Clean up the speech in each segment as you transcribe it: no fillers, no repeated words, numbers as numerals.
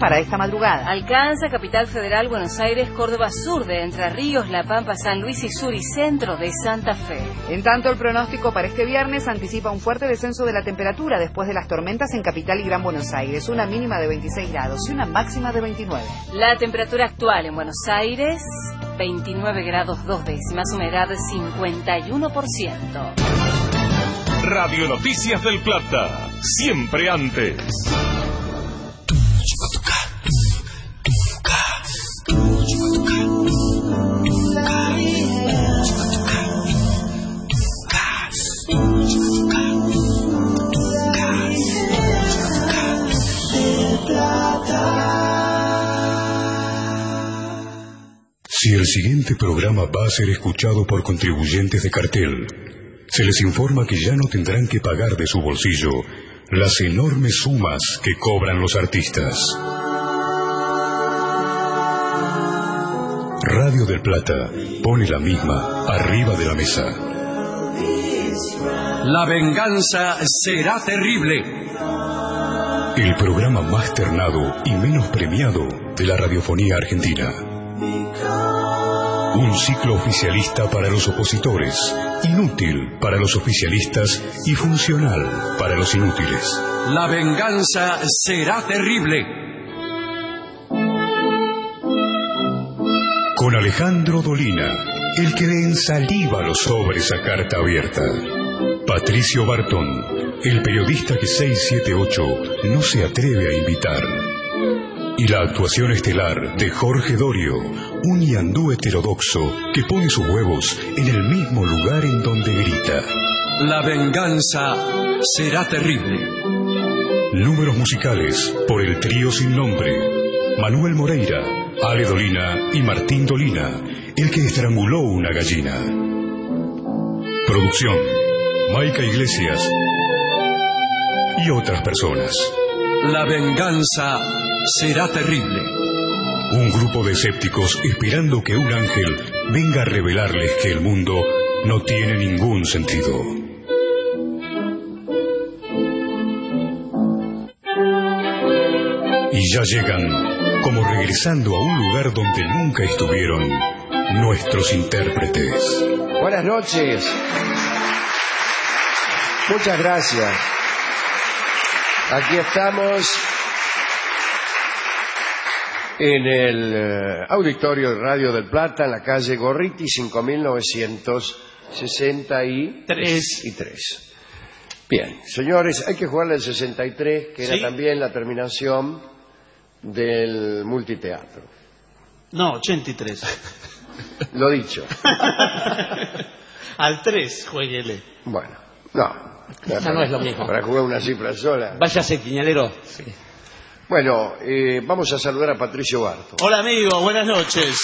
para esta madrugada. Alcanza Capital Federal, Buenos Aires, Córdoba, sur de Entre Ríos, La Pampa, San Luis y sur y centro de Santa Fe. En tanto, el pronóstico para este viernes anticipa un fuerte descenso de la temperatura después de las tormentas en Capital y Gran Buenos Aires, una mínima de 26 grados y una máxima de 29. La temperatura actual en Buenos Aires, 29 grados 2 décimas, humedad 51%. Radio Noticias del Plata, siempre antes. Si el siguiente programa va a ser escuchado por contribuyentes de cartel, se les informa que ya no tendrán que pagar de su bolsillo las enormes sumas que cobran los artistas. Radio del Plata pone la misma arriba de la mesa. La venganza será terrible. El programa más ternado y menos premiado de la radiofonía argentina. Un ciclo oficialista para los opositores, inútil para los oficialistas y funcional para los inútiles. La venganza será terrible. Con Alejandro Dolina, el que le ensaliva los sobres a carta abierta. Patricio Bartón, el periodista que 678 no se atreve a invitar. Y la actuación estelar de Jorge Dorio, un ñandú heterodoxo que pone sus huevos en el mismo lugar en donde grita. La venganza será terrible. Números musicales por el trío sin nombre. Manuel Moreira, Ale Dolina y Martín Dolina, el que estranguló una gallina. Producción, Maica Iglesias y otras personas. La venganza será terrible. Un grupo de escépticos esperando que un ángel venga a revelarles que el mundo no tiene ningún sentido. Y ya llegan, como regresando a un lugar donde nunca estuvieron, nuestros intérpretes. Buenas noches. Muchas gracias. Aquí estamos en el Auditorio de Radio del Plata, en la calle Gorriti, 5963. Bien, señores, hay que jugarle el 63, que era también la terminación del multiteatro. No, 83. Lo dicho. Al 3, jueguele. Bueno, no. Eso no es lo mismo. Para jugar una cifra sola. Váyase, Quiñalero. Sí. Bueno, vamos a saludar a Patricio Barto. Hola, amigo, buenas noches.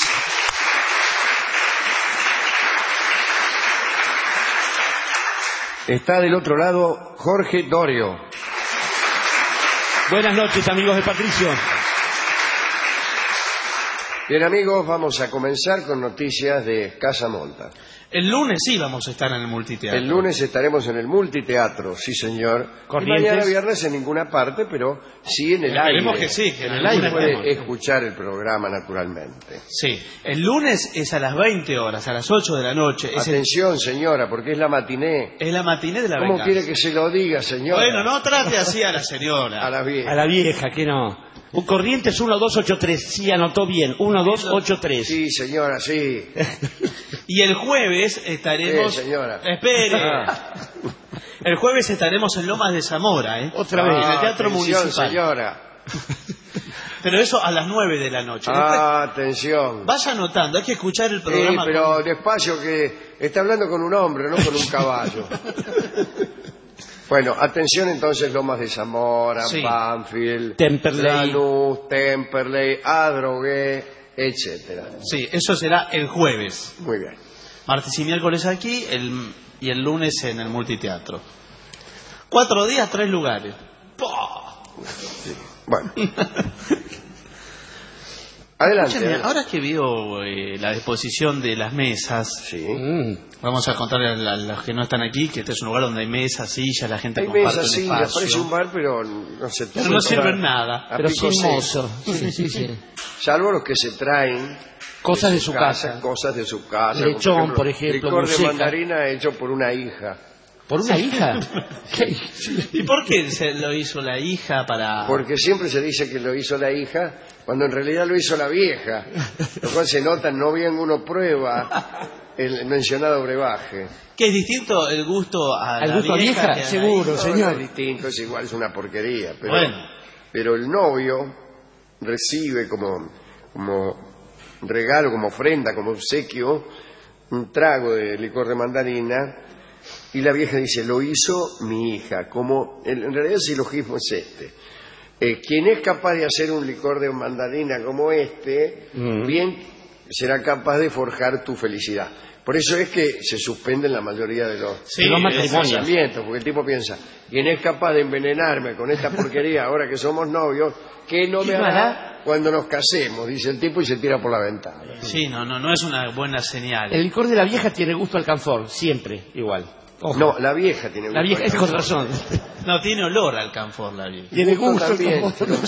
Está del otro lado Jorge Dorio. Buenas noches, amigos de Patricio. Bien, amigos, vamos a comenzar con noticias de Casa Monta. El lunes sí vamos a estar en el multiteatro. El lunes estaremos en el multiteatro, sí señor. Corrientes. Y mañana viernes en ninguna parte, pero sí en el aire. Esperemos que sí, que en en el el aire aire puede estemos. escuchar el programa naturalmente. Sí, el lunes es a las 20 horas, a las 8 de la noche. Atención, señora, porque es la matiné. Es la matiné de la ¿Cómo venganza. quiere que se lo diga, señora? Bueno, no trate así a la señora. A la vieja. A la vieja, que no. Un Corrientes 1283, sí, anotó bien. 1283. Sí, señora, sí. Y el jueves estaremos... señora. Espere. El jueves estaremos en Lomas de Zamora, ¿eh? Otra vez. En el Teatro atención, Municipal. Señora. Pero eso a las 9 de la noche. Después, Atención. vaya anotando, hay que escuchar el Sí, programa. pero despacio, que está hablando con un hombre, no con un caballo. Bueno, atención entonces, Lomas de Zamora, Sí. Banfield, Temperley. Lanús, Temperley, Adrogué, etcétera. Sí, eso será el jueves. Muy bien. Martes y miércoles aquí y el lunes en el multiteatro. 4 días, 3 lugares. ¡Pah! Bueno. Adelante. Escúchame, ahora que vio la disposición de las mesas, Sí. vamos a contarle a los que no están aquí que este es un lugar donde hay mesas, sillas, la gente Hay comparte mesas, un sí, espacio. parece un bar, pero no se Pero no sirven nada. a Pero pico sin seco. mozo. Sí. Salvo los que se traen Cosas de su casa. cosas de su casa. Lechón, por ejemplo, licor de museca. mandarina hecho por una hija. ¿Por una hija? ¿Y por qué se lo hizo la hija para...? Porque siempre se dice que lo hizo la hija, cuando en realidad lo hizo la vieja. Lo cual se nota, no bien uno prueba el mencionado brebaje. Que es distinto el gusto a ¿Al la gusto a vieja vieja? que a la Seguro, hija. No, señor. es distinto, es igual, es una porquería. Pero, Bueno. pero el novio recibe como regalo, como ofrenda, como obsequio, un trago de licor de mandarina, y la vieja dice, lo hizo mi hija. Como en realidad el silogismo es este. Quien es capaz de hacer un licor de mandarina como este, bien será capaz de forjar tu felicidad. Por eso es que se suspenden la mayoría de los casamientos, porque el tipo piensa, quien es capaz de envenenarme con esta porquería ahora que somos novios, ¿qué no me hará cuando nos casemos? Dice el tipo y se tira por la ventana. Sí, no es una buena señal. El licor de la vieja tiene gusto al alcanfor, siempre, igual. Ojo. No, la vieja tiene La vieja, es con razón. No, tiene olor al canfor la vieja. Tiene gusto también.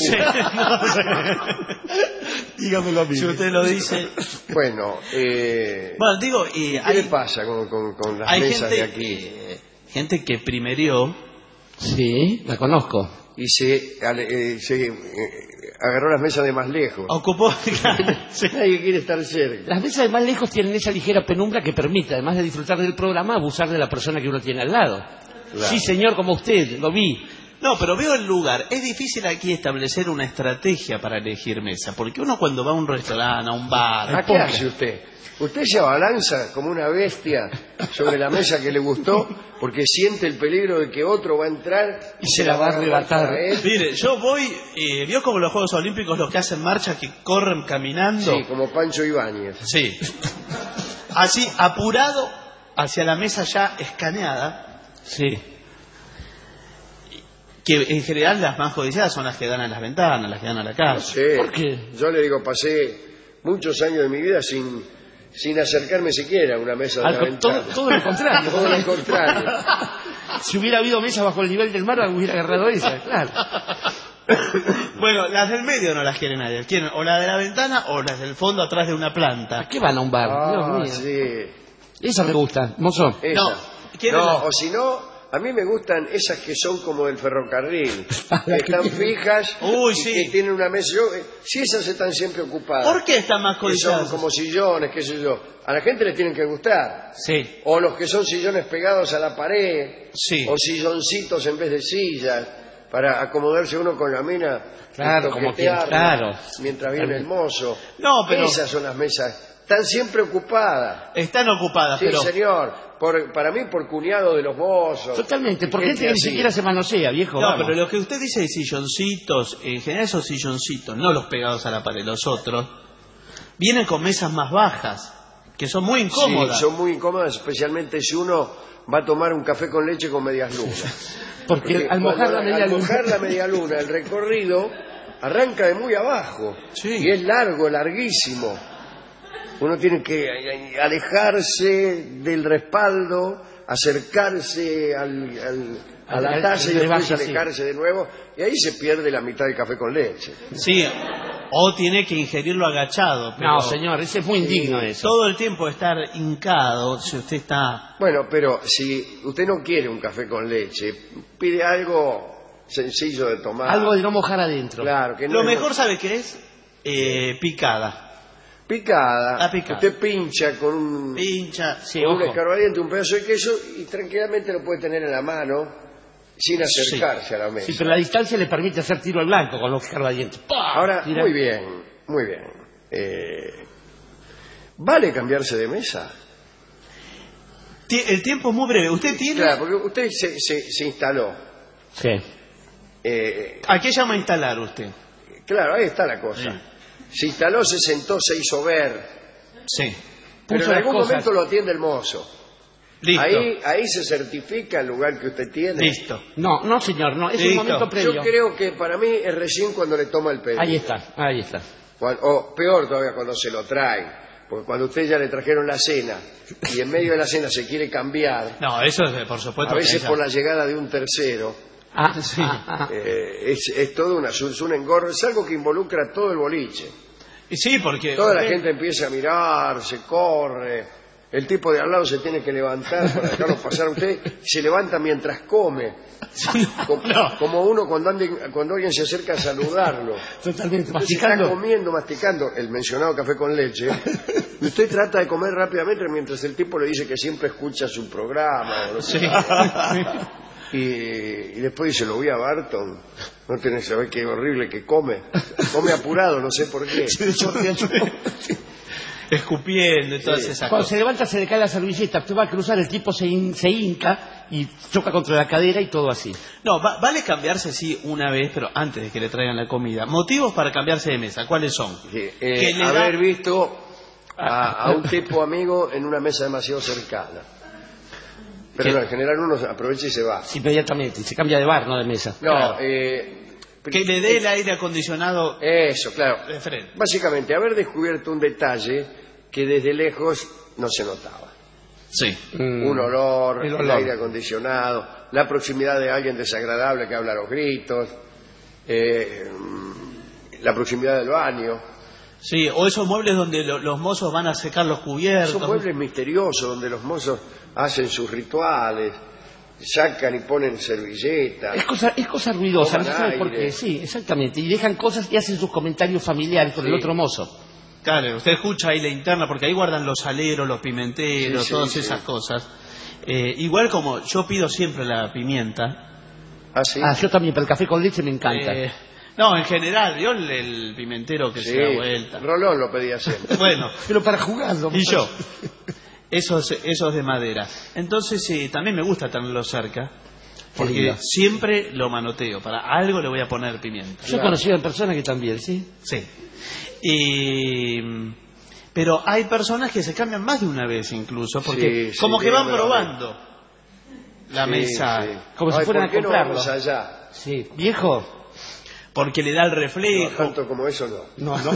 Dígamelo a mí. Si usted lo dice... Bueno, Bueno, digo, ¿qué le pasa con las hay mesas gente, de aquí? gente que primerió... Sí, la conozco. Y se agarró las mesas de más lejos. Ocupó... Nadie quiere estar cerca. Las mesas de más lejos tienen esa ligera penumbra que permite, además de disfrutar del programa, abusar de la persona que uno tiene al lado. Claro. Sí, señor, como usted, lo vi. No, pero veo el lugar. Es difícil aquí establecer una estrategia para elegir mesa, porque uno cuando va a un restaurante, a un bar... ¿A qué hace usted? Usted se abalanza como una bestia sobre la mesa que le gustó porque siente el peligro de que otro va a entrar Y se la va a arrebatar. para él. Mire, yo voy, vio como los Juegos Olímpicos, los que hacen marcha, que corren caminando. Sí, como Pancho Ibáñez. Sí. Así, apurado hacia la mesa ya escaneada, Sí. que en general las más codiciadas son las que dan a las ventanas, las que dan a la No calle. sé. ¿Por qué? Yo le digo, pasé muchos años de mi vida sin acercarme siquiera a una mesa de la ventana. Todo lo contrario. Todo lo contrario. Si hubiera habido mesas bajo el nivel del mar, hubiera agarrado esa, claro. Bueno, las del medio no las quiere nadie. Quieren o la de la ventana o las del fondo atrás de una planta. ¿A qué van a un bar? Ah, Dios mío. sí. Esa me gusta, mozo. Esa. No, ¿quieren No, la- o si no, a mí me gustan esas que son como del ferrocarril, que están fijas Uy, y sí. que tienen una mesa. Si esas están siempre ocupadas. ¿Por qué están más Que codiciadas? son como sillones, qué sé yo. A la gente le tienen que gustar. Sí. O los que son sillones pegados a la pared. Sí. O silloncitos en vez de sillas. Para acomodarse uno con la mina. Claro, y como toquetearla que- claro. Mientras viene el mozo. No, pero- Esas son las mesas. Están siempre ocupadas. Están ocupadas, Sí, pero... señor. Para mí, por cuñado de los mozos. Totalmente, por gente que ni así. siquiera se manosea, viejo. No, vamos. pero lo que usted dice de silloncitos, en general esos silloncitos, no los pegados a la pared, los otros, vienen con mesas más bajas, que son muy incómodas. Sí, son muy incómodas, especialmente si uno va a tomar un café con leche con medias lunas. Porque al mojar cuando- la media al luna... mojar la media luna, el recorrido arranca de muy abajo. Sí. Y es largo, larguísimo. Uno tiene que alejarse del respaldo, acercarse a la Al taza y después rebaje, sí. alejarse de nuevo. Y ahí se pierde la mitad del café con leche. Sí, o tiene que ingerirlo agachado. Pero No, señor, ese es muy indigno eso. todo el tiempo estar hincado, si usted está... Bueno, pero si usted no quiere un café con leche, pide algo sencillo de tomar. Algo de no mojar adentro. Claro, que no Lo es mejor, ¿sabe qué es? Picada. picada. La picada. Usted pincha con un, Pincha. Sí, con un ojo. escarbadiente, un pedazo de queso y tranquilamente lo puede tener en la mano sin acercarse a la mesa. Sí, pero la distancia le permite hacer tiro al blanco con los escarbadientes. ¡Pah! Ahora, Tira. muy bien, muy bien. ¿Vale cambiarse de mesa? El tiempo es muy breve. Usted tiene... Claro, porque usted se instaló. Sí. ¿A qué llama instalar usted? Claro, ahí está la cosa. Se instaló, se sentó, se hizo ver. Sí. Pero Puso en las algún cosas. momento lo atiende el mozo. Listo. Ahí se certifica el lugar que usted tiene. Listo. No, señor, no, es un Listo. momento previo. Yo creo que para mí es recién cuando le toma el pedido. Ahí está, ahí está. O peor todavía, cuando se lo traen. Porque cuando usted ya le trajeron la cena y en medio de la cena se quiere cambiar, No, eso es, por supuesto. a veces que por la llegada de un tercero, Sí. es todo es un engorro, es algo que involucra a todo el boliche. Y sí, porque... Toda la gente empieza a mirar, se corre, el tipo de al lado se tiene que levantar para dejarlo pasar a usted, se levanta mientras come, como uno cuando alguien se acerca a saludarlo. Totalmente. Usted se está comiendo, masticando el mencionado café con leche, y usted trata de comer rápidamente mientras el tipo le dice que siempre escucha su programa. ¿No? Sí. Y después dice, lo vi a Barton, no tenés que saber qué horrible que come apurado, no sé por qué. Escupiendo y todas esas Cuando cosas. se levanta se le cae la servilleta, usted va a cruzar, el tipo se hinca y choca contra la cadera y todo así. No, vale cambiarse, sí, una vez, pero antes de que le traigan la comida. Motivos para cambiarse de mesa, ¿cuáles son? Sí, Que le haber da- visto a un tipo amigo en una mesa demasiado cercana. Pero ¿Qué? no, en general uno aprovecha y se va. Sí, inmediatamente, se cambia de bar, no de mesa. No, Claro. Que le dé el aire acondicionado eso, claro. de frente. Básicamente, haber descubierto un detalle que desde lejos no se notaba. Sí. Un olor, el el olor. aire acondicionado, la proximidad de alguien desagradable que habla a los gritos, la proximidad del baño. Sí, o esos muebles donde los mozos van a secar los cubiertos. Son muebles misteriosos donde los mozos hacen sus rituales, sacan y ponen servilletas. Es cosa ruidosa, no Toman se sabe por aire. qué. Sí, exactamente. Y dejan cosas y hacen sus comentarios familiares con Sí. el otro mozo. Claro, usted escucha ahí la interna, porque ahí guardan los aleros, los pimenteros, Sí, sí, todas sí. esas cosas. Igual como yo pido siempre la pimienta. ¿Ah, sí? Ah, yo también, pero el café con leche me encanta. No, en general, ¿vio el pimentero que Sí, se da vuelta? Rolón lo pedía siempre. Bueno, Pero para jugarlo. y yo, esos de madera. Entonces también me gusta tenerlo cerca, porque lindo. siempre lo manoteo. Para algo le voy a poner pimienta. Yo he conocido en persona que también, ¿sí? Sí. Pero hay personas que se cambian más de una vez incluso, porque Sí, como sí, que van debe haber. probando la Sí, mesa, sí. Como si Ay, fueran ¿por qué a comprarlo? no vamos allá? Sí. ¿Viejo? porque le da el No, reflejo. tanto como eso no. No.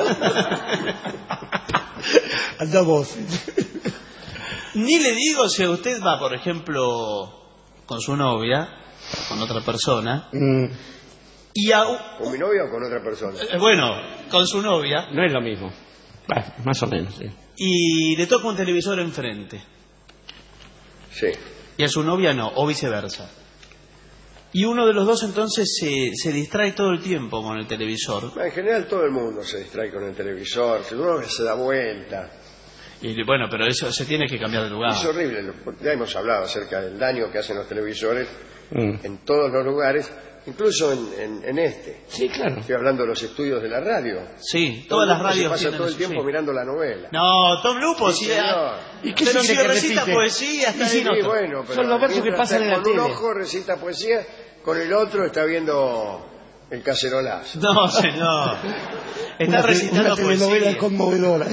Anda vos. Ni le digo si usted va, por ejemplo, con su novia, con otra persona, y ¿Con mi novia o con otra persona? bueno, con su novia, No es lo mismo. Bueno, más o menos, sí. y le toca un televisor enfrente, Sí. y a su novia no, o viceversa. Y uno de los dos entonces se distrae todo el tiempo con el televisor. En general todo el mundo se distrae con el televisor, uno se da vuelta. Y bueno, pero eso se tiene que cambiar de lugar. Es horrible, ya hemos hablado acerca del daño que hacen los televisores en todos los lugares, incluso en este. Sí, claro. Estoy hablando de los estudios de la radio. Sí, Todo todas el las mundo radios se pasa tienen todo el eso, tiempo sí. mirando la novela. No, Tom Lupo, Sí, sí. señor. ¿Y qué Pero se si quiere que recita repite? poesía, está Y si bien. no, Sí, bueno, pero son los versos que mientras pasan en la con tele. un ojo recita poesía, con el otro está viendo el cacerolazo. No, señor. Está recitando poesía. conmovedora.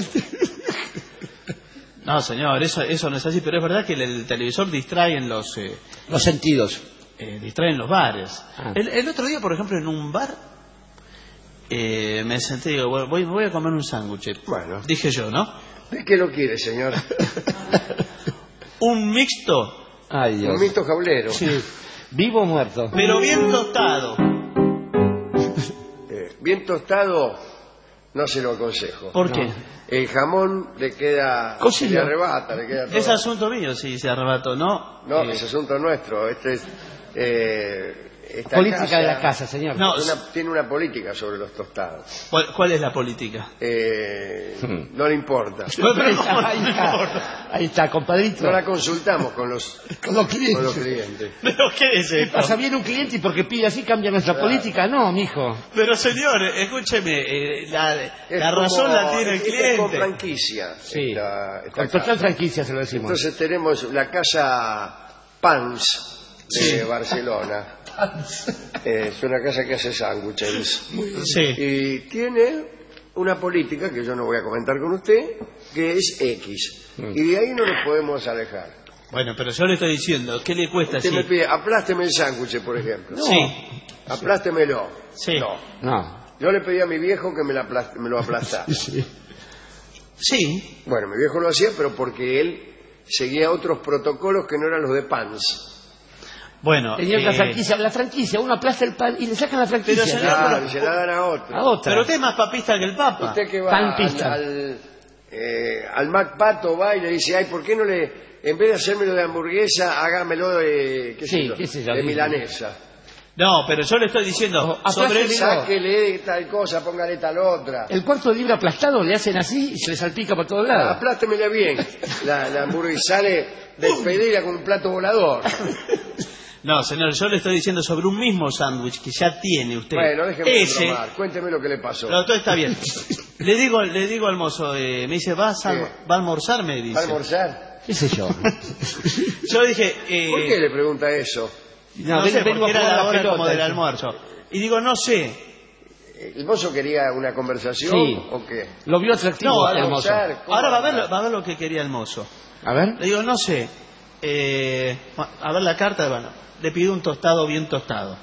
No, señor, eso no es así, pero es verdad que el televisor distrae en los Los sentidos. distrae en los bares. Ah. El otro día, por ejemplo, en un bar me senté y digo, me voy a comer un sándwich. Bueno. Dije yo, ¿no? ¿De qué lo quiere, señor? Un mixto, Ay, Dios. Un mito jaulero. Sí. ¿Vivo o muerto? pero bien tostado. Bien tostado, no se lo aconsejo. ¿Por No. qué? El jamón le queda, se Cocido. le arrebata, le queda todo. Es asunto mío si se arrebató, ¿no? No, es asunto nuestro. Este es esta Política de la casa, señor. No, tiene una política sobre los tostados. ¿cuál es la política? No le importa. Ahí está, compadrito. No la consultamos con los clientes. ¿Pero qué es esto? Pasa bien un cliente y porque pide así cambia nuestra política. No, mijo. Pero señor, escúcheme, la Es razón como- la tiene el es con cliente. franquicia. Sí. esta Con casa. total franquicia se lo decimos. Entonces tenemos la casa Pans de Barcelona. Es una casa que hace sándwiches. Sí. Y tiene una política que yo no voy a comentar con usted, que es X. Y de ahí no nos podemos alejar. Bueno, pero yo le estoy diciendo, ¿qué le cuesta Usted si? me pide, aplásteme el sándwich, por ejemplo. Sí, Aplástmelo. sí. No. No. Yo le pedí a mi viejo que me lo aplastara. Sí. Bueno, mi viejo lo hacía, pero porque él seguía otros protocolos que no eran los de Pans. Bueno, Tenía la franquicia, uno aplasta el pan y le sacan la franquicia. Pero, señor, Claro, y se la dan a otro. A otra. Pero usted es más papista que el Papa. Usted que va Pantista. al McPato va y le dice, ay, ¿por qué no en vez de hacérmelo de hamburguesa, hágamelo de, qué sé yo, de milanesa? No, pero yo le estoy diciendo sobre aplástele- el... Sáquele tal cosa, póngale tal otra. El cuarto de libra aplastado le hacen así y se le salpica por todos lados. Aplástemela bien. La hamburguesa sale despedida con un plato volador. No, señor, yo le estoy diciendo sobre un mismo sándwich que ya tiene usted. Bueno, déjeme Ese, bromar. Cuénteme lo que le pasó. pero todo está bien. Le digo al mozo, me dice, ¿va a almorzar? Me dice. ¿Va a almorzar? ¿Qué sé yo? Yo dije, ¿Por qué le pregunta eso? no sé, vengo porque a era jugar la la hora pelota, como del dice. almuerzo. Y digo, no sé. ¿El mozo quería una conversación Sí. o qué? Lo vio atractivo No, el mozo. almorzar. ¿Cómo Ahora va anda? a ver lo que quería el mozo. A ver. Le digo, no sé. A ver la carta, bueno, le pido un tostado bien tostado.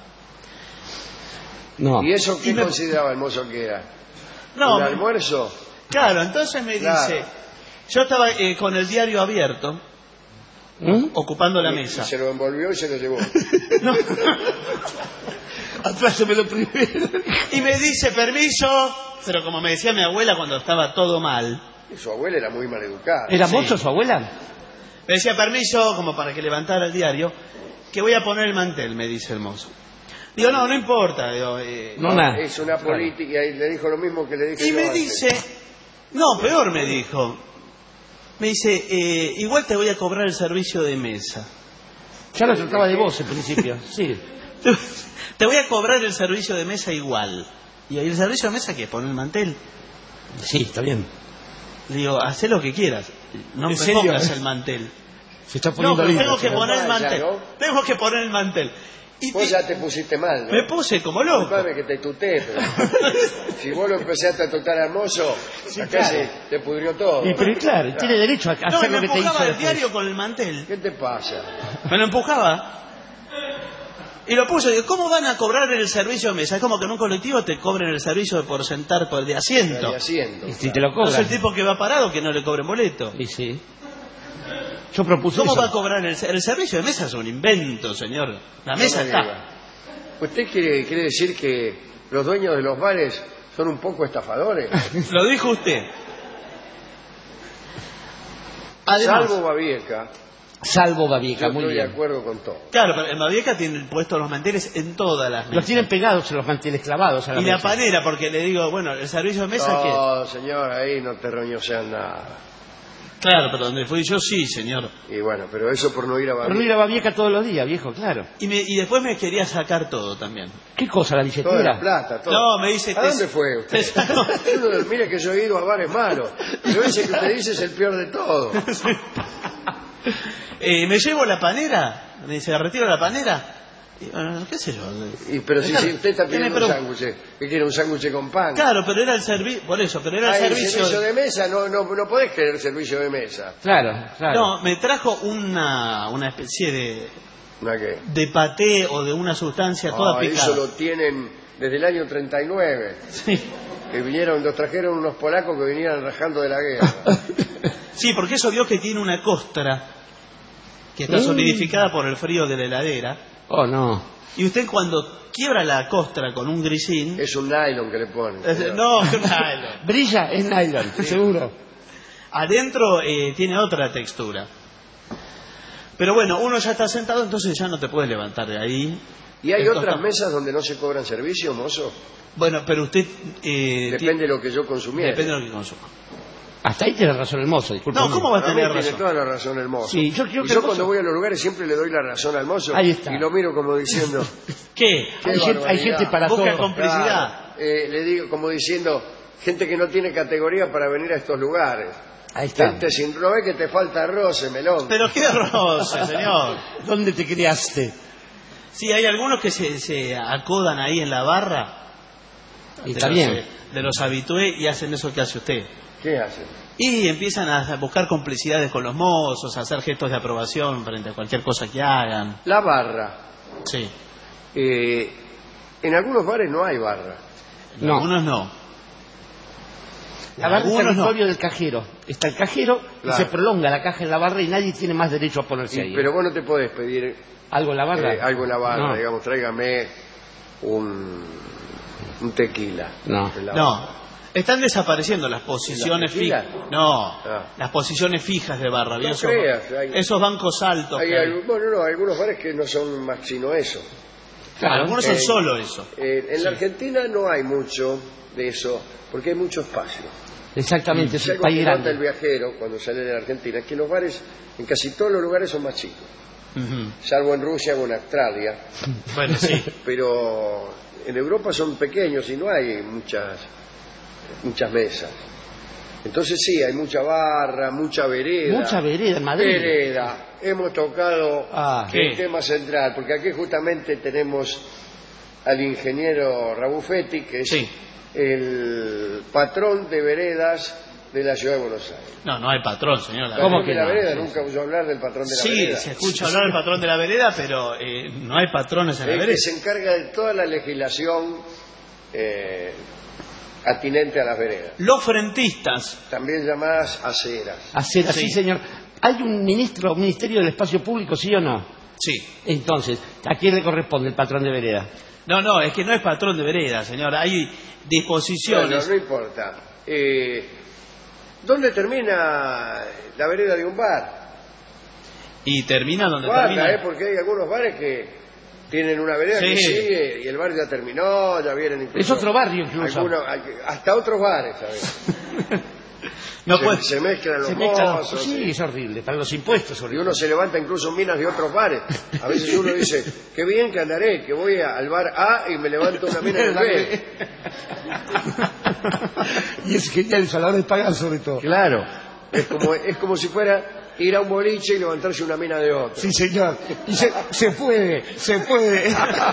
No. ¿Y eso qué Y me- consideraba el mozo que era? No, ¿Un almuerzo? claro, entonces me Claro. dice, yo estaba con el diario abierto, ¿Mm? ocupando la Y mesa. se lo envolvió y se lo llevó. No. Aplásamelo primero. Y me dice, permiso, pero como me decía mi abuela cuando estaba todo mal, Y su abuela era muy maleducada. ¿Era Sí. mozo su abuela? me decía, permiso, como para que levantara el diario, que voy a poner el mantel, me dice el mozo. Digo, no importa. Digo, No, nada. Es una política y le dijo lo mismo que le dije y yo me antes. dice, no, peor me dijo. Me dice, igual te voy a cobrar el servicio de mesa. Ya lo trataba de vos en principio. Sí. Te voy a cobrar el servicio de mesa igual. ¿Y el servicio de mesa qué? ¿Poner el mantel? Sí, está bien. Le digo, haz lo que quieras. No ¿En me serio? pongas el mantel. Se está No, poniendo pero lindo. tengo que señor. poner el Vaya, mantel. ¿no? Tengo que poner el mantel. Y Vos ya te pusiste mal, ¿no? me puse como loco. Disculpame que te tuté, pero si vos lo empezaste a tocar al mozo, acá claro. te pudrió todo. Y pero claro, tiene derecho a No, y hacer me lo que te hizo empujaba el después. diario con el mantel. ¿Qué te pasa? Me lo empujaba. Y lo puso. Digo, ¿cómo van a cobrar el servicio de mesa? Es como que en un colectivo te cobren el servicio por sentar de asiento. Ahí haciendo. Y si te lo No es cobran. el tipo que va parado que no le cobren boleto. Y sí. Yo propuse ¿Cómo eso. va a cobrar el servicio de mesa? Es un invento, señor. La mesa No me está. diga. ¿Usted quiere decir que los dueños de los bares son un poco estafadores? Lo dijo usted. Además, Salvo Babieca, Salvo yo Babieca, muy estoy de bien. acuerdo con todo. claro, pero en Babieca tienen puestos los manteles en todas las mesas. Los tienen pegados en los manteles clavados a la Y la mesa. panera, porque le digo, bueno, el servicio de mesa que... No, señor, ahí no te roñosean nada. Claro, pero donde fui yo sí, señor. Y bueno, pero eso por no ir a Pero no Babieca. ir a Babieca todos los días, viejo, claro. Y después me quería sacar todo también. ¿Qué cosa, la Toda la billetera? plata, todo. No, me dice... ¿A dónde fue usted? Mire que yo he ido a bares malos. Pero ese que usted dice es el peor de todo. me llevo la panera, me dice, retiro la panera. Y, bueno, qué sé yo. Pero si Claro, usted está tiene pidiendo un pero- sándwich, ¿qué quiere? ¿Un sándwich con pan? Claro, pero era el servicio, por eso, pero era el El servicio... servicio de mesa, no podés querer servicio de mesa. Claro, claro. No, me trajo una especie ¿No qué? de paté o de una sustancia toda picada. Eso lo tienen desde el año 39. Sí. Que los trajeron unos polacos que vinieron rajando de la guerra. Sí, porque eso vio que tiene una costra que está solidificada por el frío de la heladera. Oh, no. Y usted cuando quiebra la costra con un grisín... Es un nylon que le ponen. no, qué malo. Brilla en nylon, seguro. Adentro tiene otra textura. Pero bueno, uno ya está sentado, entonces ya no te puedes levantar de ahí. ¿Y hay Esto otras está- mesas donde no se cobran servicio, mozo? Bueno, pero usted... Depende de lo que yo consumiera. Depende de lo que consuma. Hasta ahí tiene razón el mozo, disculpe. No, ¿cómo va a Para mí tener tiene razón? toda la razón el mozo. Sí, yo creo y que yo el cuando mozo- voy a los lugares siempre le doy la razón al mozo. Ahí está. Y lo miro como diciendo... ¿Qué? Qué Hay gente barbaridad. para Busca todo. complicidad. Le digo como diciendo, gente que no tiene categoría para venir a estos lugares. Ahí está. Gente sin no ve que te falta roce, melón. Pero qué roce, señor. ¿Dónde te criaste? Sí, hay algunos que se acodan ahí en la barra. Y de está los, bien. de los habitué y hacen eso que hace usted. ¿Qué hacen? Y empiezan a buscar complicidades con los mozos, a hacer gestos de aprobación frente a cualquier cosa que hagan. La barra. Sí. En algunos bares no hay barra. No. Algunos no. La barra es Algunos territorio del cajero. Está el cajero y Claro. se prolonga la caja en la barra y nadie tiene más derecho a ponerse ahí. Pero vos no te podés pedir ¿Algo en la barra? algo en la barra, No. digamos, tráigame un tequila. No. En la barra. No. Están desapareciendo las posiciones ¿La tequila? fijas. No, Ah. las posiciones fijas de barra. ¿bien? No creas, hay- Esos bancos altos. Hay que hay. algunos bares que no son más sino eso. Claro. Algunos son solo eso. En la Argentina no hay mucho de eso, porque hay mucho espacio. Exactamente, es Si un algo país que nota el grande. viajero cuando sale de la Argentina es que los bares, en casi todos los lugares, son más chicos. Ujú. Salvo en Rusia o en Australia. Bueno, sí. Pero en Europa son pequeños y no hay muchas mesas. Entonces sí, hay mucha barra, mucha vereda. Mucha vereda en Madrid. Vereda. Hemos tocado ¿Qué? el tema central, porque aquí justamente tenemos al ingeniero Rabuffetti, que es Sí. el patrón de veredas de la ciudad de Buenos Aires. No, no hay patrón, señor. Patrón ¿Cómo de que la no? vereda, Sí, nunca oyó hablar del patrón de la Sí, vereda. se escucha hablar del patrón de la vereda, pero no hay patrones en la El que vereda. se encarga de toda la legislación atinente a las veredas, Los frentistas. también llamadas aceras. Hacer así, Sí. señor. ¿Hay un ministerio del espacio público, sí o no? Sí. Entonces, ¿a quién le corresponde el patrón de vereda? No, es que no es patrón de vereda, señor. Hay Bueno, disposiciones. no importa. ¿Dónde termina la vereda de un bar? Y termina donde Guarda, termina. porque hay algunos bares que tienen una vereda que Sí. sigue y el bar ya terminó, ya vienen incluso... Es otro barrio incluso. Hasta otros bares, ¿sabes? No puede. Se mezclan los Se mezclan los- mozos. Sí, es horrible. Para los impuestos, Y horrible. uno se levanta incluso en minas de otros bares. A veces uno dice, qué bien que andaré, que voy al bar A y me levanto una mina del B. Y es genial eso a la hora de pagar, sobre todo. Claro. Es como si fuera ir a un boliche y levantarse una mina de otro. Sí, señor. Y se puede, se puede.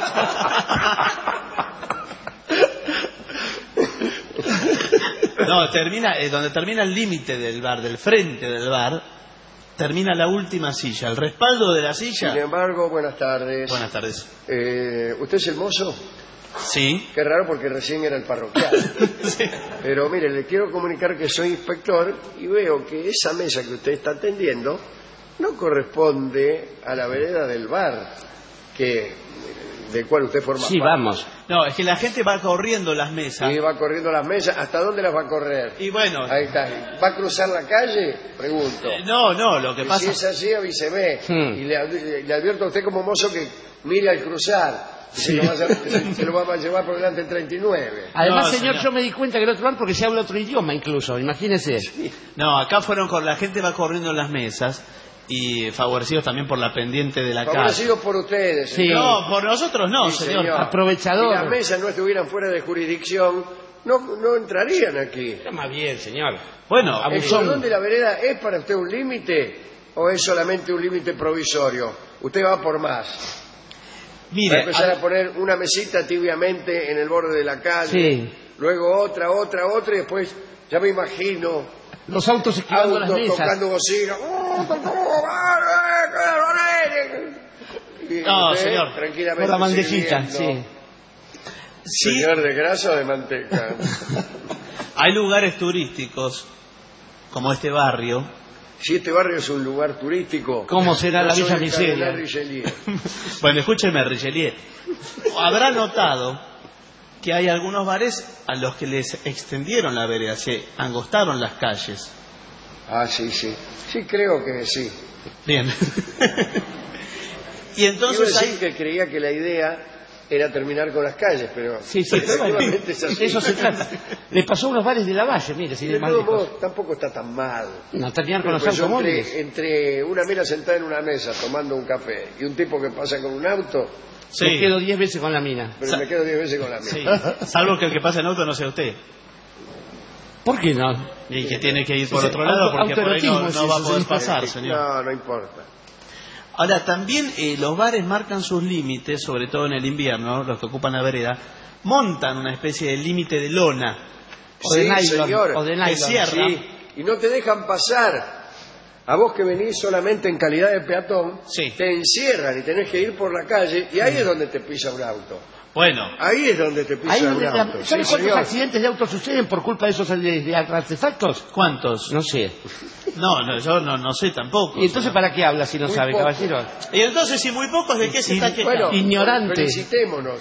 No, termina donde termina el límite del bar, del frente del bar, termina la última silla. El respaldo de la Sin silla. embargo, buenas tardes. Buenas tardes. ¿Usted es el mozo? Sí. Qué raro porque recién era el parroquial. Sí. Pero mire, le quiero comunicar que soy inspector y veo que esa mesa que usted está atendiendo no corresponde a la vereda del bar del cual usted forma Sí, parte. vamos. No, es que la gente va corriendo las mesas. Y va corriendo las mesas. ¿Hasta dónde las va a correr? Y bueno, Ahí está. ¿Va a cruzar la calle? Pregunto. no, lo que Y pasa. si es así, avíseme. Hmm. Y le advierto a usted como mozo que mire al cruzar. Sí. Se lo va a llevar por delante el 39. Además, No, señor, señor. yo me di cuenta que el otro bar porque se habla otro idioma incluso, imagínese. No, acá fueron con la gente va corriendo en las mesas y favorecidos también por la pendiente de la calle. Favorecido por ustedes. Sí. señor. No, por nosotros no, Sí, señor. señor. Aprovechador. Si las mesas no estuvieran fuera de jurisdicción, no entrarían aquí. Está más bien, señor. Bueno, ¿El Abusón. cordón de la vereda es para usted un límite o es solamente un límite provisorio? Usted va por más. Va a mire, empezar a poner una mesita tibiamente en el borde de la calle, Sí. luego otra y después ya me imagino Los autos esquivando las autos mesas. tocando bocina. Y No, usted, señor. tranquilamente Con la bandejita, sirviendo. sí. sí, Señor, ¿de grasa o de manteca? hay lugares turísticos como este barrio. Si este barrio es un lugar turístico, ¿Cómo será la yo soy Villa el Miseria? cardenal Richelieu. Bueno, escúcheme, Richelieu. Habrá notado que hay algunos bares a los que les extendieron la vereda, se angostaron las calles. Ah, sí. Sí, creo que sí. Bien. Y Iba a entonces decir hay... que creía que la idea era terminar con las calles, pero Sí, pero bueno, efectivamente es así. eso se trata. Le pasó a unos bares de la Valle, mire, sin De ir más todos lejos. modos, tampoco está tan mal. No, terminar con los Pues yo automóviles. entre una mina sentada en una mesa tomando un café y un tipo que pasa con un auto, Sí. Me quedo 10 veces con la mina. pero me quedo 10 veces con la Sí. mina. Salvo que el que pasa en auto no sea usted. ¿Por qué no? Y que tiene que ir por Sí, otro lado auto- porque por ahí no autoerotismo es va a eso, poder señor. pasar, señor. No importa. Ahora, también los bares marcan sus límites, sobre todo en el invierno, los que ocupan la vereda, montan una especie de límite de lona. O de Sí, nylon, señor. o de nylon. Que cierra. Sí, y no te dejan pasar. A vos que venís solamente en calidad de peatón, Sí. te encierran y tenés que ir por la calle y ahí es donde te pisa un auto. Bueno. Ahí es donde te Ahí pisa un donde auto. ¿Sabes Sí, cuántos señor. accidentes de auto suceden por culpa de esos de artefactos? ¿Cuántos? No sé. No, yo no sé tampoco. ¿Y entonces para qué habla si no Muy sabe, poco. caballero? Y entonces, si muy pocos, ¿de qué se está quejando? Bueno, Ignorante. felicitémonos.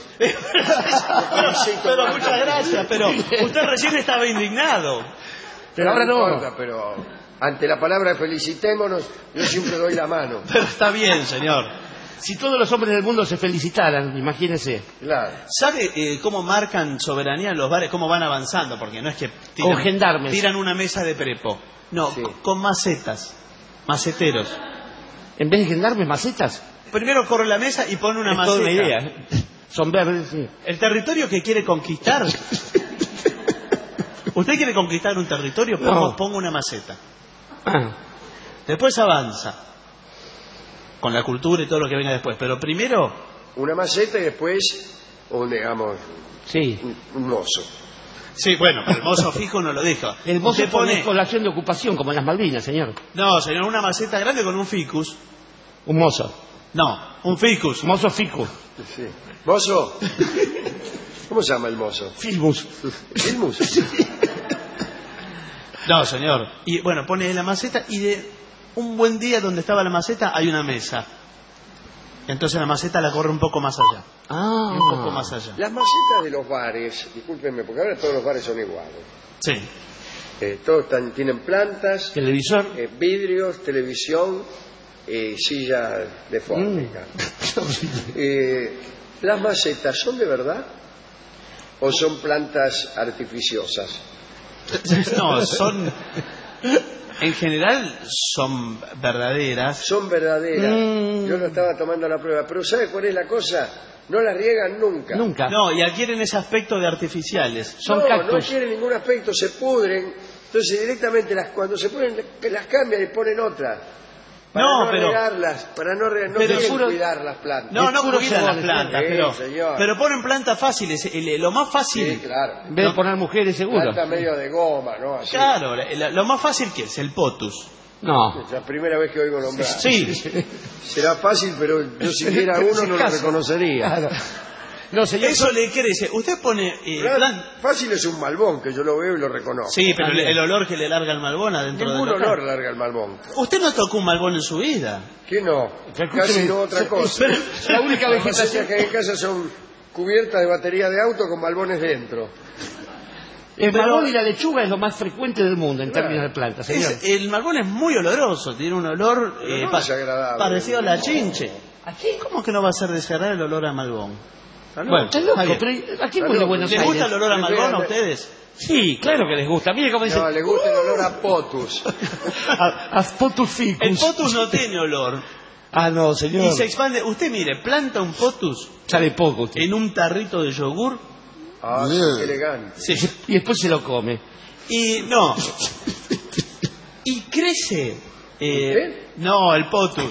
pero muchas gracias, pero usted recién estaba indignado. Pero ahora no. importa, pero ante la palabra felicitémonos, yo siempre doy la mano. Pero está bien, señor. Si todos los hombres del mundo se felicitaran, imagínese. Claro. ¿Sabe cómo marcan soberanía en los bares? ¿Cómo van avanzando? Porque no es que Con gendarmes. tiran una mesa de prepo. No, Sí. con macetas. Maceteros. En vez de gendarmes, macetas. Primero corre la mesa y pone una Es maceta. toda una idea. Son verdes, sí. El territorio que quiere conquistar. ¿Usted quiere conquistar un territorio? No. Ponga una maceta. Ah, Después avanza. Con la cultura y todo lo que venga después. Pero primero, Una maceta y después, digamos, sí. un mozo. sí, bueno, pero el mozo fijo no lo deja. El mozo Usted pone pone, colación de ocupación, como en las Malvinas, señor. no, señor, una maceta grande con un ficus. Un mozo. No, un ficus. Mozo ficu. Sí. ¿Mozo? ¿Cómo se llama el mozo? Filmus. ¿Filmus? No, señor. Y bueno, pone la maceta y de un buen día donde estaba la maceta hay una mesa. Entonces la maceta la corre un poco más allá. Ah. Y un poco más allá. Las macetas de los bares, discúlpenme, porque ahora todos los bares son iguales. Sí. Todos tienen plantas, Televisor. vidrios, televisión, sillas de fábrica. ¿Las macetas son de verdad o son plantas artificiosas? No, son... En general son verdaderas. Son verdaderas. Yo lo estaba tomando a la prueba. Pero ¿sabe cuál es la cosa? No las riegan nunca. Nunca. No, y adquieren ese aspecto de artificiales. Son no cactus. tienen ningún aspecto, se pudren. Entonces directamente cuando se pudren las cambian y ponen otras. Para No, no pero- regarlas, para no regar, no pero quieren puro- cuidar las plantas. No, no puro cuidan las sabor, plantas, sí, señor. pero ponen plantas fáciles. Lo más fácil... Sí, claro. En vez de poner mujeres, seguro. Planta medio de goma, ¿no? Así. Claro, lo más fácil que es el potus. No. Es la primera vez que oigo nombrar. Sí. Será fácil, pero yo si viera uno no lo Caso. reconocería. Claro. No, señor. Eso le crece. Usted pone... Fácil es un malbón, que yo lo veo y lo reconozco. Sí, pero También. el olor que le larga el malbón adentro Ningún del local. olor larga el malbón. Usted no tocó un malbón en su vida. ¿Qué no? Casi no otra cosa. La única Las vegetación macetas que hay en casa son cubiertas de batería de auto con malbones dentro. El Pero- malbón y la lechuga es lo más frecuente del mundo en términos de plantas, señor. El malbón es muy oloroso, tiene un olor no es agradable. parecido a la chinche. ¿Cómo que no va a ser desagradable el olor a malbón? Bueno, Está loco, Está bien. pero ¿a quién fue de Buenos ¿Les Aires? gusta el olor a malbón a ustedes? Sí, claro que les gusta. Mire cómo dice. No, le gusta el olor a potus. A potus ficus. El potus no tiene olor. Ah, no, señor. Y se expande. Usted mire, planta un potus Sabe poco usted. en un tarrito de yogur. Ah, qué elegante. Sí. Y después se lo come. Y no. Y crece. ¿Usted? No, el potus.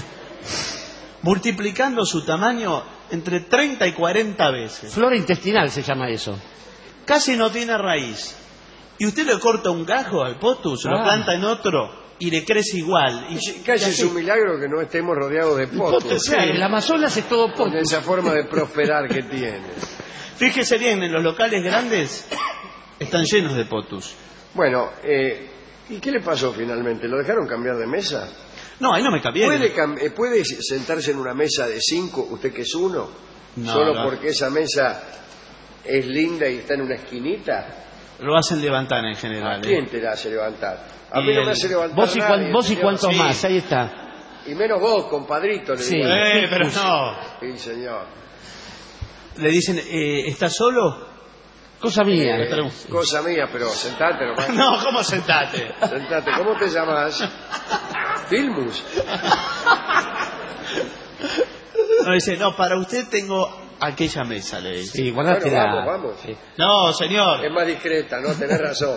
Multiplicando su tamaño entre 30 y 40 veces. Flora intestinal se llama eso. Casi no tiene raíz. Y usted le corta un gajo al potus, lo Ah. planta en otro y le crece igual. Casi es un milagro que no estemos rodeados de potus. Claro, el Amazonas es todo Con potus. esa forma de prosperar que tiene. Fíjese bien, en los locales grandes están llenos de potus. Bueno, ¿y qué le pasó finalmente? ¿Lo dejaron cambiar de mesa? No, ahí no me cabía. ¿Puede sentarse en una mesa de 5, usted que es 1? No, solo no. porque esa mesa es linda y está en una esquinita. Lo hacen levantar en general. ¿A quién te la hace levantar? A Y mí no me el- hace levantar Vos y, nadie, vos y señor. cuantos Sí. más, ahí está. Y menos vos, compadrito, le Sí. digo. Pero no. Sí, señor. Le dicen, ¿estás solo? Cosa mía. Cosa mía, pero sentate nomás. No, ¿cómo sentate? Sentate. ¿Cómo te llamas? Filmus. No, dice, no, para usted tengo aquella mesa, le dice. Sí, guardátela. Bueno, vamos. Sí. No, señor. Es más discreta, ¿no? Tenés razón.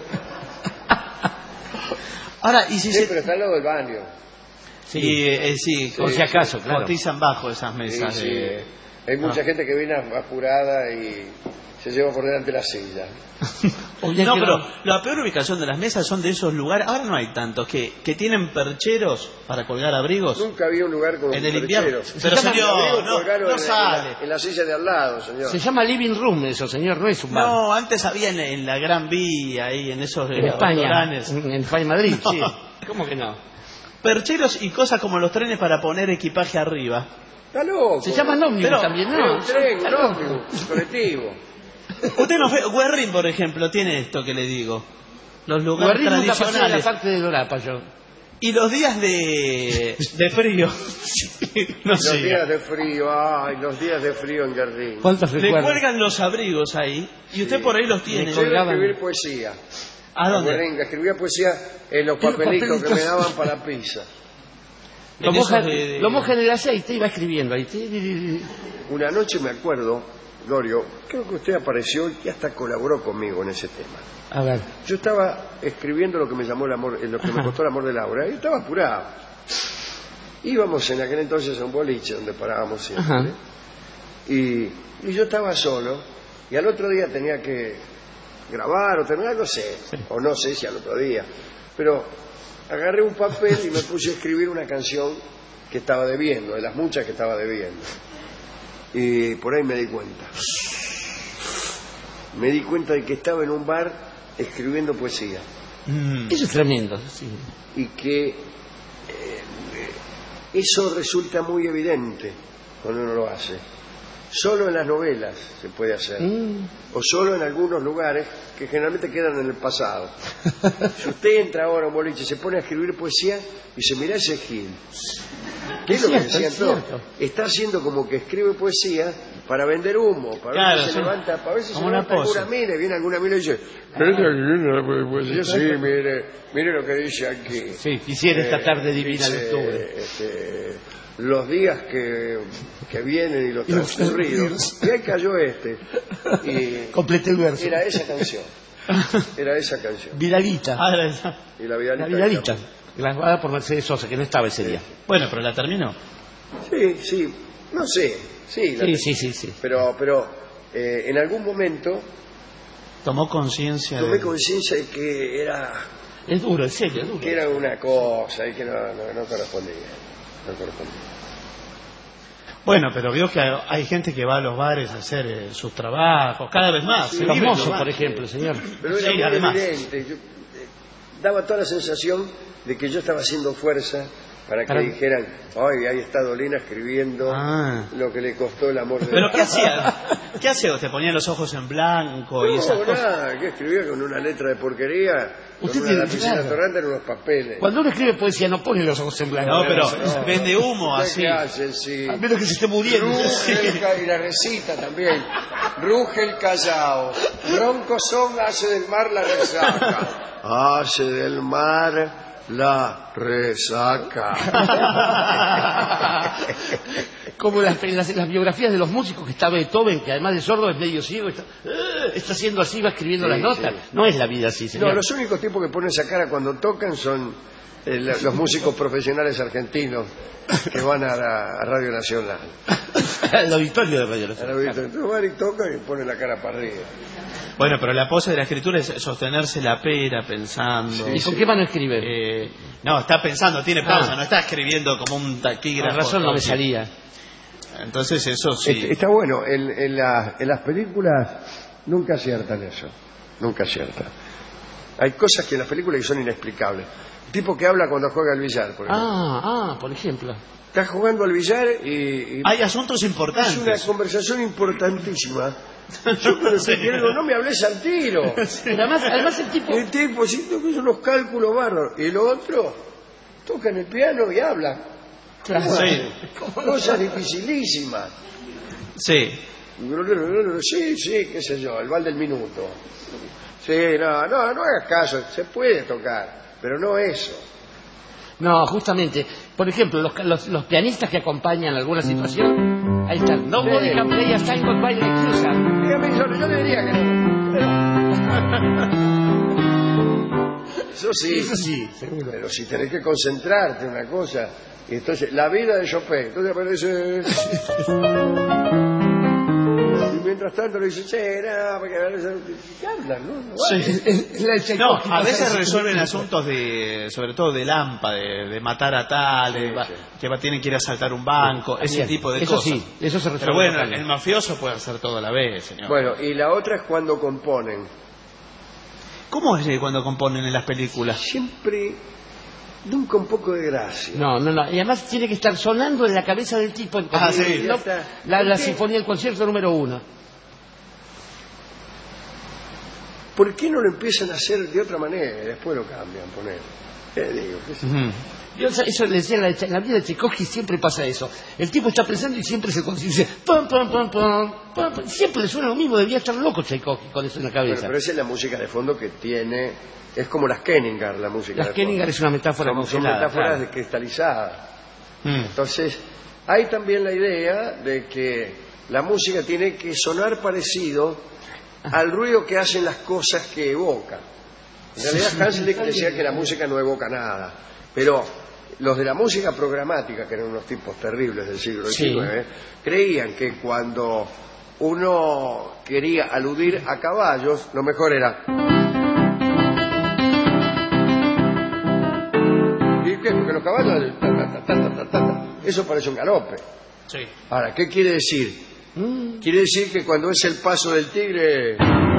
Ahora, y si Sí, se... pero está al lado del baño. Sí, sí, Por si acaso, claro. cotizan bajo esas mesas Sí, sí. de Hay mucha gente que viene apurada y se lleva por delante la silla. No, pero la peor ubicación de las mesas son de esos lugares, ahora no hay tantos, que tienen percheros para colgar abrigos. Nunca había un lugar con en el invierno. percheros. Pero señor, no sale. En la silla de al lado, señor. Se llama living room eso, señor, no es un bar. No, antes había en la Gran Vía, ahí en esos En España, restaurantes. en España, Madrid, No. sí. ¿Cómo que no? Percheros y cosas como los trenes para poner equipaje arriba. Está loco. Se llama ómnibus Pero- también, Era ¿no? un tren, un ómnibus, colectivo. Usted no fue, Guerrín, por ejemplo, tiene esto que le digo. Los lugares Guarrín nunca pasé de la tradicionales. parte de Dorapa yo. Y los días de frío. No Los sé. días de frío, ay, los días de frío en Guerrín. ¿Cuántos Le recuerdos? cuelgan los abrigos ahí y usted por ahí los tiene. Yo iba a escribir poesía. ¿A dónde? Guerrín, escribía poesía en los En los papelitos que papelitos. me daban para la pizza. En Lo esos moja, de- lo moja en el aceite y iba escribiendo ahí. Una noche me acuerdo, Glorio, creo que usted apareció y hasta colaboró conmigo en ese tema. A ver. Yo estaba escribiendo lo que me llamó el amor, lo que me costó el amor de Laura, y estaba apurado. Íbamos en aquel entonces a un boliche donde parábamos siempre. Ajá. Y yo estaba solo, y al otro día tenía que grabar o terminar, no sé, o no sé si al otro día. Pero agarré un papel y me puse a escribir una canción que estaba debiendo, de las muchas que estaba debiendo. Y por ahí me di cuenta. Me di cuenta de que estaba en un bar escribiendo poesía. Eso es tremendo. Sí. Y que eso resulta muy evidente cuando uno lo hace. Solo en las novelas se puede hacer. O solo en algunos lugares que generalmente quedan en el pasado. Si usted entra ahora a un boliche y se pone a escribir poesía y se mira ese Gil. ¿Qué es lo que decían todos? Está haciendo como que escribe poesía para vender humo, para Claro, ver si se sí. levanta, para ver si Como se una levanta pose. alguna mina, y viene alguna mina y dice, poesía, sí, mire lo que dice aquí. Sí, quisiera esta tarde divina de Dice, octubre. los días que vienen y los transcurridos. Y ahí cayó este. Y Completé el verso. era esa canción. Era esa canción. Vidalita. Y la Vidalita. La Vidalita. Grabada por Mercedes Sosa, que no estaba ese día. Bueno, pero la terminó. Sí, no sé. Sí, Sí. Pero en algún momento Tomó conciencia tomé de... conciencia de que era Es duro, en serio, es duro. que era una cosa y que no correspondía. No correspondía. Bueno, pero veo que hay gente que va a los bares a hacer sus trabajos, cada vez más. se Los vive en mozos, los por bares. ejemplo, señor. Pero era Sí, muy además. evidente. Daba toda la sensación de que yo estaba haciendo fuerza para que dijeran, ay, ahí está Dolina escribiendo lo que le costó el amor de ¿Pero la... qué hacía? ¿Qué hacía? ¿Te ponía los ojos en blanco y esas No, cosas? nada, que escribía con una letra de porquería, con Usted una tiene- lapicera claro. torrante en unos papeles. Cuando uno escribe poesía no pone los ojos en blanco. No, pero vende humo ¿Usted así. qué hace? Sí. A menos que se esté muriendo. Y la recita también. Ruge el Callao, broncos son, hace del mar la resaca. Hace del mar la resaca. Como las biografías de los músicos, que está Beethoven, que además de sordo es medio ciego, está haciendo así, va escribiendo Sí, las notas. sí. No es la vida así, señor. No, los únicos tipos que ponen esa cara cuando tocan son los músicos profesionales argentinos que van a Radio Nacional. El auditorio de Radio A Nacional. la vista, van y tocan y ponen la cara para arriba. Bueno, pero la pose de la escritura es sostenerse la pera pensando. ¿Y con qué mano escribe? No, está pensando, tiene pausa, no está escribiendo como un taquígrafo. Con razón no me salía. Entonces eso sí. Está bueno, en las películas nunca aciertan eso, nunca aciertan. Hay cosas que en las películas que son inexplicables. El tipo que habla cuando juega al billar, por ejemplo. Por ejemplo. Está jugando al billar y Hay asuntos importantes. es una conversación importantísima. Yo cuando te quiero, no me hables al tiro. Pero además el tipo... El tipo sí que hizo unos cálculos bárbaros. Y el otro toca en el piano y habla. Sí. Cosas dificilísimas. Sí. Sí, qué sé yo, el val del minuto. Sí, no hagas caso, se puede tocar, pero no eso. No, justamente. Por ejemplo, los pianistas que acompañan alguna situación, ahí están. Nobody can play a side goodbye like you, sir. Dígame, yo diría que no. Eso sí, seguro. pero si tenés que concentrarte en una cosa, y entonces la vida de Chopin, entonces aparece... mientras tanto le dice, che, no, porque ¿qué hablan, no? No, a veces resuelven asuntos sobre todo de Lampa, de matar a tal, que tienen que ir a asaltar un banco, ese tipo de cosas. Sí, eso se resuelve. Pero bueno, el mafioso puede hacer todo a la vez, señor. Bueno, y la otra es cuando componen. ¿Cómo es cuando componen en las películas? Siempre, nunca un poco de gracia. No. Y además tiene que estar sonando en la cabeza del tipo. Sí. ¿No? La sinfonía del concierto número 1. ¿Por qué no lo empiezan a hacer de otra manera? Después lo cambian, poner. Digo, ¿qué sé? Yo eso le decía en la vida de Tchaikovsky, siempre pasa eso. El tipo está pensando y siempre se dice pam, pam, pam, pam, pam, pam. Siempre le suena lo mismo, debía estar loco Tchaikovsky con eso en la cabeza. Pero esa es la música de fondo que tiene, es como las Kenninger, la música Las de Kenninger fondo. es una metáfora Son congelada, metáforas claro. cristalizadas. Entonces, hay también la idea de que la música tiene que sonar parecido al ruido que hacen las cosas que evocan. En realidad Hanslick decía que la música no evoca nada, pero los de la música programática, que eran unos tipos terribles del siglo XIX, creían que cuando uno quería aludir a caballos, lo mejor era... ¿Y qué? Porque los caballos... Eso parece un galope. Sí. Ahora, ¿qué quiere decir? Quiere decir que cuando es el paso del tigre...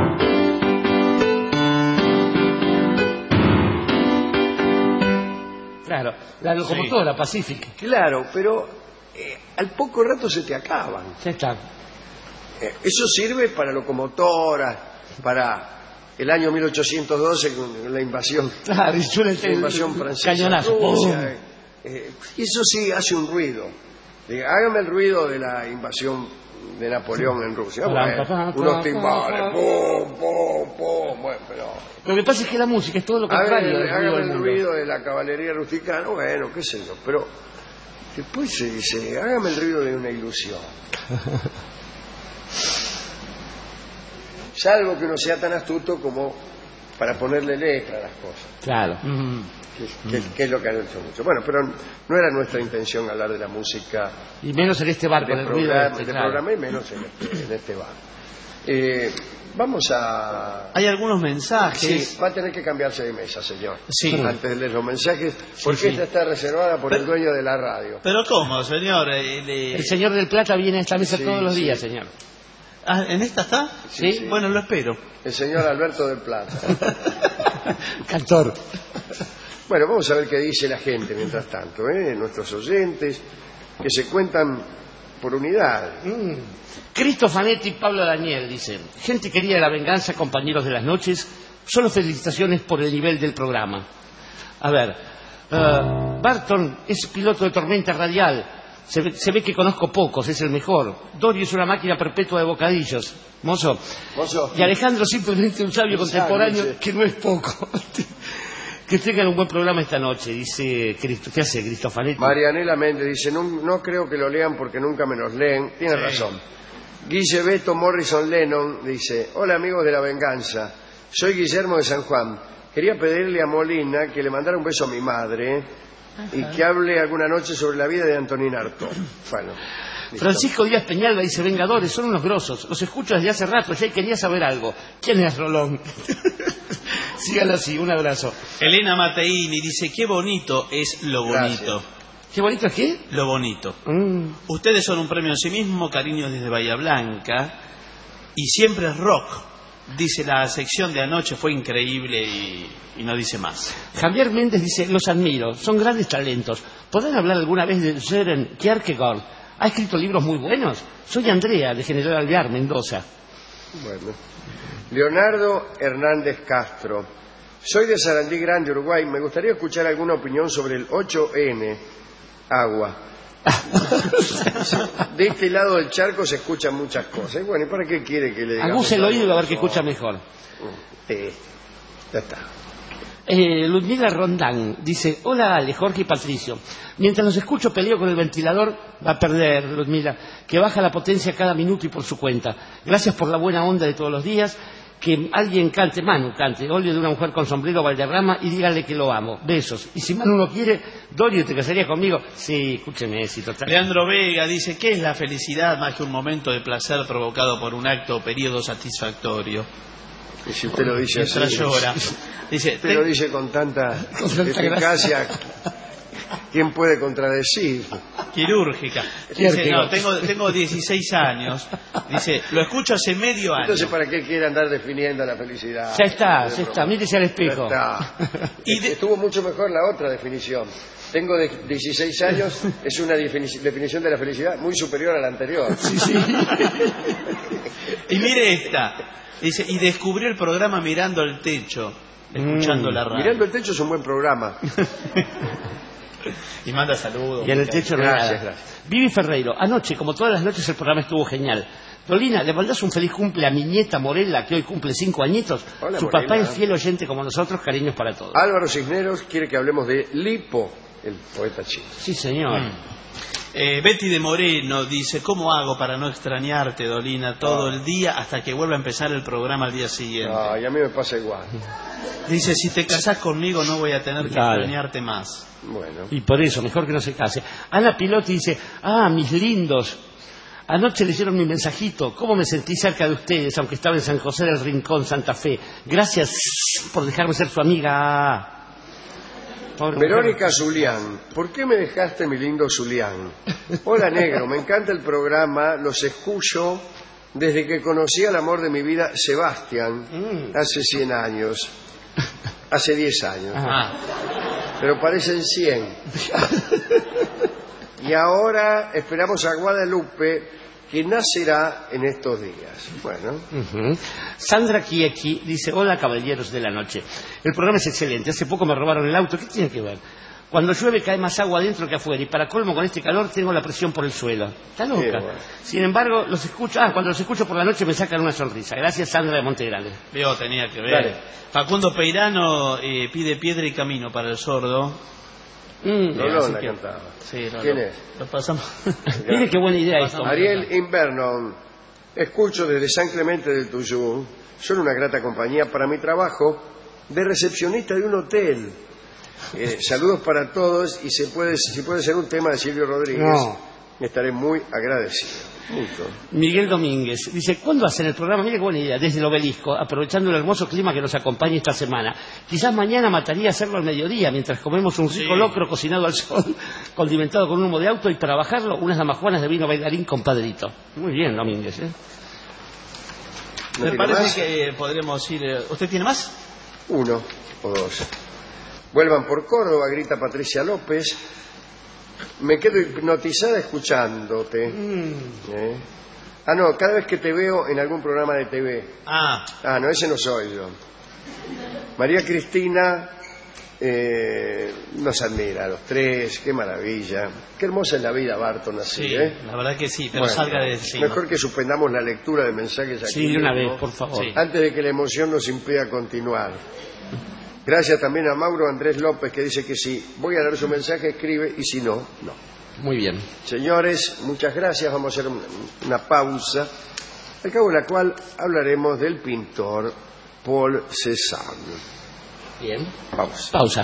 Claro, la locomotora Pacific. Claro, pero al poco rato se te acaban. Ya está. Eso sirve para locomotoras, para el año 1812 con la invasión, Claro, y suena la invasión francesa. cañonazo. Rusia, eso sí hace un ruido. Hágame el ruido de la invasión de Napoleón en Rusia. Bueno, unos timbales, pum, pum, pum. Bueno, pero... Lo que pasa es que la música es todo lo contrario. Hágame el ruido de la caballería rusticana, bueno, qué sé yo, pero después se dice, hágame el ruido de una ilusión. Salvo que uno sea tan astuto como para ponerle letra a las cosas. Claro. Que es lo que han hecho mucho. Bueno, pero no era nuestra intención hablar de la música Y menos en este bar con de el ruido. programa y menos en este bar. Vamos a... Hay algunos mensajes. Sí, va a tener que cambiarse de mesa, señor. Sí. Antes de leer los mensajes, porque esta está reservada por el dueño de la radio. ¿Pero cómo, señor? El señor del Plata viene a esta mesa Sí, todos los sí. días, señor. Ah, ¿en esta está? Sí. Bueno, lo espero. El señor Alberto del Plata. Cantor. Bueno, vamos a ver qué dice la gente mientras tanto, nuestros oyentes, que se cuentan por unidad. Cristo Fanetti, Pablo Daniel, dice: gente querida de La Venganza, compañeros de las noches, solo felicitaciones por el nivel del programa. A ver, Barton es piloto de tormenta radial, se ve que conozco pocos, es el mejor. Dory es una máquina perpetua de bocadillos, mozo. Y Alejandro simplemente un sabio contemporáneo, sí. que no es poco. Que tengan un buen programa esta noche, dice Cristo. ¿Qué hace Cristo Fanetti? Marianela Méndez dice, no creo que lo lean porque nunca me los leen. Tiene razón. Guille Beto Morrison Lennon dice, hola amigos de La Venganza, soy Guillermo de San Juan. Quería pedirle a Molina que le mandara un beso a mi madre y que hable alguna noche sobre la vida de Antonín Artaud. Bueno, listo. Francisco Díaz Peñalba dice, Vengadores, son unos grosos, los escucho desde hace rato, ya quería saber algo. ¿Quién es Rolón? Síganlo así, un abrazo. Elena Mateini dice, qué bonito es lo bonito. Gracias. ¿Qué bonito es qué? Lo bonito. Ustedes son un premio en sí mismo, cariños desde Bahía Blanca, y siempre es rock. Dice, la sección de anoche fue increíble y no dice más. Javier Méndez dice, los admiro, son grandes talentos. ¿Podrán hablar alguna vez de Søren Kierkegaard? ¿Ha escrito libros muy buenos? Soy Andrea, de General Alvear, Mendoza. Bueno. Leonardo Hernández Castro. Soy de Sarandí Grande, Uruguay. Me gustaría escuchar alguna opinión sobre el 8N, agua. De este lado del charco se escuchan muchas cosas. Bueno, ¿y para qué quiere que le digamos? Aguce el oído a ver que algo? escucha mejor. Ya está. Ludmila Rondán dice, hola Ale, Jorge y Patricio. Mientras los escucho peleo con el ventilador, va a perder Ludmila, que baja la potencia cada minuto y por su cuenta. Gracias por la buena onda de todos los días que alguien cante, Manu cante, Óleo de una mujer con sombrero Valderrama y dígale que lo amo. Besos. Y si Manu no quiere, Dolio, ¿te casarías conmigo? Sí, escúcheme, sí, total. Leandro Vega dice, ¿qué es la felicidad más que un momento de placer provocado por un acto o periodo satisfactorio? Y si usted lo dice así, mientras llora. Dice, usted lo dice con tanta eficacia, ¿quién puede contradecir? Quirúrgica. Dice, no, tengo 16 años. Dice, lo escucho hace medio año. Entonces, ¿para qué quiere andar definiendo la felicidad? Ya está, mírese al espejo. Ya está. Estuvo mucho mejor la otra definición. Tengo 16 años, es una definición de la felicidad muy superior a la anterior. Sí. Y mire esta. Dice, y descubrió el programa mirando el techo, escuchando la radio. Mirando el techo es un buen programa. Y manda saludos. Y en el techo gracias. Vivi Ferreiro, anoche, como todas las noches, el programa estuvo genial. Dolina, ¿le mandás un feliz cumple a mi nieta Morela, que hoy cumple 5 añitos? Hola, Su Morela. papá es fiel oyente como nosotros, cariños para todos. Álvaro Cisneros quiere que hablemos de Lipo, el poeta chino. Sí, señor. Betty de Moreno dice, ¿cómo hago para no extrañarte, Dolina, todo el día hasta que vuelva a empezar el programa al día siguiente? Y a mí me pasa igual. Dice, si te casás conmigo no voy a tener que extrañarte más. Bueno. Y por eso, mejor que no se case. Ana Pilotti dice, mis lindos, anoche leyeron mi mensajito, ¿cómo me sentí cerca de ustedes, aunque estaba en San José del Rincón, Santa Fe? Gracias por dejarme ser su amiga. Verónica Zulián, ¿por qué me dejaste, mi lindo Zulián? Hola, negro, me encanta el programa, los escucho desde que conocí al amor de mi vida, Sebastián, hace 100 años, hace 10 años, pero parecen 100. Y ahora esperamos a Guadalupe, que nacerá en estos días. Bueno. Sandra Kieki dice, hola caballeros de la noche. El programa es excelente, hace poco me robaron el auto, ¿qué tiene que ver? Cuando llueve cae más agua adentro que afuera y para colmo con este calor tengo la presión por el suelo. Está loca. Sí, bueno. Sin embargo, cuando los escucho por la noche me sacan una sonrisa. Gracias, Sandra de Montegrande. Veo, tenía que ver. Dale. Facundo Peirano pide piedra y camino para el sordo. Rolón la cantaba. Sí, ¿Quién es? Lo pasamos. Mire qué buena idea esto. Ariel Inverno, escucho desde San Clemente del Tuyú, son una grata compañía para mi trabajo de recepcionista de un hotel. Saludos para todos y si puede ser un tema de Silvio Rodríguez, estaré muy agradecido. Mucho. Miguel Domínguez dice, ¿cuándo hacen el programa? Mire qué buena idea, desde el Obelisco, aprovechando el hermoso clima que nos acompaña esta semana. Quizás mañana mataría hacerlo al mediodía, mientras comemos un rico locro cocinado al sol, condimentado con un humo de auto y para bajarlo unas damajuanas de vino bailarín compadrito. Muy bien, Domínguez. Me parece que podremos ir... ¿Usted tiene más? 1 o 2. Vuelvan por Córdoba, grita Patricia López. Me quedo hipnotizada escuchándote. No, cada vez que te veo en algún programa de TV. No, ese no soy yo. María Cristina nos admira a los tres, qué maravilla. Qué hermosa es la vida, Barton, así, sí, la verdad que sí, pero bueno, salga de encima. Mejor que suspendamos la lectura de mensajes aquí. Sí, de una vez, por favor. Sí. Antes de que la emoción nos impida continuar. Gracias también a Mauro Andrés López, que dice que si voy a leer su mensaje, escribe, y si no, no. Muy bien. Señores, muchas gracias. Vamos a hacer una pausa, al cabo de la cual hablaremos del pintor Paul Cézanne. Bien. Pausa.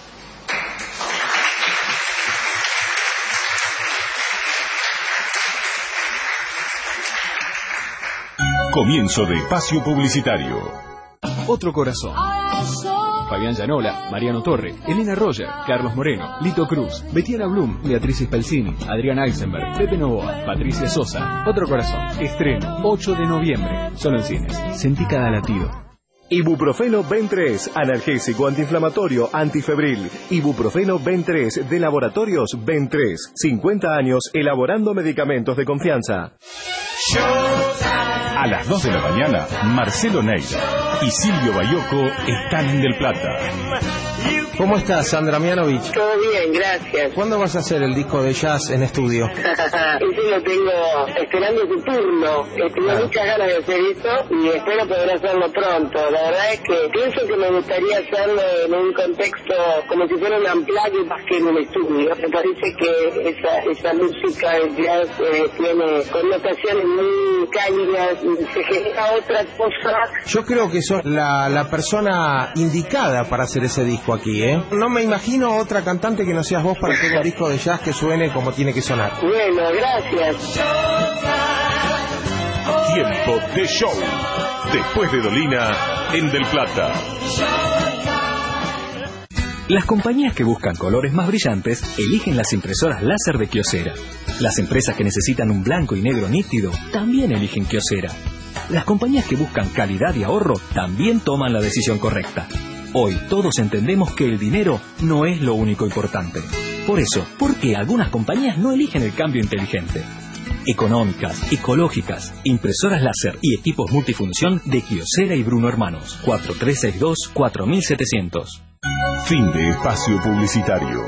Comienzo de espacio publicitario. Otro corazón. Fabián Llanola, Mariano Torre, Elena Roger, Carlos Moreno, Lito Cruz, Betiana Blum, Beatriz Spalzini, Adrián Eisenberg, Pepe Novoa, Patricia Sosa. Otro corazón. Estreno 8 de noviembre. Solo en cines. Sentí cada latido. Ibuprofeno Ben3, analgésico antiinflamatorio, antifebril. Ibuprofeno Ben3 de Laboratorios Ben3. 50 años elaborando medicamentos de confianza. A las 2 de la mañana, Marcelo Neira. y Silvio Bayoco están en Del Plata. ¿Cómo estás, Sandra Mianovich? Todo bien, gracias. ¿Cuándo vas a hacer el disco de jazz en estudio? Ese lo tengo esperando tu turno. Tengo muchas ganas de hacer esto y espero poder hacerlo pronto. La verdad es que pienso que me gustaría hacerlo en un contexto como si fuera un unplugged más que en un estudio. Me parece que esa música de jazz tiene connotaciones muy cálidas y se genera otra cosa. Yo creo que sos la persona indicada para hacer ese disco aquí, ¿eh? No me imagino otra cantante que no seas vos para hacer un disco de jazz que suene como tiene que sonar. Bueno, gracias. Tiempo de show. Después de Dolina, en Del Plata. Las compañías que buscan colores más brillantes eligen las impresoras láser de Kyocera. Las empresas que necesitan un blanco y negro nítido también eligen Kyocera. Las compañías que buscan calidad y ahorro también toman la decisión correcta. Hoy todos entendemos que el dinero no es lo único importante. Por eso, ¿por qué algunas compañías no eligen el cambio inteligente? Económicas, ecológicas, impresoras láser y equipos multifunción de Kyocera y Bruno Hermanos. 4362-4700. Fin de espacio publicitario.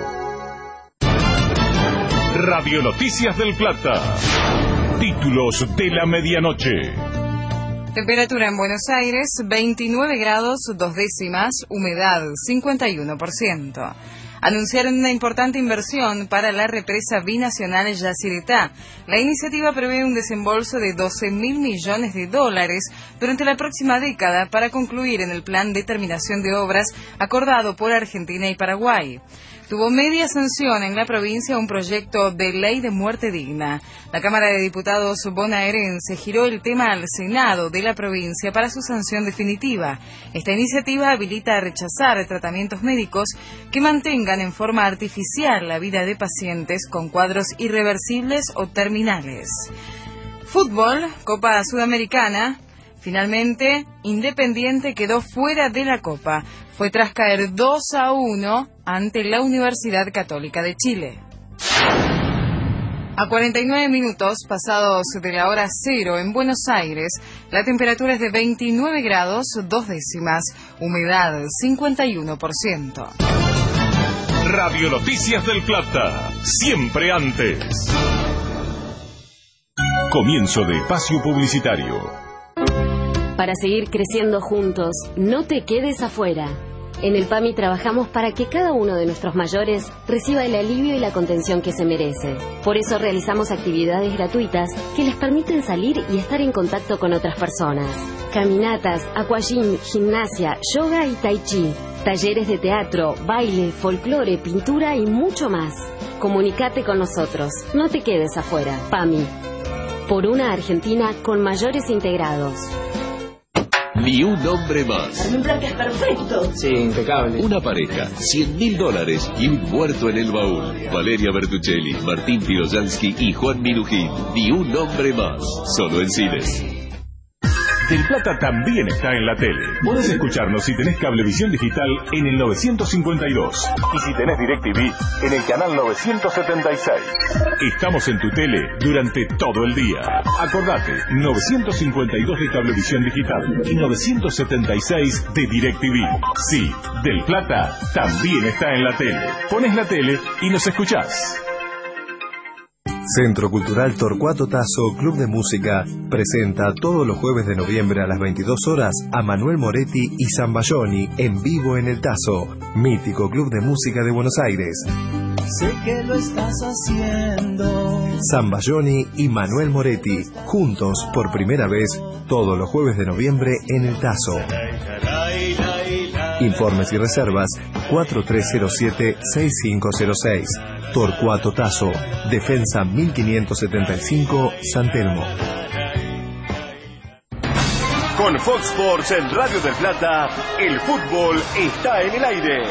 Radio Noticias del Plata. Títulos de la medianoche. Temperatura en Buenos Aires, 29 grados 2 décimas, humedad 51%. Anunciaron una importante inversión para la represa binacional Yacyretá. La iniciativa prevé un desembolso de $12.000 millones durante la próxima década para concluir en el plan de terminación de obras acordado por Argentina y Paraguay. Tuvo media sanción en la provincia un proyecto de ley de muerte digna. La Cámara de Diputados bonaerense giró el tema al Senado de la provincia para su sanción definitiva. Esta iniciativa habilita a rechazar tratamientos médicos que mantengan en forma artificial la vida de pacientes con cuadros irreversibles o terminales. Fútbol, Copa Sudamericana. Finalmente, Independiente quedó fuera de la Copa. Fue tras caer 2-1 ante la Universidad Católica de Chile. A 49 minutos pasados de la hora 0 en Buenos Aires, la temperatura es de 29 grados 2 décimas, humedad 51%. Radio Noticias del Plata, siempre antes. Comienzo de espacio publicitario. Para seguir creciendo juntos, no te quedes afuera. En el PAMI trabajamos para que cada uno de nuestros mayores reciba el alivio y la contención que se merece. Por eso realizamos actividades gratuitas que les permiten salir y estar en contacto con otras personas. Caminatas, aquagym, gimnasia, yoga y tai chi. Talleres de teatro, baile, folclore, pintura y mucho más. Comunicate con nosotros. No te quedes afuera. PAMI. Por una Argentina con mayores integrados. Ni un hombre más. Un plan que es perfecto. Sí, impecable. Una pareja, $100.000 y un muerto en el baúl. Valeria Bertuccelli, Martín Piroyansky y Juan Minujín. Ni un hombre más. Solo en cines. Del Plata también está en la tele. Podés escucharnos si tenés Cablevisión Digital en el 952. Y si tenés DirecTV en el canal 976. Estamos en tu tele durante todo el día. Acordate, 952 de Cablevisión Digital y 976 de DirecTV. Sí, Del Plata también está en la tele. Pones la tele y nos escuchás. Centro Cultural Torcuato Tasso Club de Música presenta todos los jueves de noviembre a las 22 horas a Manuel Moretti y Zambayoni en vivo en el Tasso, mítico club de música de Buenos Aires. Sé que lo estás haciendo. Zambayoni y Manuel Moretti, juntos por primera vez todos los jueves de noviembre en el Tasso. Informes y reservas 4307-6506. Torcuato Tasso, Defensa 1575, San Telmo. Con Fox Sports en Radio del Plata, el fútbol está en el aire.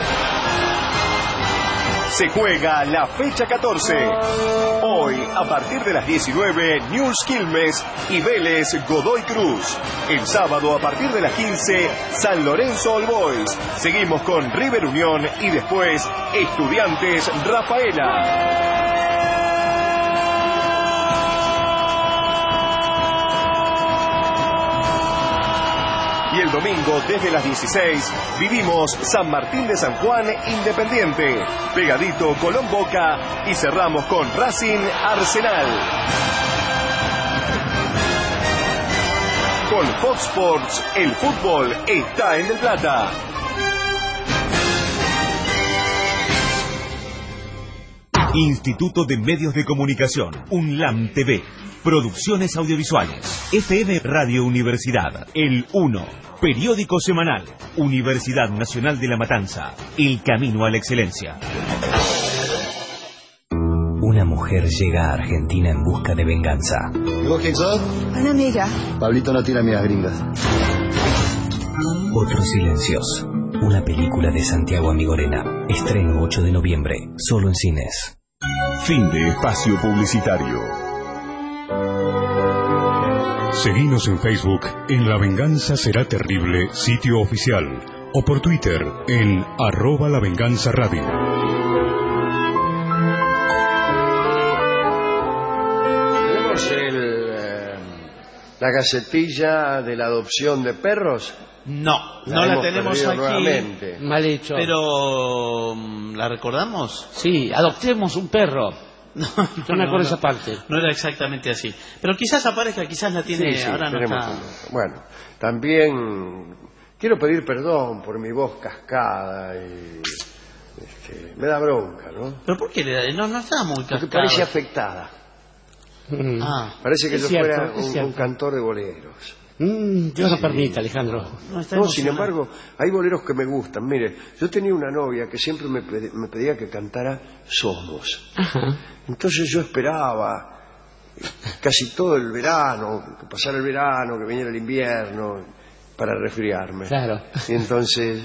Se juega la fecha 14. Hoy, a partir de las 19, News Quilmes y Vélez Godoy Cruz. El sábado, a partir de las 15, San Lorenzo All Boys. Seguimos con River Unión y después Estudiantes Rafaela. Y el el domingo desde las 16 vivimos San Martín de San Juan Independiente, pegadito Colón Boca y cerramos con Racing Arsenal. Con Fox Sports, el fútbol está en Del Plata. Instituto de Medios de Comunicación, UNLAM TV, Producciones Audiovisuales, FM Radio Universidad, El 1, Periódico Semanal, Universidad Nacional de La Matanza, El Camino a la Excelencia. Una mujer llega a Argentina en busca de venganza. ¿Y vos quién sos? Una amiga. Pablito no tiene amigas gringas. Otros silencios. Una película de Santiago Amigorena. Estreno 8 de noviembre, solo en cines. Fin de espacio publicitario. Seguinos en Facebook en La Venganza Será Terrible, sitio oficial, o por Twitter en @lavenganzaradio. ¿Tenemos la gacetilla de la adopción de perros? No la tenemos aquí. Nuevamente. Mal hecho. Pero, ¿la recordamos? Sí, adoptemos un perro. No me acuerdo esa parte. No era exactamente así. Pero quizás aparezca, quizás la tiene. Sí, ahora no está. Bueno, también quiero pedir perdón por mi voz cascada y me da bronca, ¿no? ¿Pero por qué le da? No está muy cascada. Porque parece afectada. Parece que yo fuera un cantor de boleros. Dios lo permite, Alejandro. No, sin embargo, hay boleros que me gustan. Mire, yo tenía una novia que siempre me pedía que cantara Somos. Ajá. Entonces yo esperaba casi todo el verano, que pasara el verano, que viniera el invierno, para resfriarme. Claro. Y entonces...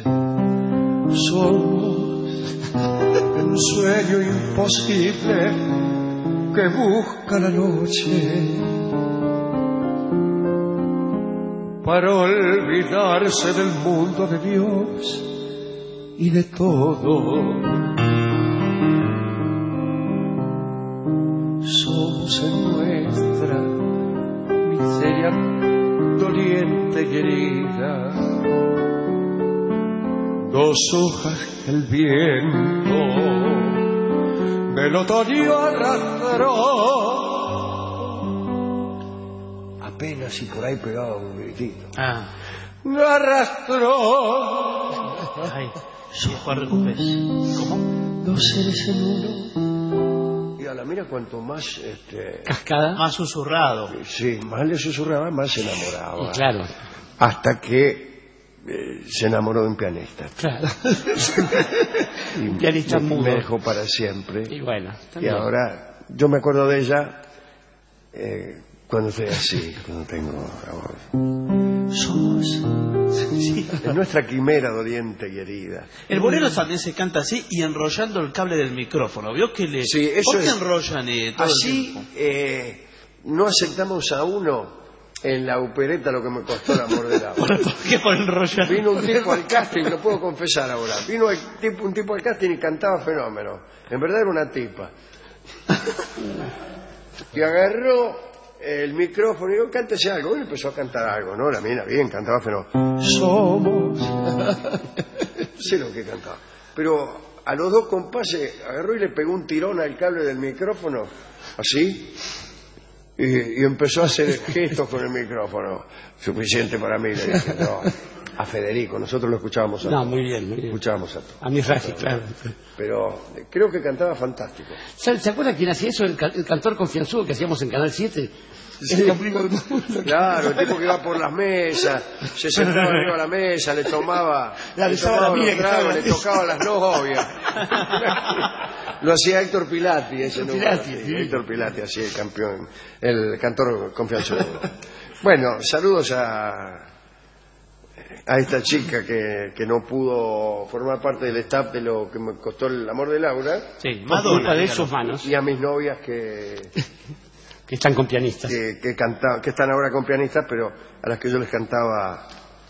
Somos un sueño imposible que busca la noche para olvidarse del mundo de Dios y de todo. Somos en nuestra miseria doliente y herida, dos hojas que el viento del otoño arrastró. Apenas y por ahí pegaba un gritito. Me arrastró. Ay, Juan recupera. ¿Cómo? Dos seres en uno. Y a la mira cuanto más cascada, más susurrado. Sí, más le susurraba, más se enamoraba. Claro. Hasta que se enamoró de un pianista. Claro. Y pianista mudo. Me dejó para siempre. Y bueno. Y ahora yo me acuerdo de ella. Cuando estoy así, cuando tengo Somos en nuestra quimera doliente y herida. El bolero también se canta así y enrollando el cable del micrófono. ¿Vio que le... Sí, eso ¿Por qué es... enrollan todo así, el tiempo? No aceptamos a uno en la opereta lo que me costó el amor del agua. ¿Por qué por enrollar? Vino un tipo al casting, lo puedo confesar ahora. Vino un tipo al casting y cantaba fenómeno. En verdad era una tipa. Y agarró el micrófono y dijo, cántese algo. Y empezó a cantar algo, ¿no? La mina bien, cantaba fenómeno. Somos. Sé lo que cantaba. Pero a los dos compases agarró y le pegó un tirón al cable del micrófono, así, y empezó a hacer gestos con el micrófono. Suficiente para mí, le dije, no. A Federico, nosotros lo escuchábamos a todos. Muy bien, muy bien. Escuchábamos a todos. A mi Raji, claro. Pero creo que cantaba fantástico. ¿Se acuerda quién hacía eso? El cantor confianzudo que hacíamos en Canal 7. Sí. Claro, el tipo que iba por las mesas, se sentaba arriba de la mesa, le tomaba los tragos, le tocaba a las novias. Lo hacía Héctor Pilati, ese número. Héctor Pilati hacía el campeón, el cantor confianzudo. Bueno, saludos a esta chica que no pudo formar parte del staff de lo que me costó el amor de Laura. Sí, Madonna de sus manos. Y a mis novias que están con pianistas. Que están ahora con pianistas, pero a las que yo les cantaba.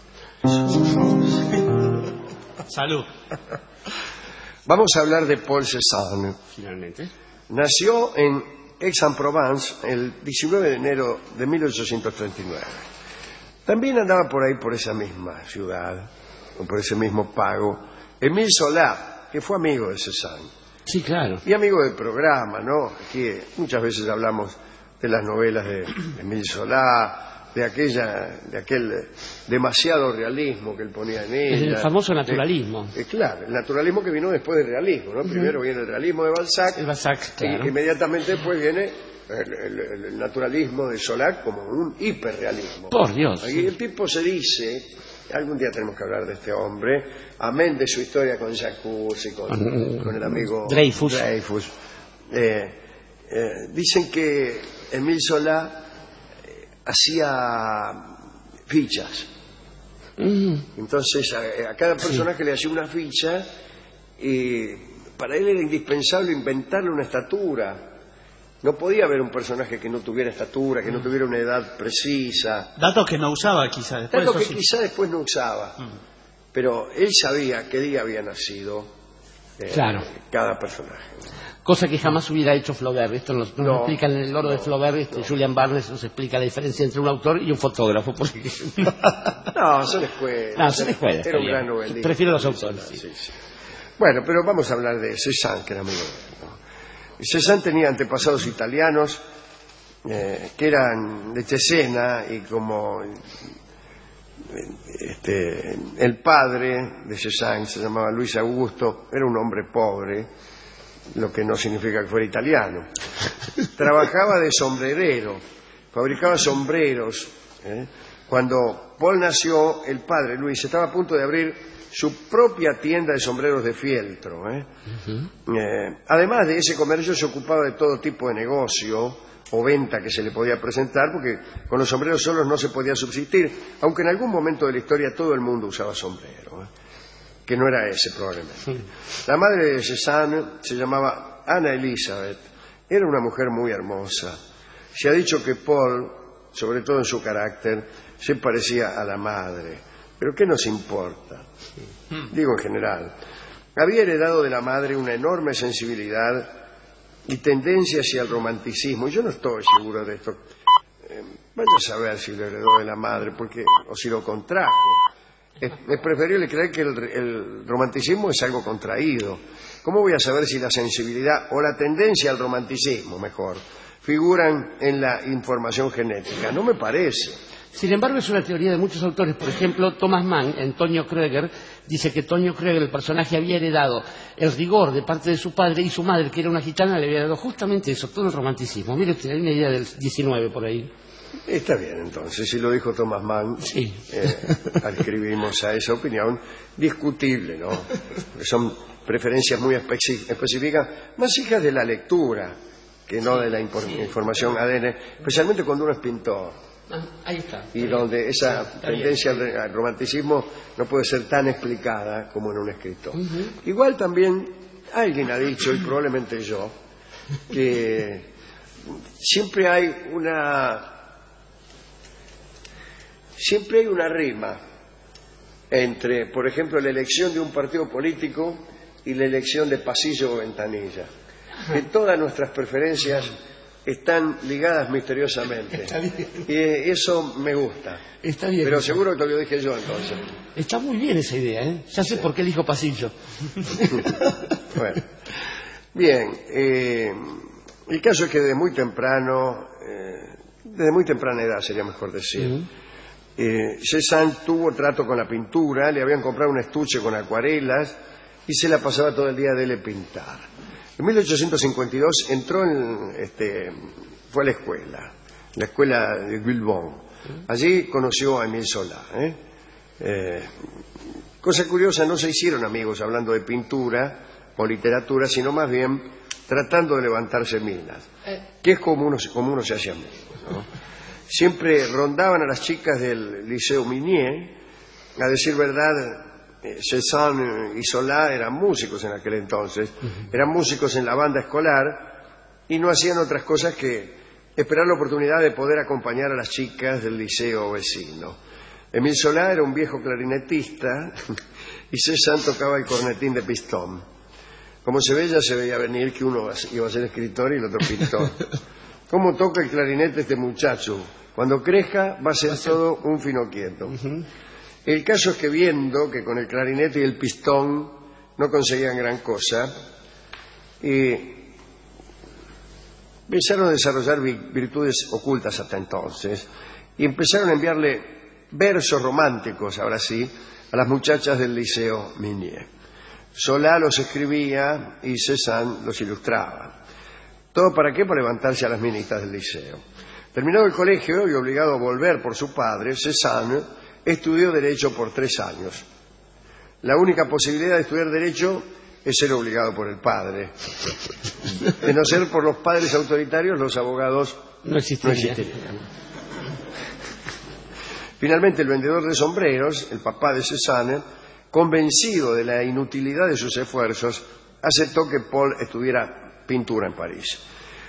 Salud. Vamos a hablar de Paul Cézanne. Finalmente. Nació en Aix-en-Provence el 19 de enero de 1839. También andaba por ahí, por esa misma ciudad, o por ese mismo pago, Émile Zola, que fue amigo de Cézanne. Sí, claro. Y amigo del programa, ¿no? Aquí muchas veces hablamos de las novelas de Émile Zola, de aquel demasiado realismo que él ponía en ella. El famoso naturalismo. Claro, el naturalismo que vino después del realismo, ¿no? Primero viene el realismo de Balzac. El Balzac, claro. Y inmediatamente después viene el naturalismo de Zola como un hiperrealismo. Por Dios. Y el tipo se dice, algún día tenemos que hablar de este hombre, amén de su historia con Jacques y con el amigo Dreyfus. Dicen que Émile Zola hacía fichas. Entonces a cada personaje le hacía una ficha y para él era indispensable inventarle una estatura. No podía haber un personaje que no tuviera estatura, que no tuviera una edad precisa. Datos que no usaba quizá después. Datos que quizá después no usaba. Pero él sabía qué día había nacido cada personaje. Cosa que jamás hubiera hecho Flaubert. Esto nos explica en el oro de Flaubert. Julian Barnes nos explica la diferencia entre un autor y un fotógrafo. Porque... No, son escuelas. Era un gran novelista. Prefiero los autores. Sí. Bueno, pero vamos a hablar de Cézanne, que era amigo de él, ¿no? Cézanne tenía antepasados italianos que eran de Cesena, y como el padre de Cézanne se llamaba Luis Augusto, era un hombre pobre, lo que no significa que fuera italiano. Trabajaba de sombrerero, fabricaba sombreros. Cuando Paul nació, el padre Luis estaba a punto de abrir su propia tienda de sombreros de fieltro. Además de ese comercio, se ocupaba de todo tipo de negocio o venta que se le podía presentar, porque con los sombreros solos no se podía subsistir, aunque en algún momento de la historia todo el mundo usaba sombrero, que no era ese probablemente. La madre de Cézanne se llamaba Ana Elizabeth, era una mujer muy hermosa. Se ha dicho que Paul, sobre todo en su carácter, se parecía a la madre, pero ¿qué nos importa? Digo en general. Había heredado de la madre una enorme sensibilidad y tendencia hacia el romanticismo. Yo no estoy seguro de esto. Vaya a saber si lo heredó de la madre o si lo contrajo. Es preferible creer que el romanticismo es algo contraído. ¿Cómo voy a saber si la sensibilidad o la tendencia al romanticismo, mejor, figuran en la información genética? No me parece. Sin embargo, es una teoría de muchos autores. Por ejemplo, Thomas Mann, en Tonio Kröger, dice que Tonio Kröger, el personaje, había heredado el rigor de parte de su padre, y su madre, que era una gitana, le había dado justamente eso, todo el romanticismo. Mire usted, hay una idea del 19 por ahí. Está bien, entonces, si lo dijo Thomas Mann, sí. Adscribimos a esa opinión discutible, ¿no? Son preferencias muy específicas, más hijas de la lectura que no de la información ADN, especialmente cuando uno es pintor. Ahí está. Y donde esa tendencia al romanticismo no puede ser tan explicada como en un escritor. Igual también alguien ha dicho, y probablemente yo, que siempre hay una rima entre, por ejemplo, la elección de un partido político y la elección de pasillo o ventanilla. Que todas nuestras preferencias están ligadas misteriosamente. Está bien. Y eso me gusta. Está bien. Pero seguro que te lo dije yo entonces. Está muy bien esa idea, ¿eh? Ya sé por qué elijo pasillo. Bueno. Bien. El caso es que desde muy temprana edad sería mejor decir, Cézanne tuvo trato con la pintura, le habían comprado un estuche con acuarelas y se la pasaba todo el día de él pintar. En 1852 entró fue a la escuela de Guilbon. Allí conoció a Émile Zola. Cosa curiosa, no se hicieron amigos hablando de pintura o literatura, sino más bien tratando de levantarse minas, que es como uno se hace amigo, ¿no? Siempre rondaban a las chicas del Liceo Minier. A decir verdad, Cézanne y Zola eran músicos en aquel entonces, eran músicos en la banda escolar y no hacían otras cosas que esperar la oportunidad de poder acompañar a las chicas del liceo vecino. Émile Zola era un viejo clarinetista y Cézanne tocaba el cornetín de pistón. Como se ve, ya se veía venir que uno iba a ser escritor y el otro pintor. ¿Cómo toca el clarinete este muchacho? Cuando crezca va a ser todo un fino quieto. El caso es que viendo que con el clarinete y el pistón no conseguían gran cosa, empezaron a desarrollar virtudes ocultas hasta entonces y empezaron a enviarle versos románticos, ahora sí, a las muchachas del Liceo Minier. Solá los escribía y Cézanne los ilustraba. ¿Todo para qué? Para levantarse a las minitas del liceo. Terminado el colegio y obligado a volver por su padre, Cézanne estudió Derecho por 3 años. La única posibilidad de estudiar Derecho es ser obligado por el padre. De no ser por los padres autoritarios, los abogados no existirían. Finalmente, el vendedor de sombreros, el papá de Cézanne, convencido de la inutilidad de sus esfuerzos, aceptó que Paul estudiara pintura en París.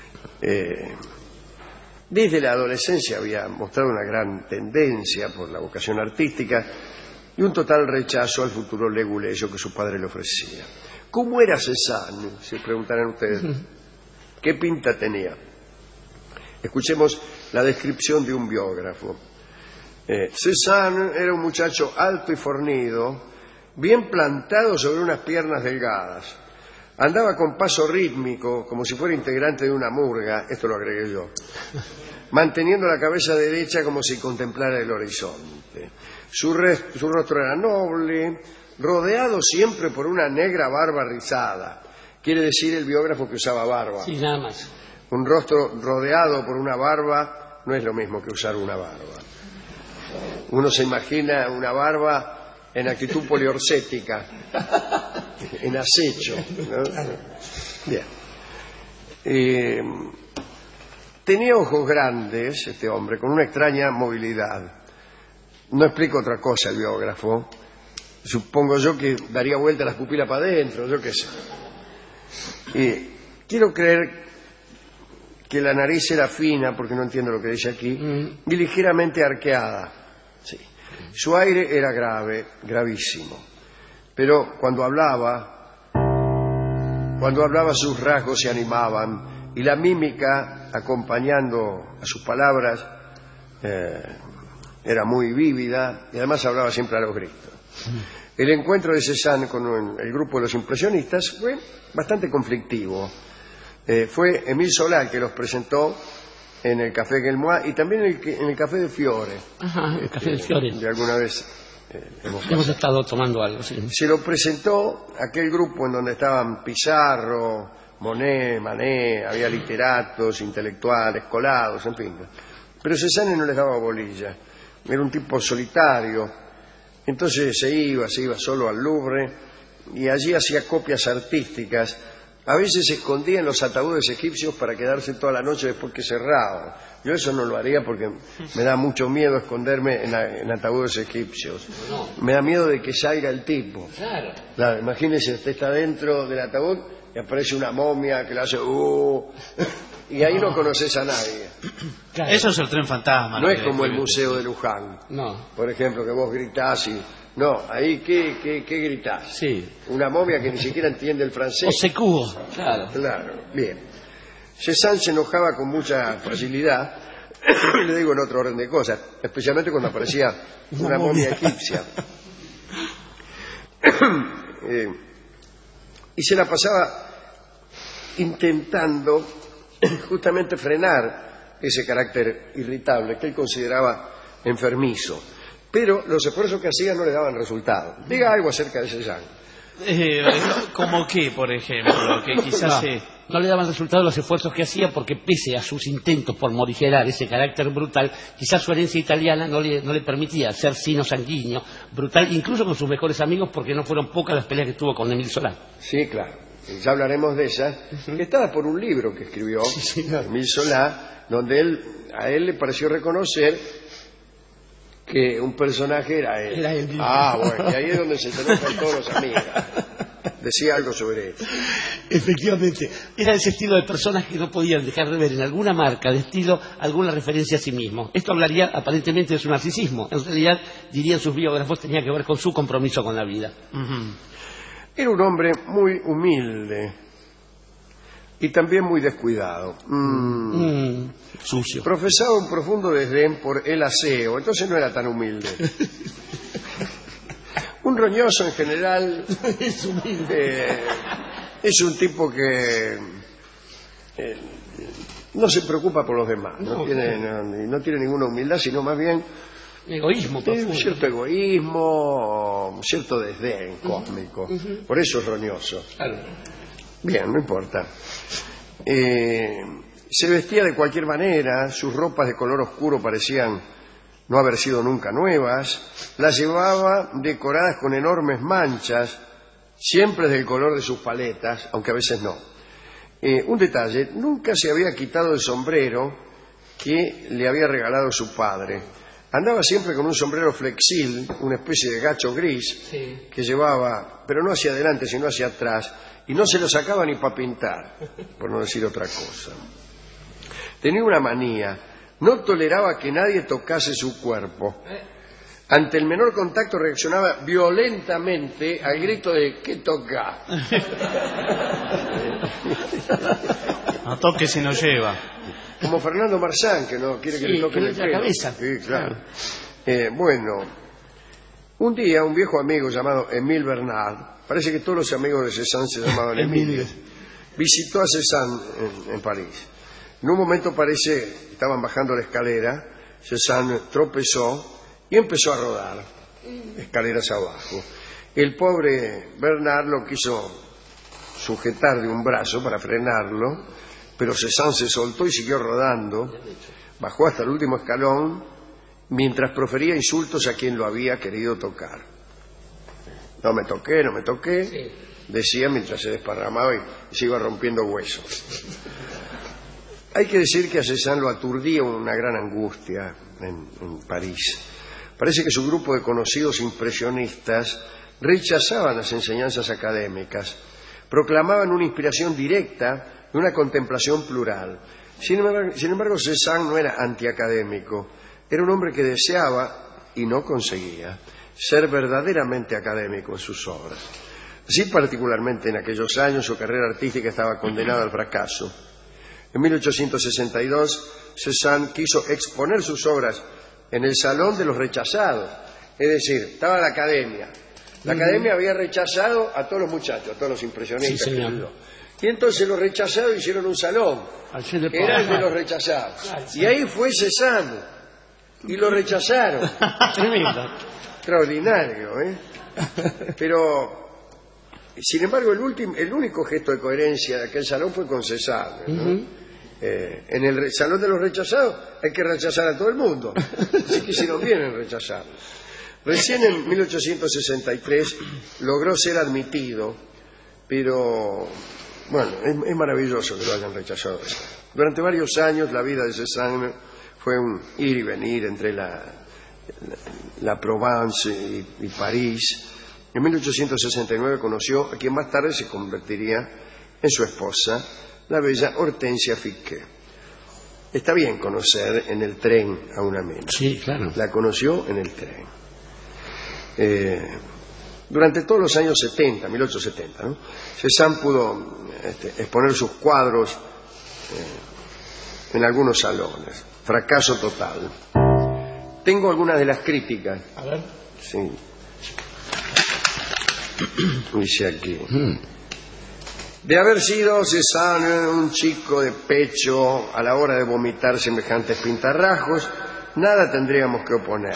Desde la adolescencia había mostrado una gran tendencia por la vocación artística y un total rechazo al futuro leguleyo que su padre le ofrecía. ¿Cómo era Cézanne? Se preguntarán ustedes. ¿Qué pinta tenía? Escuchemos la descripción de un biógrafo. Cézanne era un muchacho alto y fornido, bien plantado sobre unas piernas delgadas. Andaba con paso rítmico, como si fuera integrante de una murga, esto lo agregué yo, manteniendo la cabeza derecha como si contemplara el horizonte. Su rostro era noble, rodeado siempre por una negra barba rizada. Quiere decir el biógrafo que usaba barba. Sí, nada más. Un rostro rodeado por una barba no es lo mismo que usar una barba. Uno se imagina una barba en actitud poliorcética, en acecho, ¿no? Bien. Tenía ojos grandes, este hombre, con una extraña movilidad. No explico otra cosa el biógrafo. Supongo yo que daría vuelta las pupilas para adentro, yo qué sé. Quiero creer que la nariz era fina, porque no entiendo lo que dice aquí, y ligeramente arqueada. Sí. Su aire era grave, gravísimo. Pero cuando hablaba sus rasgos se animaban y la mímica, acompañando a sus palabras, era muy vívida y además hablaba siempre a los gritos. El encuentro de Cézanne con el grupo de los impresionistas fue bastante conflictivo. Fue Émile Zola el que los presentó en el Café Guelmois y también en el Café de Fiore. Ajá, el Café de Fiore. De alguna vez hemos estado tomando algo, sí. Se lo presentó aquel grupo en donde estaban Pizarro, Monet, Manet, había literatos, intelectuales, colados, en fin. Pero Cézanne no les daba bolilla. Era un tipo solitario. Entonces se iba solo al Louvre y allí hacía copias artísticas. A veces se escondía en los ataúdes egipcios para quedarse toda la noche después que cerraban. Yo eso no lo haría porque me da mucho miedo esconderme en ataúdes egipcios. Me da miedo de que salga el tipo. Claro, imagínese, usted está dentro del ataúd y aparece una momia que le hace y ahí no conoces a nadie. Claro. Eso es el tren fantasma. No es como el Museo de Luján. No. Por ejemplo, que vos gritás y... No, ahí, ¿qué gritás? Sí. Una momia que ni siquiera entiende el francés. O secuo. Claro. Claro, bien. Cézanne se enojaba con mucha facilidad, le digo en otro orden de cosas, especialmente cuando aparecía una momia egipcia. Y se la pasaba intentando justamente frenar ese carácter irritable que él consideraba enfermizo. Pero los esfuerzos que hacía no le daban resultado. Diga algo acerca de Cézanne. ¿Cómo qué, por ejemplo? Que quizás no le daban resultado los esfuerzos que hacía porque pese a sus intentos por morigerar ese carácter brutal, quizás su herencia italiana no le permitía ser sino sanguíneo, brutal, incluso con sus mejores amigos, porque no fueron pocas las peleas que tuvo con Émile Zola. Sí, claro. Ya hablaremos de esas. Que estaba por un libro que escribió Émile Zola, donde a él le pareció reconocer que un personaje era él. Era él mismo. Bueno, y ahí es donde se enojan todos los amigos. Decía algo sobre él. Efectivamente, era ese estilo de personas que no podían dejar de ver en alguna marca de estilo alguna referencia a sí mismo. Esto hablaría aparentemente de su narcisismo. En realidad, dirían sus biógrafos, tenía que ver con su compromiso con la vida. Era un hombre muy humilde. y también muy descuidado. Sucio. Profesaba un profundo desdén por el aseo, entonces no era tan humilde. Un roñoso en general Es humilde. es un tipo que no se preocupa por los demás, no tiene ninguna humildad, sino más bien Egoísmo profundo. un cierto egoísmo, un cierto desdén cósmico. Por eso es roñoso. Claro. Bien, no importa. Se vestía de cualquier manera, sus ropas de color oscuro parecían no haber sido nunca nuevas, las llevaba decoradas con enormes manchas, siempre del color de sus paletas, aunque a veces no. Un detalle, nunca se había quitado el sombrero que le había regalado su padre. Andaba siempre con un sombrero flexil, una especie de gacho gris, que llevaba, pero no hacia adelante, sino hacia atrás, y no se lo sacaba ni para pintar, por no decir otra cosa. Tenía una manía, no toleraba que nadie tocase su cuerpo. Ante el menor contacto reaccionaba violentamente al grito de ¿qué toca? No toque si no lleva. Como Fernando Marzán, que no quiere que le toquen el pelo. cabeza. Sí, claro. Bueno, un día un viejo amigo llamado Émile Bernard, parece que todos los amigos de Cézanne se llamaban Emilio, visitó a Cézanne en París. En un momento parece que estaban bajando la escalera, Cézanne tropezó y empezó a rodar, escaleras abajo. El pobre Bernard lo quiso sujetar de un brazo para frenarlo, pero Cézanne se soltó y siguió rodando, bajó hasta el último escalón, mientras profería insultos a quien lo había querido tocar. No me toqué, decía mientras se desparramaba y se iba rompiendo huesos. Hay que decir que a Cézanne lo aturdía una gran angustia en París. Parece que su grupo de conocidos impresionistas rechazaban las enseñanzas académicas, proclamaban una inspiración directa y una contemplación plural. Sin embargo, Cézanne no era antiacadémico, era un hombre que deseaba, y no conseguía, ser verdaderamente académico en sus obras. Así, particularmente en aquellos años, su carrera artística estaba condenada al fracaso. En 1862, Cézanne quiso exponer sus obras en el Salón de los Rechazados. Es decir, estaba la academia. La academia había rechazado a todos los muchachos, a todos los impresionistas. Sí, señor. Y entonces los rechazados hicieron un salón, que era el de los rechazados. Y ahí fue Cézanne. Y lo rechazaron. Tremendo. Extraordinario, ¿eh? Pero, sin embargo, el único gesto de coherencia de aquel salón fue con Cézanne, ¿no? En el Salón de los Rechazados hay que rechazar a todo el mundo. Así que hicieron bien en rechazar. Recién en 1863 logró ser admitido, pero bueno, es maravilloso que lo hayan rechazado. Durante varios años la vida de Cézanne fue un ir y venir entre la Provence y París. En 1869 conoció a quien más tarde se convertiría en su esposa, la bella Hortensia Ficquet. Está bien conocer en el tren a una mina. Sí, claro. La conoció en el tren. Durante todos los años 70, 1870, ¿no? Cézanne pudo exponer sus cuadros en algunos salones. Fracaso total. Tengo algunas de las críticas. A ver. Sí. Dice aquí. De haber sido Cézanne un chico de pecho a la hora de vomitar semejantes pintarrajos, nada tendríamos que oponer.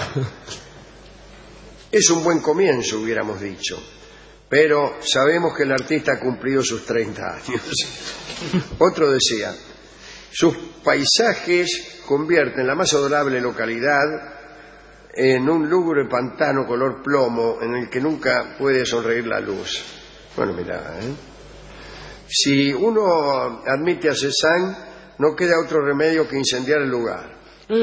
Es un buen comienzo, hubiéramos dicho, pero sabemos que el artista ha cumplido sus 30 años. Otro decía, sus paisajes convierten la más adorable localidad en un lúgubre pantano color plomo en el que nunca puede sonreír la luz. Bueno, mirá, si uno admite a Cézanne, no queda otro remedio que incendiar el lugar.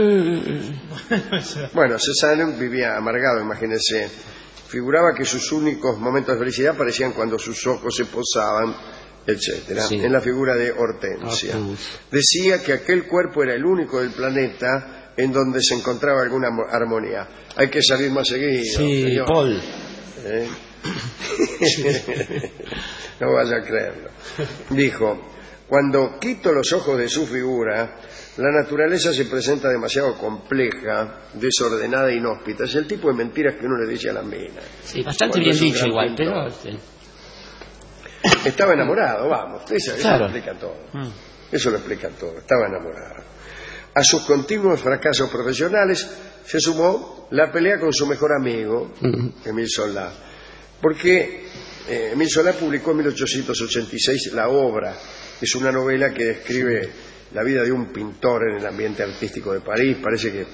Bueno, Cézanne vivía amargado, imagínense. Figuraba que sus únicos momentos de felicidad parecían cuando sus ojos se posaban, etcétera, sí, en la figura de Hortensia. Decía que aquel cuerpo era el único del planeta en donde se encontraba alguna armonía. Hay que salir más seguido. Sí, señor. Paul. No vaya a creerlo. Dijo, Cuando quito los ojos de su figura, la naturaleza se presenta demasiado compleja, desordenada e inhóspita. Es el tipo de mentiras que uno le dice a las minas. Sí, bastante bien dicho igual, pero... Estaba enamorado, vamos. Eso claro. lo explica todo. Eso lo explica todo. Estaba enamorado. A sus continuos fracasos profesionales se sumó la pelea con su mejor amigo, Émile Zola. Porque Émile Zola publicó en 1886 La Obra. Es una novela que describe la vida de un pintor en el ambiente artístico de París. Parece que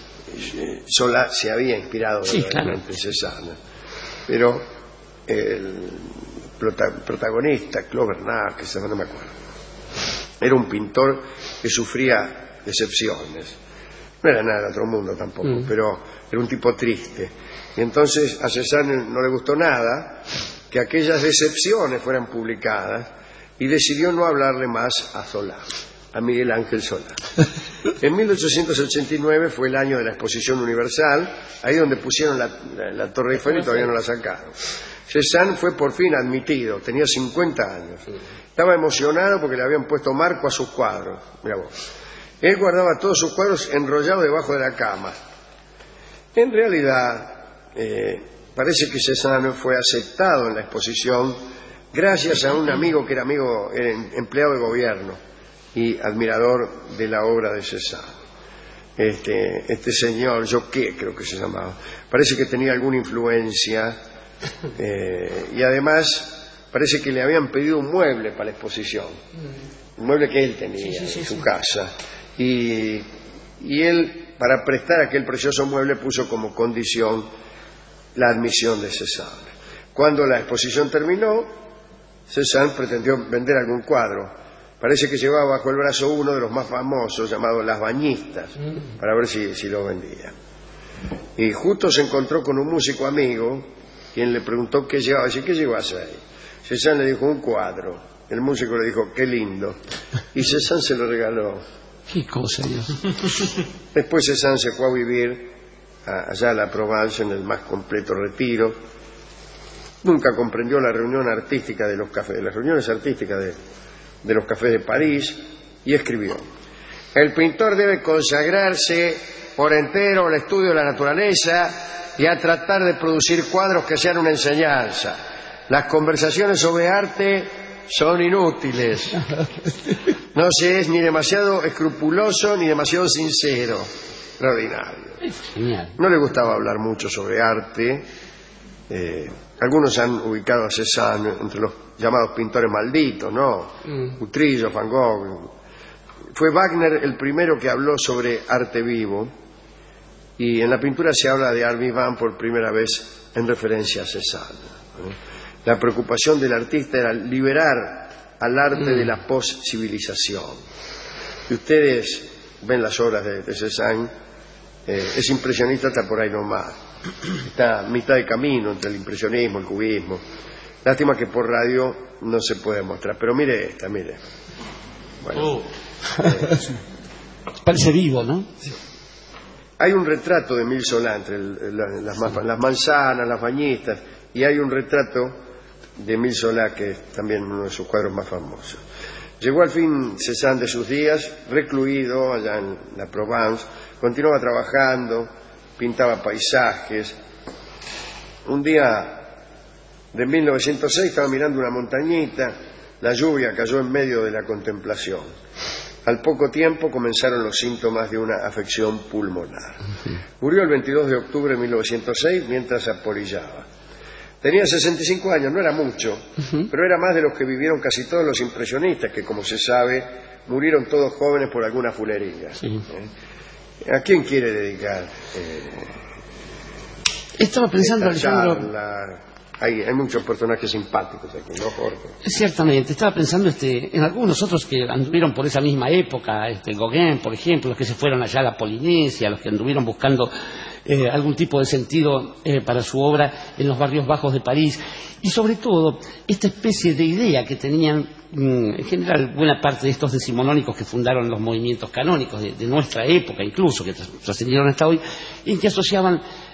Zola se había inspirado en Cézanne. Pero el protagonista, Claude Bernard, que no me acuerdo, era un pintor que sufría decepciones. No era nada de otro mundo tampoco, pero era un tipo triste. Y entonces a Cézanne no le gustó nada que aquellas decepciones fueran publicadas y decidió no hablarle más a Zola, a Miguel Ángel Zola. En 1889 fue el año de la Exposición Universal, ahí donde pusieron la Torre Eiffel y todavía no la sacaron. Cézanne fue por fin admitido, tenía 50 años. Estaba emocionado porque le habían puesto marco a sus cuadros. Mira vos. Él guardaba todos sus cuadros enrollados debajo de la cama. En realidad, parece que Cézanne fue aceptado en la exposición gracias a un amigo que era empleado de gobierno y admirador de la obra de Cézanne. Este señor, Joquet creo que se llamaba, parece que tenía alguna influencia y además parece que le habían pedido un mueble para la exposición, un mueble que él tenía en su casa, y él, para prestar aquel precioso mueble, puso como condición la admisión de Cézanne. Cuando la exposición terminó, Cézanne pretendió vender algún cuadro. Parece que llevaba bajo el brazo uno de los más famosos, llamado Las Bañistas, para ver si lo vendía. Y justo se encontró con un músico amigo, quien le preguntó qué llevaba. Dice, ¿qué llevas ahí? Cézanne le dijo, un cuadro. El músico le dijo, qué lindo. Y Cézanne se lo regaló. Qué cosa, Dios. Después Cézanne se fue a vivir allá a la Provence en el más completo retiro. Nunca comprendió la reunión artística de los cafés, las reuniones artísticas de los cafés de París, y escribió: el pintor debe consagrarse por entero al estudio de la naturaleza y a tratar de producir cuadros que sean una enseñanza. Las conversaciones sobre arte son inútiles. No se es ni demasiado escrupuloso ni demasiado sincero. Extraordinario. Genial. No le gustaba hablar mucho sobre arte. Algunos han ubicado a Cézanne entre los llamados pintores malditos, ¿no? Utrillo, Van Gogh. Fue Wagner el primero que habló sobre arte vivo, y en la pintura se habla de art vivant por primera vez en referencia a Cézanne. La preocupación del artista era liberar al arte de la post-civilización. Si ustedes ven las obras de Cézanne, es impresionista hasta por ahí nomás. Está a mitad de camino entre el impresionismo, el cubismo. Lástima que por radio no se puede mostrar. Pero mire esta, mire. Bueno, parece vivo, ¿no? Hay un retrato de Émile Zola entre las manzanas, las bañistas, y hay un retrato de Émile Zola que es también uno de sus cuadros más famosos. Llegó al fin Cézanne de sus días, recluido allá en la Provence. Continuaba trabajando, pintaba paisajes. Un día de 1906 estaba mirando una montañita, la lluvia cayó en medio de la contemplación. Al poco tiempo comenzaron los síntomas de una afección pulmonar. Murió el 22 de octubre de 1906 mientras se apolillaba. Tenía 65 años, no era mucho, pero era más de los que vivieron casi todos los impresionistas, que, como se sabe, murieron todos jóvenes por alguna fulería. ¿A quién quiere dedicar? Estaba pensando, Alejandro... Hay muchos personajes simpáticos aquí, ¿no, Jorge? Ciertamente, estaba pensando en algunos otros que anduvieron por esa misma época, Gauguin, por ejemplo, los que se fueron allá a la Polinesia, los que anduvieron buscando algún tipo de sentido para su obra en los barrios bajos de París, y sobre todo esta especie de idea que tenían en general buena parte de estos decimonónicos que fundaron los movimientos canónicos de nuestra época, incluso que trascendieron hasta hoy, en que asociaban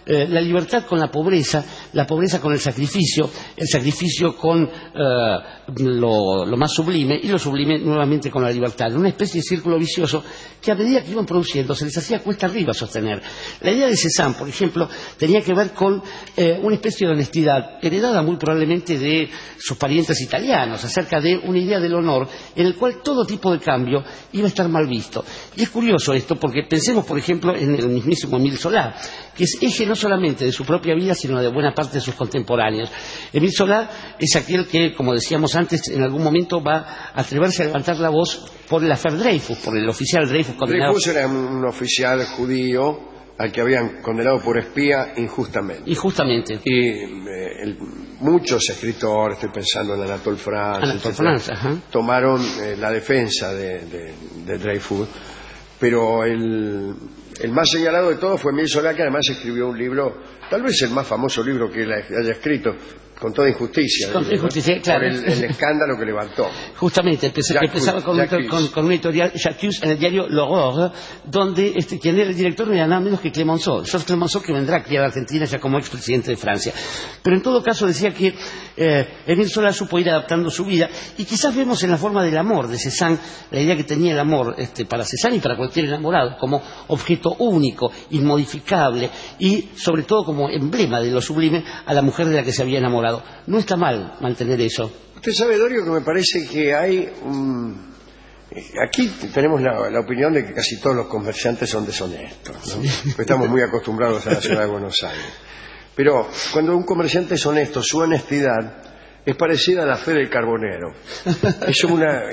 la libertad con la pobreza con el sacrificio con lo más sublime y lo sublime nuevamente con la libertad. Una especie de círculo vicioso que a medida que iban produciendo se les hacía cuesta arriba sostener. La idea de Cézanne, por ejemplo, tenía que ver con una especie de honestidad heredada muy probablemente de sus parientes italianos, acerca de una idea del honor en el cual todo tipo de cambio iba a estar mal visto. Y es curioso esto porque pensemos, por ejemplo, en el mismísimo Émile Zola, que es eje no solamente de su propia vida, sino de buena parte de sus contemporáneos. Émile Zola es aquel que, como decíamos antes, en algún momento va a atreverse a levantar la voz por el affaire Dreyfus, por el oficial Dreyfus condenado. Dreyfus era un oficial judío al que habían condenado por espía injustamente. Injustamente. Y muchos escritores, estoy pensando en Anatole France, tomaron la defensa de Dreyfus, pero el más señalado de todos fue Émile Zola, que además escribió un libro, tal vez el más famoso libro que él haya escrito, con toda injusticia. Con injusticia, claro. Por el escándalo que levantó. Justamente, empezaba con un editorial, J'accuse, en el diario L'Aurore, donde quien era el director no era nada menos que Clemenceau. Georges Clemenceau, que vendrá aquí a la Argentina ya como expresidente de Francia. Pero en todo caso decía que Émile Zola supo ir adaptando su vida, y quizás vemos en la forma del amor de Cézanne, la idea que tenía el amor para Cézanne y para cualquier enamorado, como objeto único, inmodificable, y sobre todo como emblema de lo sublime a la mujer de la que se había enamorado. No está mal mantener eso. Usted sabe, Dorio, que me parece que hay aquí tenemos la opinión de que casi todos los comerciantes son deshonestos, ¿no? Estamos muy acostumbrados a la ciudad de Buenos Aires. Pero cuando un comerciante es honesto, su honestidad es parecida a la fe del carbonero. Es una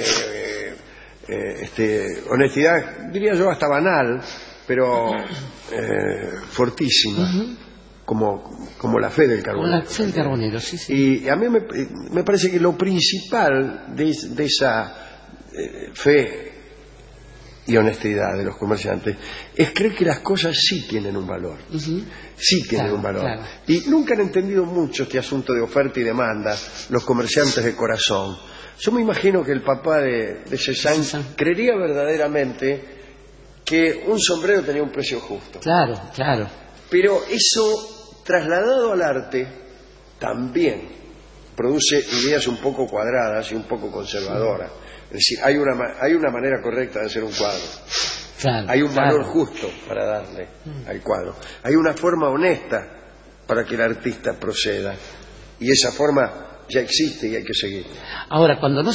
honestidad, diría yo, hasta banal, pero fortísima. Como la fe del carbonero. La fe del carbonero, sí, sí. Y a mí me parece que lo principal de esa fe y honestidad de los comerciantes es creer que las cosas sí tienen un valor. Sí tienen un valor. Claro. Y nunca han entendido mucho este asunto de oferta y demanda los comerciantes de corazón. Yo me imagino que el papá de Cézanne creería verdaderamente que un sombrero tenía un precio justo. Claro, claro. Pero eso, trasladado al arte, también produce ideas un poco cuadradas y un poco conservadoras. Es decir, hay una manera correcta de hacer un cuadro. Claro, hay un valor justo para darle al cuadro. Hay una forma honesta para que el artista proceda. Y esa forma ya existe y hay que seguir. Ahora, cuando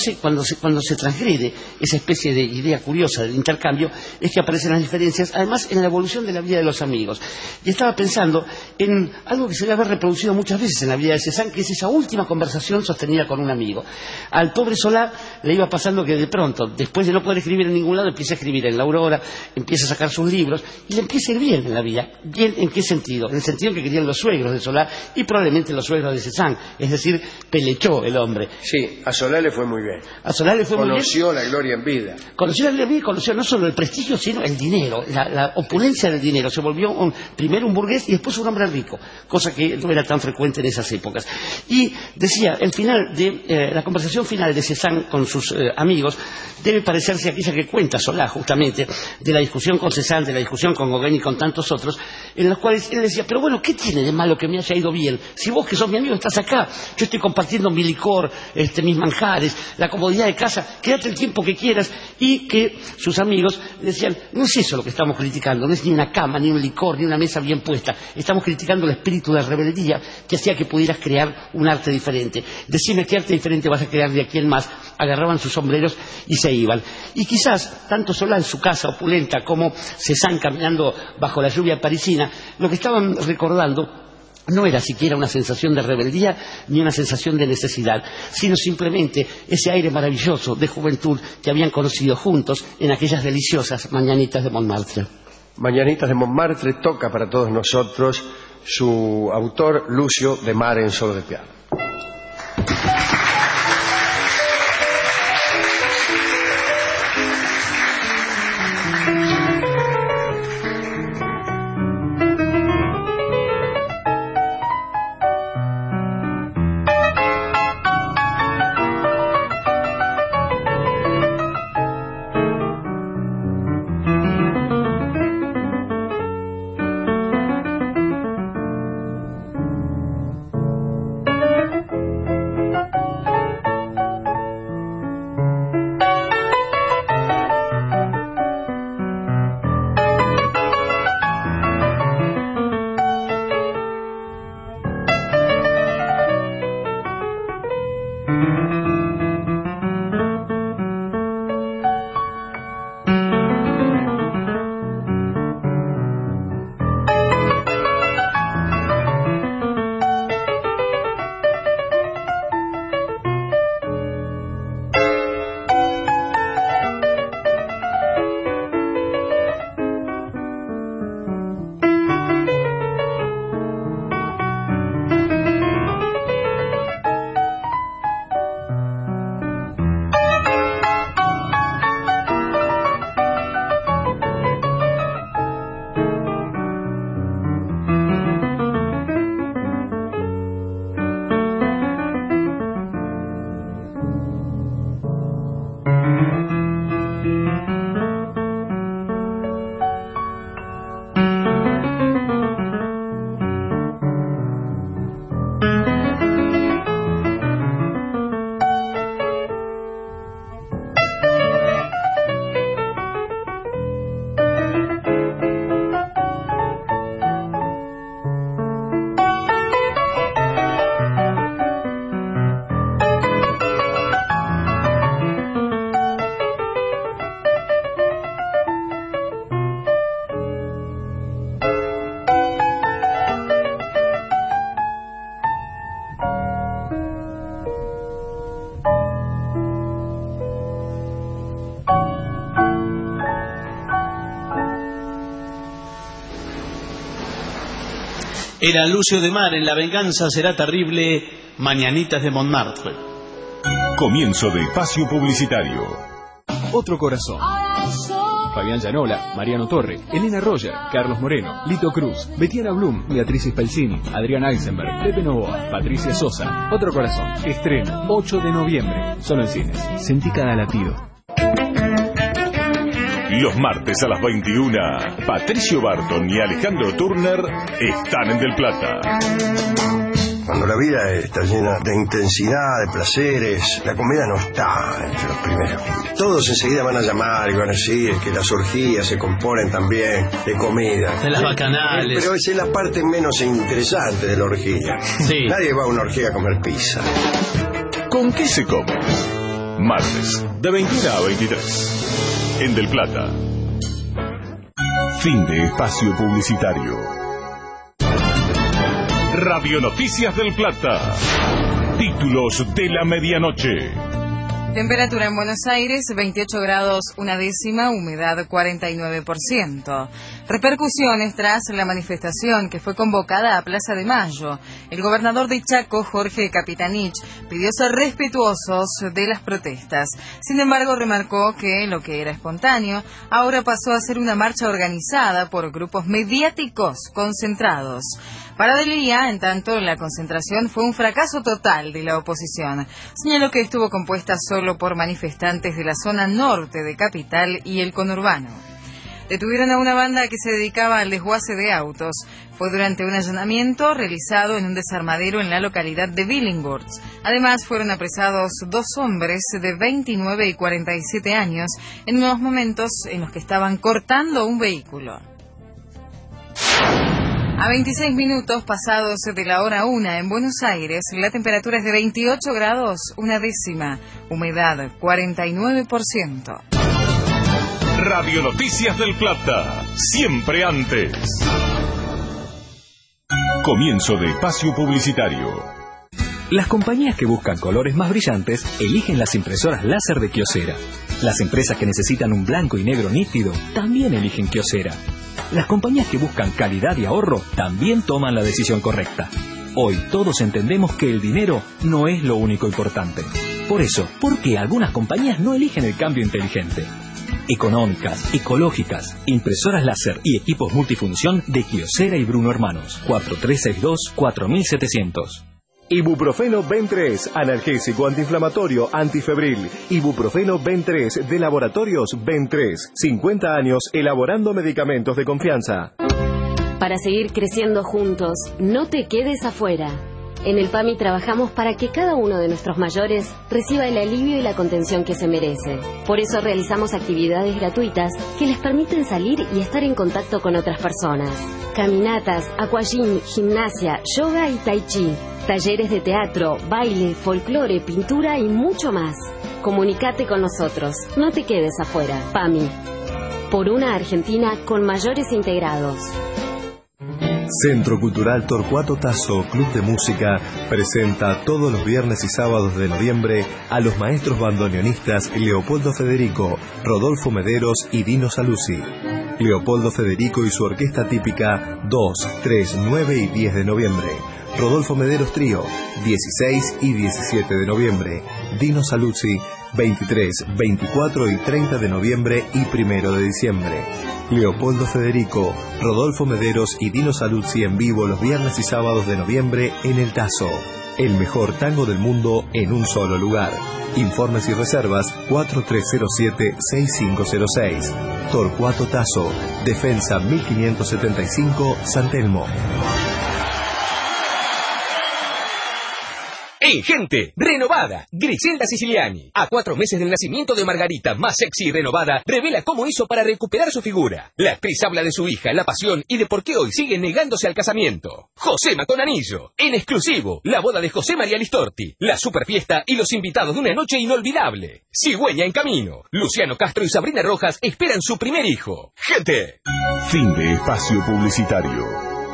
se transgrede esa especie de idea curiosa del intercambio, es que aparecen las diferencias, además en la evolución de la vida de los amigos. Y estaba pensando en algo que se debe haber reproducido muchas veces en la vida de Cézanne, que es esa última conversación sostenida con un amigo. Al pobre Zola le iba pasando que de pronto, después de no poder escribir en ningún lado, empieza a escribir en La Aurora, empieza a sacar sus libros, y le empieza a ir bien en la vida. ¿Bien en qué sentido? En el sentido en que querían los suegros de Zola y probablemente los suegros de Cézanne, es decir, pelechó el hombre. Sí, a Zola le fue muy bien. A Zola le fue muy bien. Conoció la gloria en vida. Conoció la gloria en vida y conoció no solo el prestigio, sino el dinero, la opulencia del dinero. Se volvió primero un burgués y después un hombre rico, cosa que no era tan frecuente en esas épocas. Y decía, el final de la conversación final de Cézanne con sus amigos debe parecerse a aquella que cuenta Zola, justamente, de la discusión con Cézanne, de la discusión con Gauguin y con tantos otros, en los cuales él decía, pero bueno, ¿qué tiene de malo que me haya ido bien? Si vos, que sos mi amigo, estás acá, yo estoy compartiendo mi licor, mis manjares, la comodidad de casa, quédate el tiempo que quieras. Y que sus amigos decían, no es eso lo que estamos criticando, no es ni una cama, ni un licor, ni una mesa bien puesta, estamos criticando el espíritu de rebeldía que hacía que pudieras crear un arte diferente. Decime qué arte diferente vas a crear de aquí en más. Agarraban sus sombreros y se iban. Y quizás, tanto Zola en su casa opulenta como Cézanne caminando bajo la lluvia parisina, lo que estaban recordando no era siquiera una sensación de rebeldía ni una sensación de necesidad, sino simplemente ese aire maravilloso de juventud que habían conocido juntos en aquellas deliciosas mañanitas de Montmartre. Mañanitas de Montmartre toca para todos nosotros su autor Lucio de Mare en solo de piano. Era Lucio de Mar en La venganza será terrible, Mañanitas de Montmartre. Comienzo de espacio publicitario. Otro corazón. Fabián Llanola, Mariano Torre, Elena Roger, Carlos Moreno, Lito Cruz, Betiana Blum, Beatriz Spalzini, Adrián Eisenberg, Pepe Novoa, Patricia Sosa. Otro corazón. Estreno 8 de noviembre. Solo en cines. Sentí cada latido. Los martes a las 21, Patricio Barton y Alejandro Turner están en Del Plata. Cuando la vida está llena de intensidad, de placeres, la comida no está entre los primeros. Todos enseguida van a llamar y van a decir que las orgías se componen también de comida. De las bacanales. Pero esa es la parte menos interesante de la orgía. Sí. Nadie va a una orgía a comer pizza. ¿Con qué se come? Martes, de 21 a 23. En Del Plata. Fin de espacio publicitario. Radio Noticias del Plata. Títulos de la medianoche. Temperatura en Buenos Aires, 28 grados, 1 décima, humedad 49%. Repercusiones tras la manifestación que fue convocada a Plaza de Mayo. El gobernador de Chaco, Jorge Capitanich, pidió ser respetuosos de las protestas. Sin embargo, remarcó que lo que era espontáneo ahora pasó a ser una marcha organizada por grupos mediáticos concentrados. Para Delía, en tanto, la concentración fue un fracaso total de la oposición. Señaló que estuvo compuesta solo por manifestantes de la zona norte de Capital y el conurbano. Detuvieron a una banda que se dedicaba al desguace de autos. Fue durante un allanamiento realizado en un desarmadero en la localidad de Billinghurst. Además, fueron apresados 2 hombres de 29 y 47 años en unos momentos en los que estaban cortando un vehículo. A 26 minutos pasados de la hora 1 en Buenos Aires, la temperatura es de 28 grados, 1 décima, humedad 49%. Radio Noticias del Plata, siempre antes. Comienzo de espacio publicitario. Las compañías que buscan colores más brillantes eligen las impresoras láser de Kyocera. Las empresas que necesitan un blanco y negro nítido también eligen Kyocera. Las compañías que buscan calidad y ahorro también toman la decisión correcta. Hoy todos entendemos que el dinero no es lo único importante. Por eso, ¿por qué algunas compañías no eligen el cambio inteligente? Económicas, ecológicas, impresoras láser y equipos multifunción de Kyocera y Bruno Hermanos. 4362-4700. Ibuprofeno Ben3, analgésico antiinflamatorio, antifebril. Ibuprofeno Ben3 de Laboratorios Ben3. 50 años elaborando medicamentos de confianza. Para seguir creciendo juntos, no te quedes afuera. En el PAMI trabajamos para que cada uno de nuestros mayores reciba el alivio y la contención que se merece. Por eso realizamos actividades gratuitas que les permiten salir y estar en contacto con otras personas. Caminatas, aquagym, gimnasia, yoga y tai chi. Talleres de teatro, baile, folclore, pintura y mucho más. Comunicate con nosotros. No te quedes afuera. PAMI. Por una Argentina con mayores integrados. Centro Cultural Torcuato Tasso, Club de Música, presenta todos los viernes y sábados de noviembre a los maestros bandoneonistas Leopoldo Federico, Rodolfo Mederos y Dino Saluzzi. Leopoldo Federico y su orquesta típica 2, 3, 9 y 10 de noviembre. Rodolfo Mederos Trío, 16 y 17 de noviembre. Dino Saluzzi, 23, 24 y 30 de noviembre y 1 de diciembre. Leopoldo Federico, Rodolfo Mederos y Dino Saluzzi en vivo los viernes y sábados de noviembre en El Tazo. El mejor tango del mundo en un solo lugar. Informes y reservas 4307-6506. Torcuato Tasso, Defensa 1575, San Telmo. ¡Hey, gente! ¡Renovada! Griselda Siciliani. A 4 meses del nacimiento de Margarita, más sexy y renovada, revela cómo hizo para recuperar su figura. La actriz habla de su hija, la pasión y de por qué hoy sigue negándose al casamiento. Josema con anillo. En exclusivo, la boda de José María Listorti, la superfiesta y los invitados de una noche inolvidable. Cigüeña en camino. Luciano Castro y Sabrina Rojas esperan su primer hijo. ¡Gente! Fin de espacio publicitario.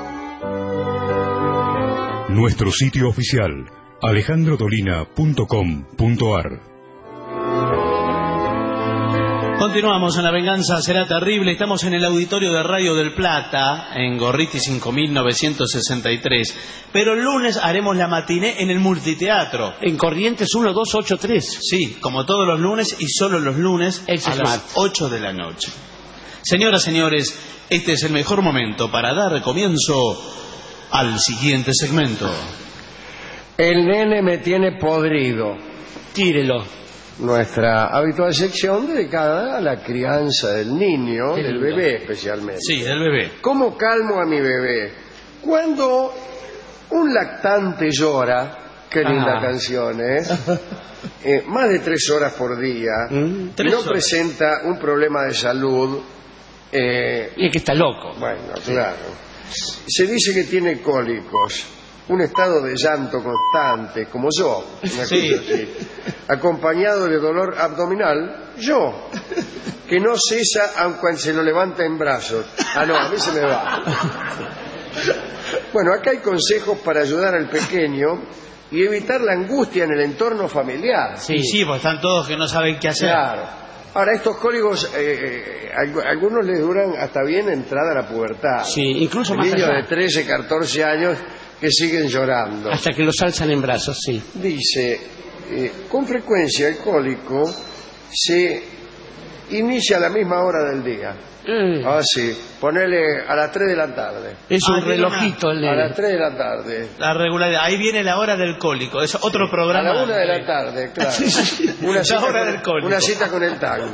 Nuestro sitio oficial, alejandrodolina.com.ar. Continuamos en La Venganza Será Terrible. Estamos en el auditorio de Radio del Plata, en Gorriti 5963. Pero el lunes haremos la matiné en el Multiteatro. En Corrientes 1283. Sí, como todos los lunes y solo los lunes a las 8 de la noche. Señoras, señores, este es el mejor momento para dar comienzo al siguiente segmento. El nene me tiene podrido. Tírelo. Nuestra habitual sección dedicada a la crianza del niño, del bebé especialmente. Sí, del bebé. ¿Cómo calmo a mi bebé? Cuando un lactante llora, qué linda canción, más de 3 horas por día, y no presenta un problema de salud. Y es que está loco. Bueno, claro. Se dice que tiene cólicos, un estado de llanto constante, como yo, una cosa así, acompañado de dolor abdominal, yo, que no cesa aunque se lo levanta en brazos. Ah, no, a mí se me va. Bueno, acá hay consejos para ayudar al pequeño y evitar la angustia en el entorno familiar. Sí, pues están todos que no saben qué hacer. Claro. Ahora, estos cólicos, algunos les duran hasta bien entrada la pubertad. Sí, incluso más niños allá. de 13, 14 años que siguen llorando. Hasta que los alzan en brazos, sí. Dice, con frecuencia el cólico se inicia a la misma hora del día. Ah, sí, ponele a las 3 de la tarde. Es un relojito el nene. A las 3 de la tarde. La regularidad, ahí viene la hora del cólico, es otro programa. A la 1 de la tarde, claro. La hora del cólico. Una cita con el tango.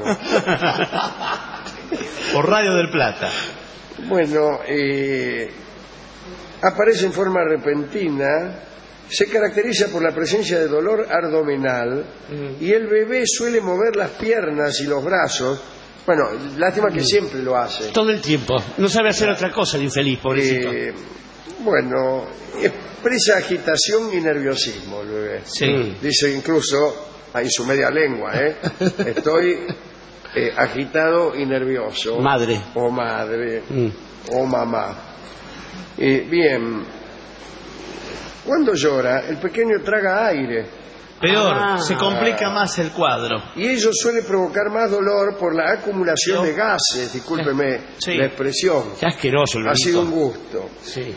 Por Radio del Plata. Bueno, aparece en forma repentina, se caracteriza por la presencia de dolor abdominal y el bebé suele mover las piernas y los brazos. Bueno, lástima que siempre lo hace. Todo el tiempo. No sabe hacer otra cosa el infeliz, pobrecito. Bueno, expresa agitación y nerviosismo el bebé. Sí. Dice incluso, en su media lengua, estoy agitado y nervioso. Madre. O madre. O mamá. Bien. Cuando llora, el pequeño traga aire. Peor, se complica más el cuadro. Y ello suele provocar más dolor por la acumulación de gases, discúlpeme la expresión. Qué asqueroso. Ha sido un gusto. Sí.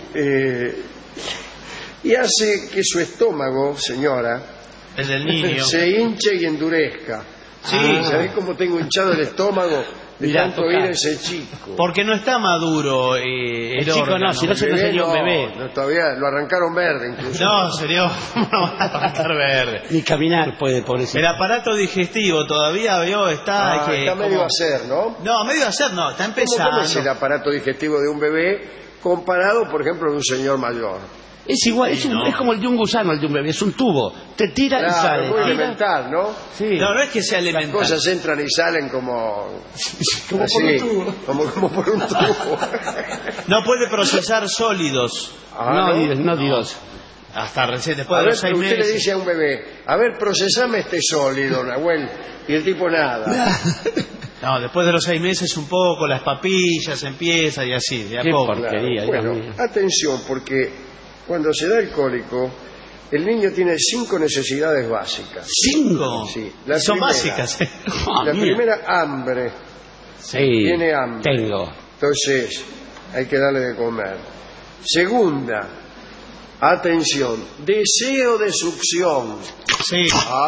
Y hace que su estómago, señora, el del niño, se hinche y endurezca. Sí. ¿Sabés cómo tengo hinchado el estómago de tanto ir a ese chico? Porque no está maduro el chico órgano. no, si no se lo sería un bebé. No, todavía lo arrancaron verde incluso. No, sería arrancar verde. Ni caminar puede, pobrecito. El aparato digestivo todavía está está medio a hacer, ¿no? No, medio a hacer no, está empezando. ¿Cómo es el aparato digestivo de un bebé comparado, por ejemplo, de un señor mayor? Es igual, es como el de un gusano, el de un bebé, es un tubo. Te tira y sale. Es muy elemental, ¿no? Sí. No es que sea elemental. Las cosas entran y salen como por un tubo. Como por un tubo. No puede procesar sólidos. No, Dios. Hasta recién, después de los 6 meses. Usted le dice a un bebé, a ver, procesame este sólido, Nahuel, y el tipo nada. No, después de los 6 meses un poco, las papillas empieza y así, de a poco. Porquería, bueno, atención, porque cuando se da el cólico, el niño tiene 5 necesidades básicas. ¿5? Sí. Son básicas. La primera, hambre. Sí. Tiene hambre. Tengo. Entonces, hay que darle de comer. Segunda, atención, deseo de succión. Sí.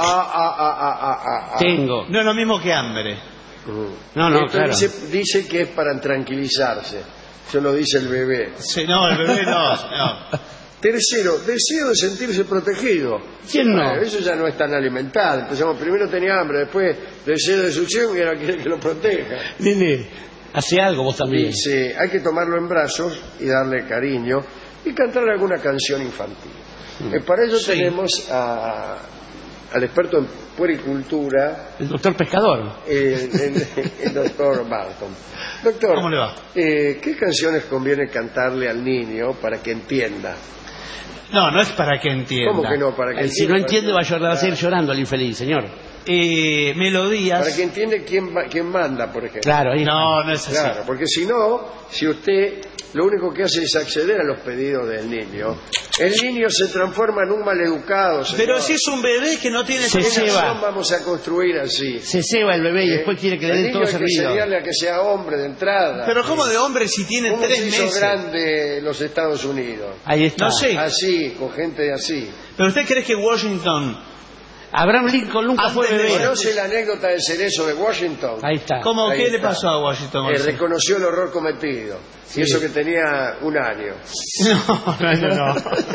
Tengo. No es lo mismo que hambre. No, claro. Dice que es para tranquilizarse. Eso lo dice el bebé. Sí, no, el bebé no. Tercero, deseo de sentirse protegido. ¿Quién no? Eso ya no es tan alimental. Empezamos, primero tenía hambre, después deseo de succión y ahora quiere que lo proteja. Nene, hace algo vos también. Dice, hay que tomarlo en brazos y darle cariño y cantar alguna canción infantil. Para ello tenemos al experto en puericultura, el doctor Pescador, el doctor Barton. Doctor, ¿cómo le va? ¿Qué canciones conviene cantarle al niño para que entienda? No es para que entienda. ¿Cómo que no? Para que si no entiende va a seguir llorando el infeliz, señor. melodías. Para que entiende quién manda, por ejemplo. Claro, no es así. Claro, porque si no, si usted lo único que hace es acceder a los pedidos del niño, el niño se transforma en un maleducado. Señor. Pero si es un bebé que no tiene... Vamos a construir así. Se ceba el bebé y después quiere que le den todo servido. Hay que enseñarle a que sea hombre de entrada. Pero ¿cómo de hombre si tiene 3 meses? ¿Cómo se hizo grande los Estados Unidos? Ahí está. No sé. Así, con gente así. ¿Pero usted cree que Washington... Abraham Lincoln nunca fue bebé? ¿Conoce la anécdota del cerezo de Washington? Ahí está. ¿Cómo? ¿Qué le pasó a Washington? Reconoció el horror cometido. Sí. Y eso que tenía 1 año. No.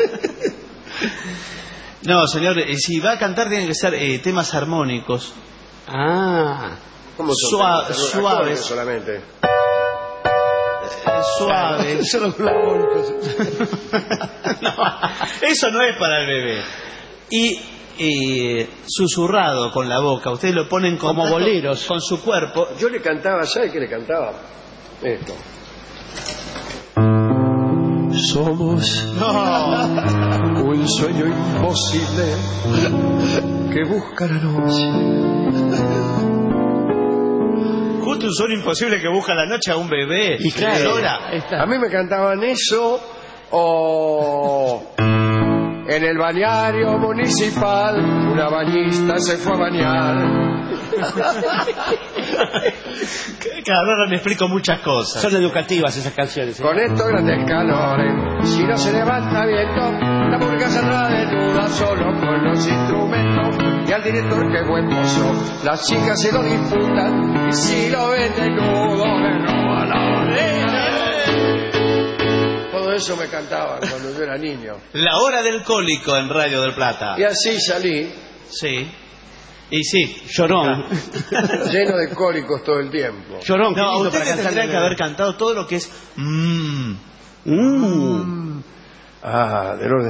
No, señor, si va a cantar tienen que ser temas armónicos. ¿Cómo son? Suaves. Solamente. Suaves. No, eso no es para el bebé. Y susurrado con la boca. Ustedes lo ponen como boleros con su cuerpo. Yo le cantaba, ¿sabe qué le cantaba? Esto. Somos un sueño imposible que busca la noche. Justo un sueño imposible que busca la noche a un bebé. Y claro, a mí me cantaban eso o... En el balneario municipal, una bañista se fue a bañar. Claro, ahora me explico muchas cosas. Son educativas esas canciones. Con estos grandes calores, si no se levanta viento, la pública saldrá desnuda solo con los instrumentos. Y al director, que buen mozo, las chicas se lo disputan. Y si lo ven desnudo a la orilla. Todo eso me cantaban cuando yo era niño. La hora del cólico en Radio del Plata. Y así salí. Sí. Y sí. Llorón. Lleno de cólicos todo el tiempo. Llorón. No, usted tendría que haber cantado todo lo que es... del orden.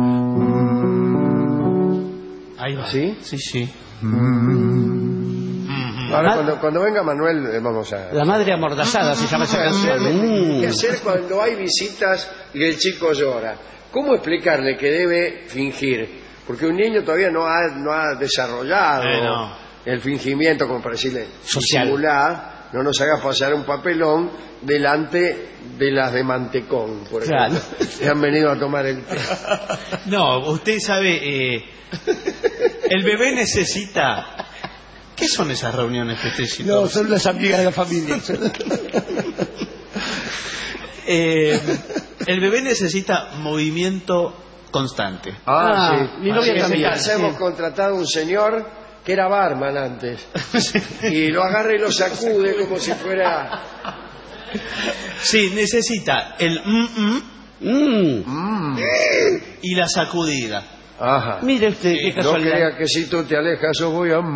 Ahí va. ¿Sí? Sí. Ahora cuando venga Manuel vamos a... La madre amordazada se llama esa canción. ¿Qué hacer cuando hay visitas y el chico llora? ¿Cómo explicarle que debe fingir? Porque un niño todavía no ha desarrollado el fingimiento, como para decirle, simular, no nos haga pasar un papelón delante de las de mantecón, por ejemplo, que han venido a tomar el té. No, usted sabe, el bebé necesita... ¿Qué son esas reuniones que usted citó? No, son las amigas de la familia. El bebé necesita movimiento constante. Sí. Mi novia también. Hemos contratado un señor que era barman antes. Y lo agarra y lo sacude como si fuera... Sí, necesita el y la sacudida. Ajá. Mire usted, qué casualidad. No crea que si tú te alejas yo voy a...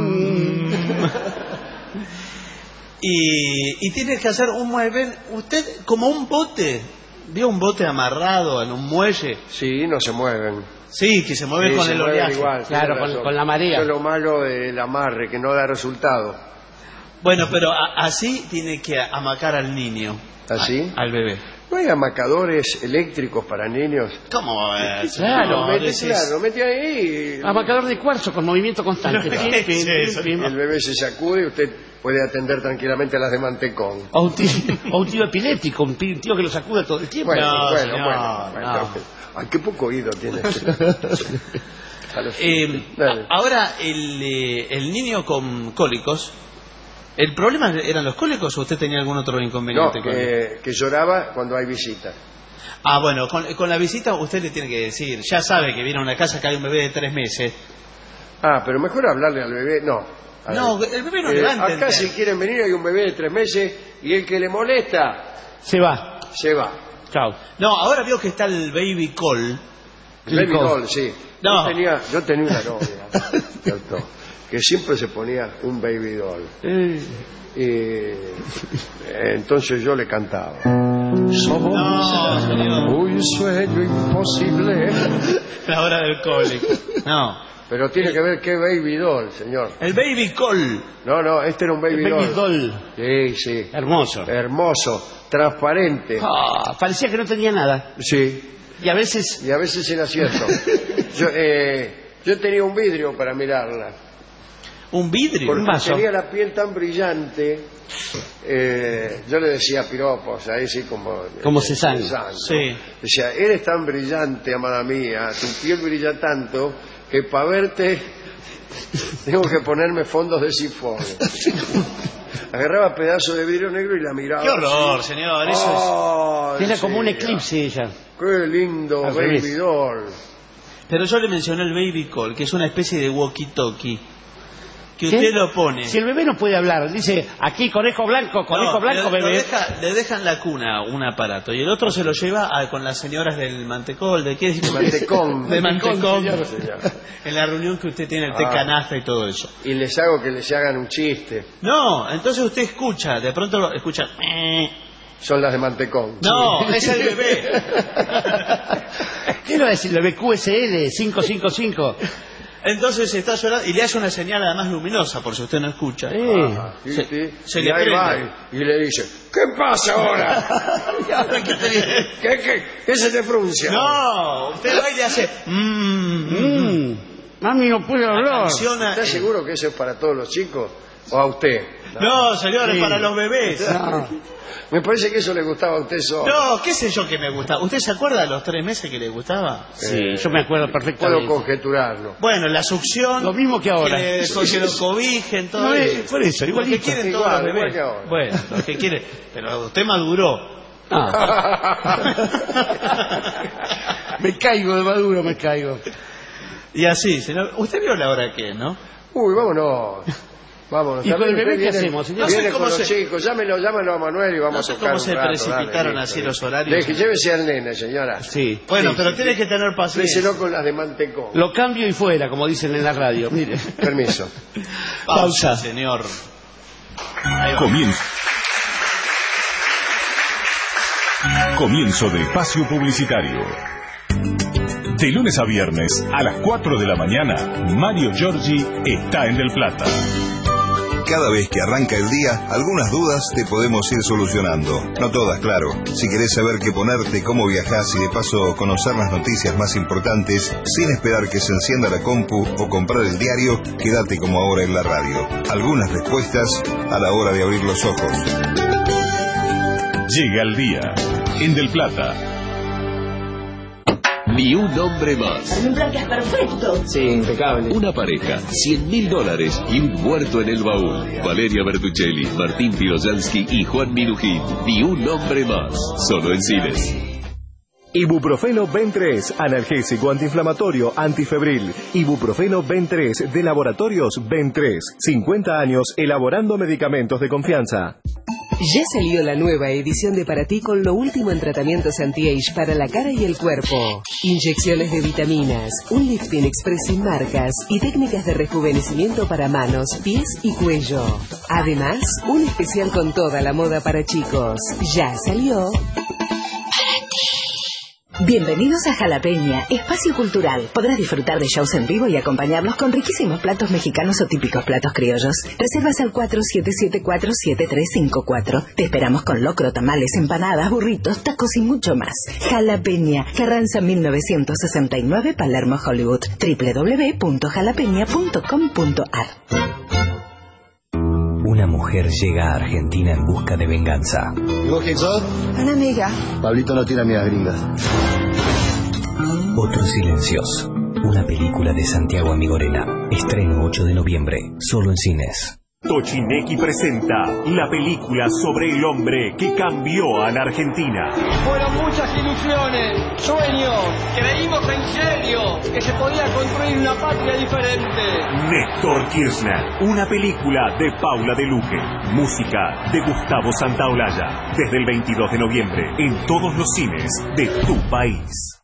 Y tienes que hacer un mueble, usted como un bote. ¿Vio un bote amarrado en un muelle? Sí, no se mueven. Sí, que se mueve con el oleaje. Igual, claro, con la marea. Eso es lo malo del amarre, que no da resultado. Bueno, pero así tiene que amacar al niño. ¿Así? Al bebé. ¿No hay amacadores eléctricos para niños? ¿Cómo es? Claro, lo mete ahí. Amacador de cuarzo con movimiento constante. El bebé se sacude y usted puede atender tranquilamente a las de mantecón. O un tío epiléptico, un tío que lo sacude todo el tiempo. Bueno. Ay, qué poco oído tiene. Ahora, el niño con cólicos, ¿el problema eran los cólicos o usted tenía algún otro inconveniente? No, que lloraba cuando hay visita. Bueno, con la visita usted le tiene que decir, ya sabe que viene a una casa que hay un bebé de 3 meses. Pero mejor hablarle al bebé, No, el bebé no le va a entender. Acá si quieren venir hay un bebé de 3 meses y el que le molesta... Se va. Chao. No, ahora veo que está el baby call. Baby doll, sí. No. Yo tenía una novia, ¿cierto? Que siempre se ponía un baby doll. Entonces yo le cantaba. Somos un sueño imposible. La hora del cólico. No. Pero tiene que ver qué baby doll, señor. El baby call. No, este era un baby doll. Sí. Hermoso, transparente. Parecía que no tenía nada. Sí. Y a veces era cierto. Yo tenía un vidrio para mirarla. ¿Un vidrio? Porque ¿Un vaso? tenía la piel tan brillante, yo le decía piropos, ahí sí como Cézanne. Sí. Decía, eres tan brillante, amada mía, tu piel brilla tanto que para verte tengo que ponerme fondos de sifón. Agarraba pedazos de vidrio negro y la miraba. ¡Qué horror, así. señor! Eso Era como un eclipse ella. ¡Qué lindo baby doll! Pero yo le mencioné el baby call, que es una especie de walkie-talkie, que ¿Qué? usted lo pone. Si el bebé no puede hablar, dice, aquí conejo blanco, bebé. Le deja en la cuna un aparato y el otro se lo lleva con las señoras del mantecol, ¿de qué decir? Mantecón. De mantecón. Señor. En la reunión que usted tiene, el té canasta y todo eso. Y les hago que les hagan un chiste. No, entonces usted escucha, de pronto escucha. Son las de mantecón. No, es el bebé. ¿Qué no es el bebé QSL 555? Entonces está llorando y le hace una señal además luminosa, por si usted no escucha. Se Y le ahí va prende. y le dice, ¿qué pasa ahora? ¿Qué se te fruncia? No, usted va y le hace. Mami no puede hablar. ¿Está seguro que eso es para todos los chicos o a usted? No, señores, Sí. para los bebés. No. Me parece que eso le gustaba a usted solo. No, qué sé yo que me gustaba. ¿Usted se acuerda de los 3 meses que le gustaba? Sí, yo me acuerdo perfectamente. Puedo conjeturarlo. Bueno, la succión. Lo mismo que ahora. Que lo cobijen, todo No, eso. por eso, Lo que igualito. quieren todos Igual, los igual bebés. que ahora. Bueno, lo que quiere. Pero usted maduró. Me caigo de maduro, me caigo. Y así, señor. Usted vio la hora que es, ¿no? Uy, vámonos. Vámonos. ¿Y con el bebé Viene- qué hacemos, señor? Viene No sé cómo con los se- chicos, llámelo a Manuel y vamos No a sé tocar cómo un se rato, precipitaron dale, así listo. los horarios. Llévese al nene, señora. Sí. Bueno, Sí, pero sí, tiene que tener paciencia. Déselo con las de mantecón. Lo cambio y fuera, como dicen en la radio. Mire. Permiso. Pausa, señor. Ahí va. Comienzo de espacio publicitario. De lunes a viernes, a las 4 de la mañana, Mario Giorgi está en Del Plata. Cada vez que arranca el día, algunas dudas te podemos ir solucionando. No todas, claro. Si querés saber qué ponerte, cómo viajás y de paso conocer las noticias más importantes, sin esperar que se encienda la compu o comprar el diario, quédate como ahora en la radio. Algunas respuestas a la hora de abrir los ojos. Llega el día en Del Plata. Ni un hombre más. Un plan que es perfecto. Sí, impecable. Una pareja, $100.000 y un muerto en el baúl. Valeria Bertuccelli, Martín Piroyansky y Juan Minujín. Ni un hombre más. Solo en cines. Ibuprofeno Ben3, analgésico antiinflamatorio, antifebril. Ibuprofeno Ben3 de Laboratorios Ben3. 50 años elaborando medicamentos de confianza. Ya salió la nueva edición de Para Ti con lo último en tratamientos anti-age para la cara y el cuerpo. Inyecciones de vitaminas, un lifting express sin marcas y técnicas de rejuvenecimiento para manos, pies y cuello. Además, un especial con toda la moda para chicos. Ya salió. Bienvenidos a Jalapeña, espacio cultural. Podrás disfrutar de shows en vivo y acompañarnos con riquísimos platos mexicanos o típicos platos criollos. Reservas al 4774-7354. Te esperamos con locro, tamales, empanadas, burritos, tacos y mucho más. Jalapeña, Carranza 1969, Palermo, Hollywood. www.jalapeña.com.ar. Una mujer llega a Argentina en busca de venganza. ¿Y vos quién sos? Una amiga. Pablito no tira amigas gringas. Otros silencios. Una película de Santiago Amigorena. Estreno 8 de noviembre. Solo en cines. Tochineki presenta la película sobre el hombre que cambió a la Argentina. Fueron muchas ilusiones, sueños, creímos en serio que se podía construir una patria diferente. Néstor Kirchner, una película de Paula de Luque, música de Gustavo Santaolalla, desde el 22 de noviembre en todos los cines de tu país.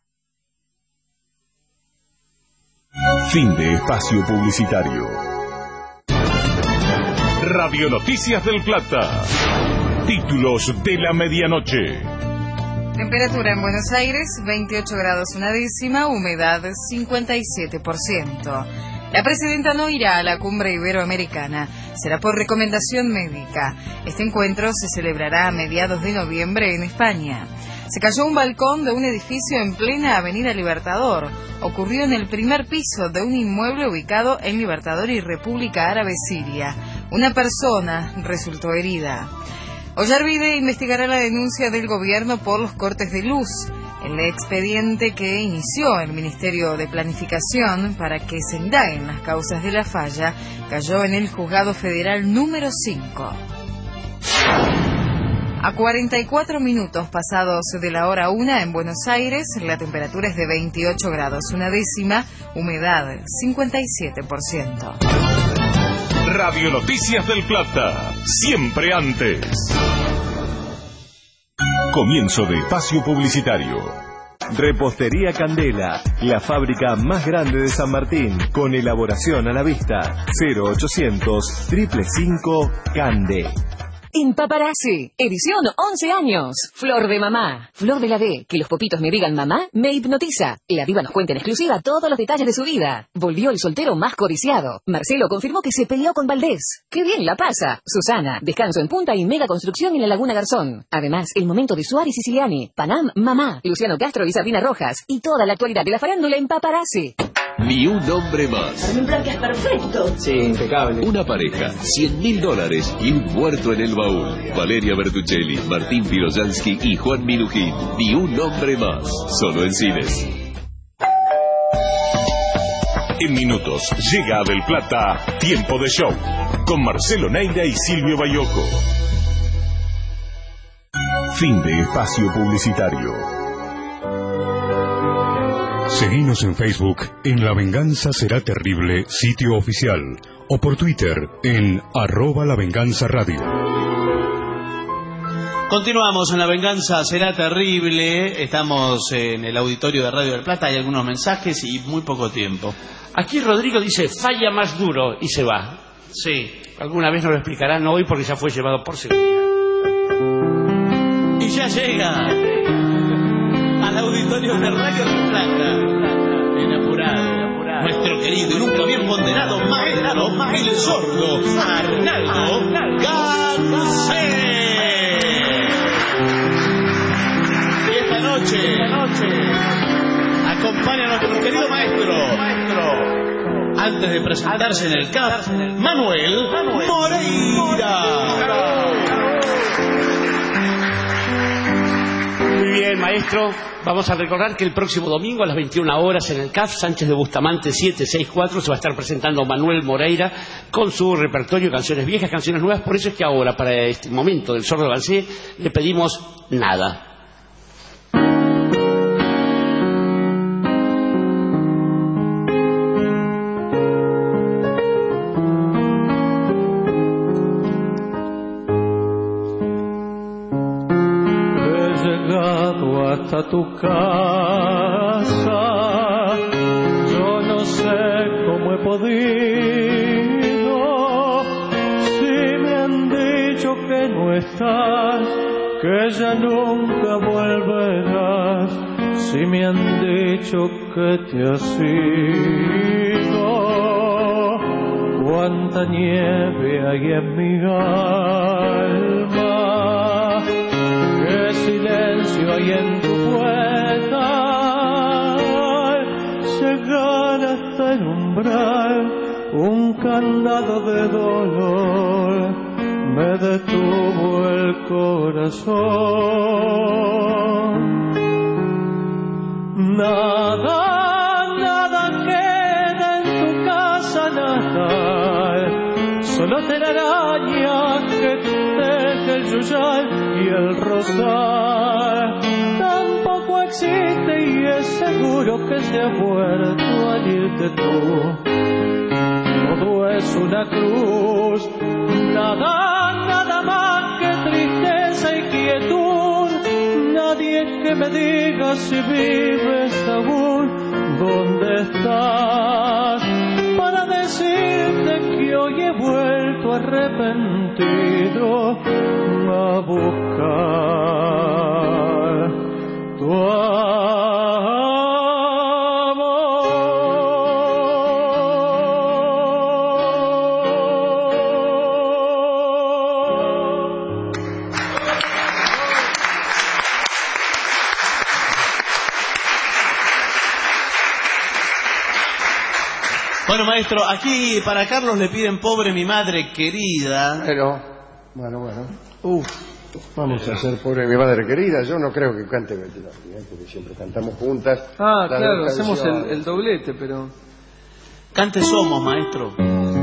Fin de espacio publicitario. Radio Noticias del Plata. Títulos de la medianoche. Temperatura en Buenos Aires, 28 grados una décima, humedad 57%. La presidenta no irá a la cumbre iberoamericana, será por recomendación médica. Este encuentro se celebrará a mediados de noviembre en España. Se cayó un balcón de un edificio en plena Avenida Libertador. Ocurrió en el primer piso de un inmueble ubicado en Libertador y República Árabe Siria. Una persona resultó herida. Ollarvide investigará la denuncia del gobierno por los cortes de luz. El expediente que inició el Ministerio de Planificación para que se indaguen las causas de la falla cayó en el Juzgado Federal número 5. A 44 minutos pasados de la hora 1 en Buenos Aires, la temperatura es de 28 grados, una décima, humedad 57%. Radio Noticias del Plata, siempre antes. Comienzo de espacio publicitario. Repostería Candela, la fábrica más grande de San Martín, con elaboración a la vista. 0800 555 Cande. En Paparazzi, edición 11 años. Flor de mamá. Flor de la D. Que los popitos me digan mamá, me hipnotiza. La diva nos cuenta en exclusiva todos los detalles de su vida. Volvió el soltero más codiciado. Marcelo confirmó que se peleó con Valdés. ¡Qué bien la pasa! Susana, descanso en Punta y mega construcción en la Laguna Garzón. Además, el momento de Suárez y Siciliani. Panam, mamá. Luciano Castro y Sabrina Rojas. Y toda la actualidad de la farándula en Paparazzi. Ni un hombre más. Un plan que es perfecto. Sí, impecable. Una pareja, $100.000 y un muerto en el baúl. Valeria Bertuccelli, Martín Piroyansky y Juan Minujín. Ni un hombre más. Solo en cines. En minutos llega a Del Plata Tiempo de Show con Marcelo Neira y Silvio Bayoco. Fin de espacio publicitario. Seguinos en Facebook en La Venganza Será Terrible, sitio oficial, o por Twitter en @lavenganzaradio. Continuamos en La Venganza Será Terrible. Estamos en el auditorio de Radio del Plata. Hay algunos mensajes y muy poco tiempo. Aquí Rodrigo dice, falla más duro, y se va. Sí, alguna vez nos lo explicarán, no hoy porque ya fue llevado por seguridad. Y ya llega al auditorio de Radio del Plata, en apurado, nuestro querido y nunca bien ponderado maestro, el sordo Arnaldo Gansé. Y esta noche acompaña a nuestro querido maestro, antes de presentarse en el CAF, Manuel Moreira. Muy bien, maestro. Vamos a recordar que el próximo domingo a las 21 horas en el CAF Sánchez de Bustamante 764 se va a estar presentando Manuel Moreira con su repertorio de canciones viejas, canciones nuevas. Por eso es que ahora, para este momento del sordo Gansé, le pedimos nada. Hasta tu casa, yo no sé cómo he podido, si me han dicho que no estás, que ya nunca volverás, si me han dicho que te has ido, cuánta nieve hay en mi alma, qué silencio hay en tu puerta, llegar hasta el umbral, un candado de dolor me detuvo el corazón. Nada queda en tu casa natal, solo telaraña que teje el yuyal y el rosal. Tampoco existe y es seguro que se ha muerto al irte tú. Todo es una cruz, nada más que tristeza y quietud. Nadie que me diga si vives aún, dónde estás, para decirte que hoy he vuelto arrepentido a buscar tu amor. Maestro, aquí para Carlos le piden pobre mi madre querida. Bueno. Vamos a hacer pobre mi madre querida. Yo no creo que cante Betty la Fea, porque siempre cantamos juntas. Claro, hacemos el doblete, pero... Cante Somos, maestro.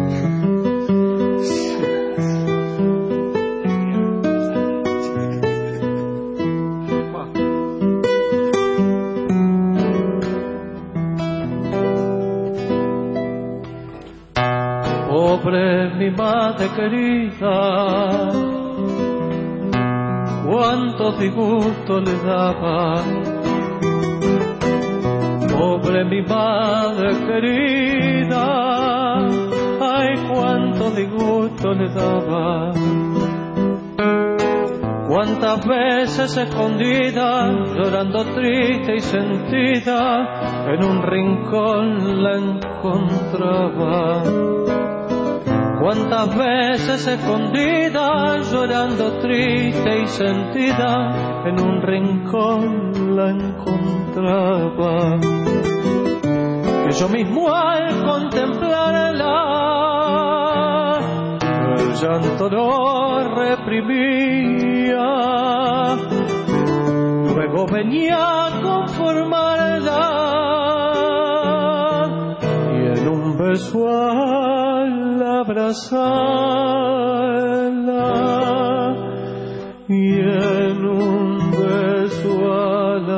Pobre mi madre querida, cuántos disgustos le daba. Pobre mi madre querida, ay, cuántos disgustos le daba. Cuántas veces escondida, llorando triste y sentida, en un rincón la encontraba. Cuántas veces escondida, llorando triste y sentida, en un rincón la encontraba. Que yo mismo al contemplarla, el llanto lo reprimía. Luego venía a conformarla y en un beso al abrazarla, y en un beso al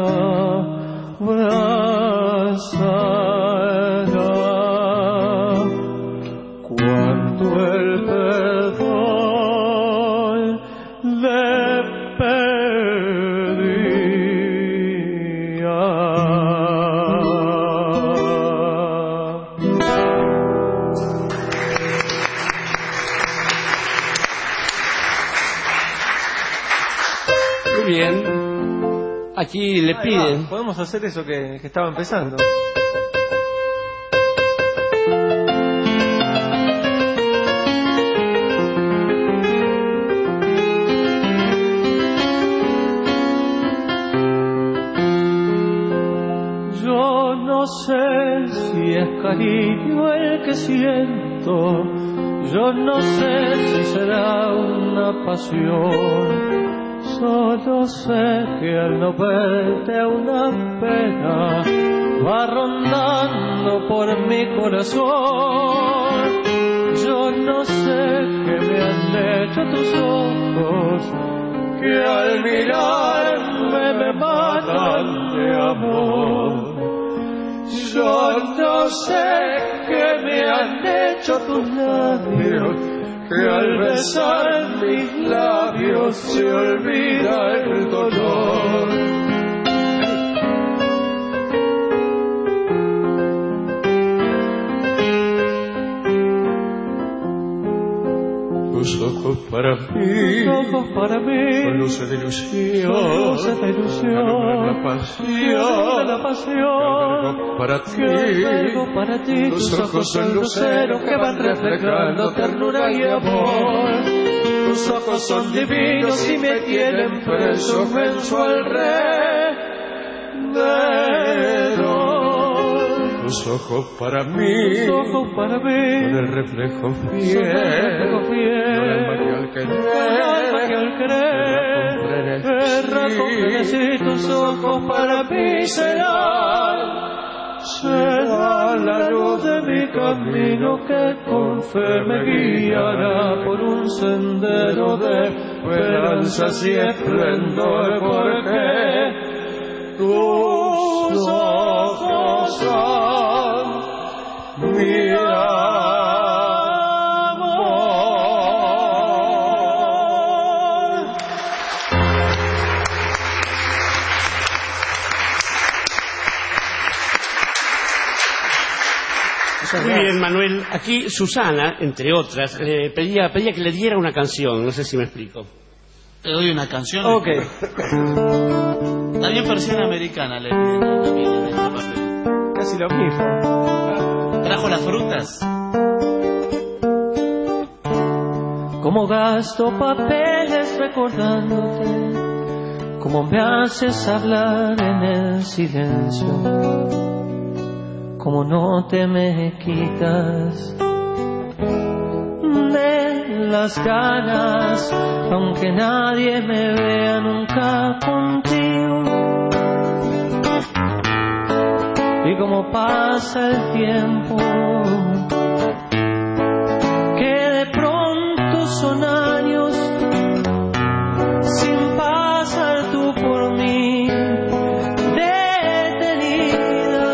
abrazarla, cuando el perdón le pedía. Muy bien. Aquí le piden. Podemos hacer eso que estaba empezando. Yo no sé si es cariño el que siento, yo no sé si será una pasión. Solo sé que al no verte una pena va rondando por mi corazón. Yo no sé qué me han hecho tus ojos, que al mirarme me matan de amor. Yo no sé qué me han hecho tus labios, que al besar mis labios se olvida el dolor. Tus ojos para mí, son luces de ilusión, la pasión, para ti, tus ojos son luceros que van reflejando ternura y amor. Tus ojos son divinos y me tienen preso en su alrededor. Tus ojos para mí, con el reflejo fiel, un alma que al querer, erra con frenesí. Tus ojos para mí serán la luz de mi camino, que con fe me guiará por un sendero de esperanzas y esplendor, porque tus ojos son mi amor. Muy bien, Manuel. Aquí Susana, entre otras, pedía que le diera una canción. No sé si me explico. ¿Te doy una canción? Ok. También versión americana le piden también en este papel. Casi lo mismo. ¿Trajo las frutas? Como gasto papeles recordándote, como me haces hablar en el silencio. como no te me quitas de las ganas, aunque nadie me vea nunca contigo. Y como pasa el tiempo, que de pronto son años sin pasar tú por mí detenida.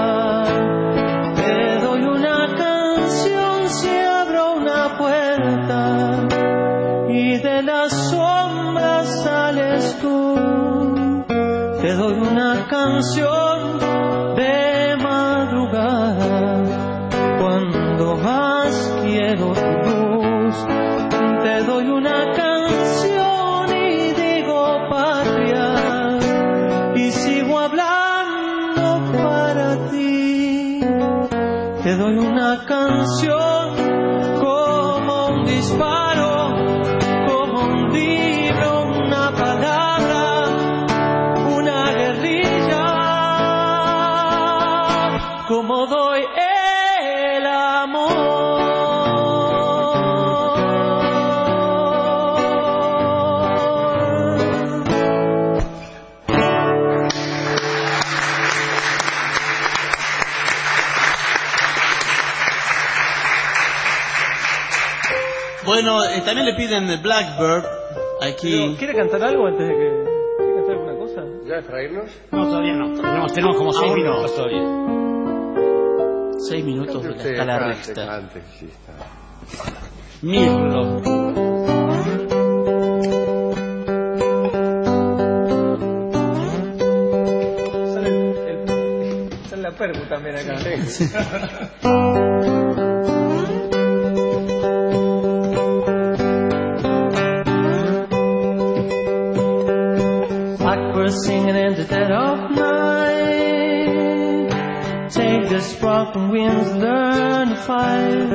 Te doy una canción si abro una puerta y de las sombras sales tú. Te doy una canción de madrugada cuando más quiero tu luz. Te doy una canción y digo patria y sigo hablando para ti. Te doy una canción como un disparo, como un libro, una palabra, una guerrilla, como doy el amor. Bueno, también le piden The Blackbird aquí. ¿Quiere cantar algo antes de que... ¿Quiere cantar alguna cosa? ¿Ya para irnos? No, todavía no. Tenemos como 6 minutos todavía. 6 minutos de la escala Richter. Cante, sí, está. Mirlo. Sale la percu también acá. Sí. Blackbird singing in the dead of night. Take the spark and winds, learn to fight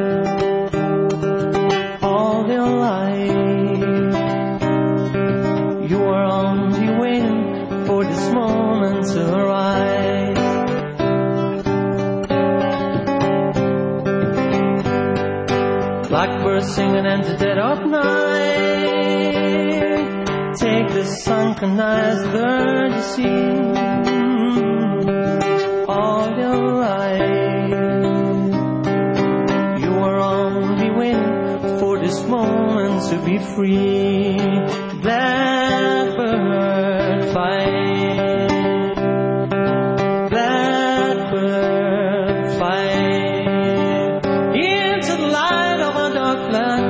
all their life. You are only waiting for this moment to arise. Blackbird singing in the dead of night. Take the sunken eyes, learn to see all your life. You are only waiting for this moment to be free. Blackbird fight, blackbird fight into the light of a dark night.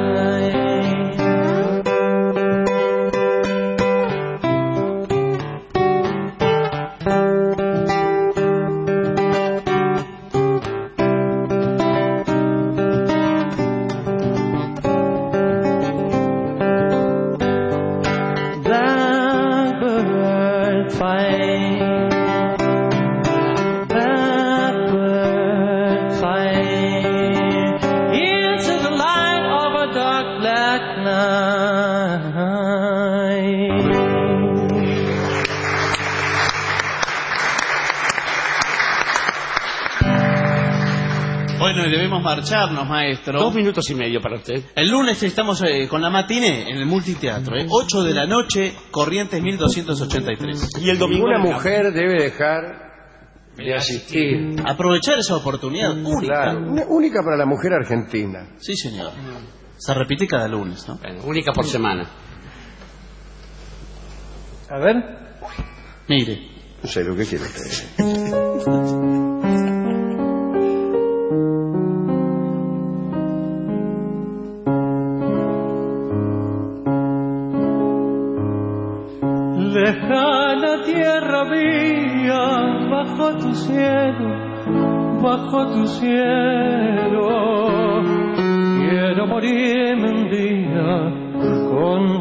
Bueno, y debemos marcharnos, maestro. 2 minutos y medio para usted. El lunes estamos con la matiné en el multiteatro, 8 de la noche, Corrientes 1283. Y el domingo Una mujer debe dejar de asistir. Aprovechar esa oportunidad única. Claro, única para la mujer argentina. Sí, señor. Se repite cada lunes, ¿no? Bueno, única por semana. A ver. Mire. No sé lo que quiere usted. Lejana tierra mía, bajo tu cielo, quiero morirme un día con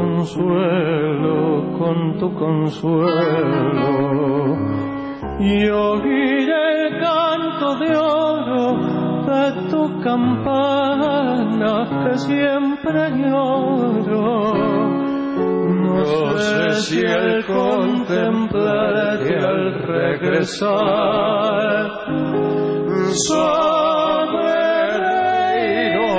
tu consuelo, y oír el canto de oro de tu campana que siempre lloro. No sé si el contemplarte al regresar soberano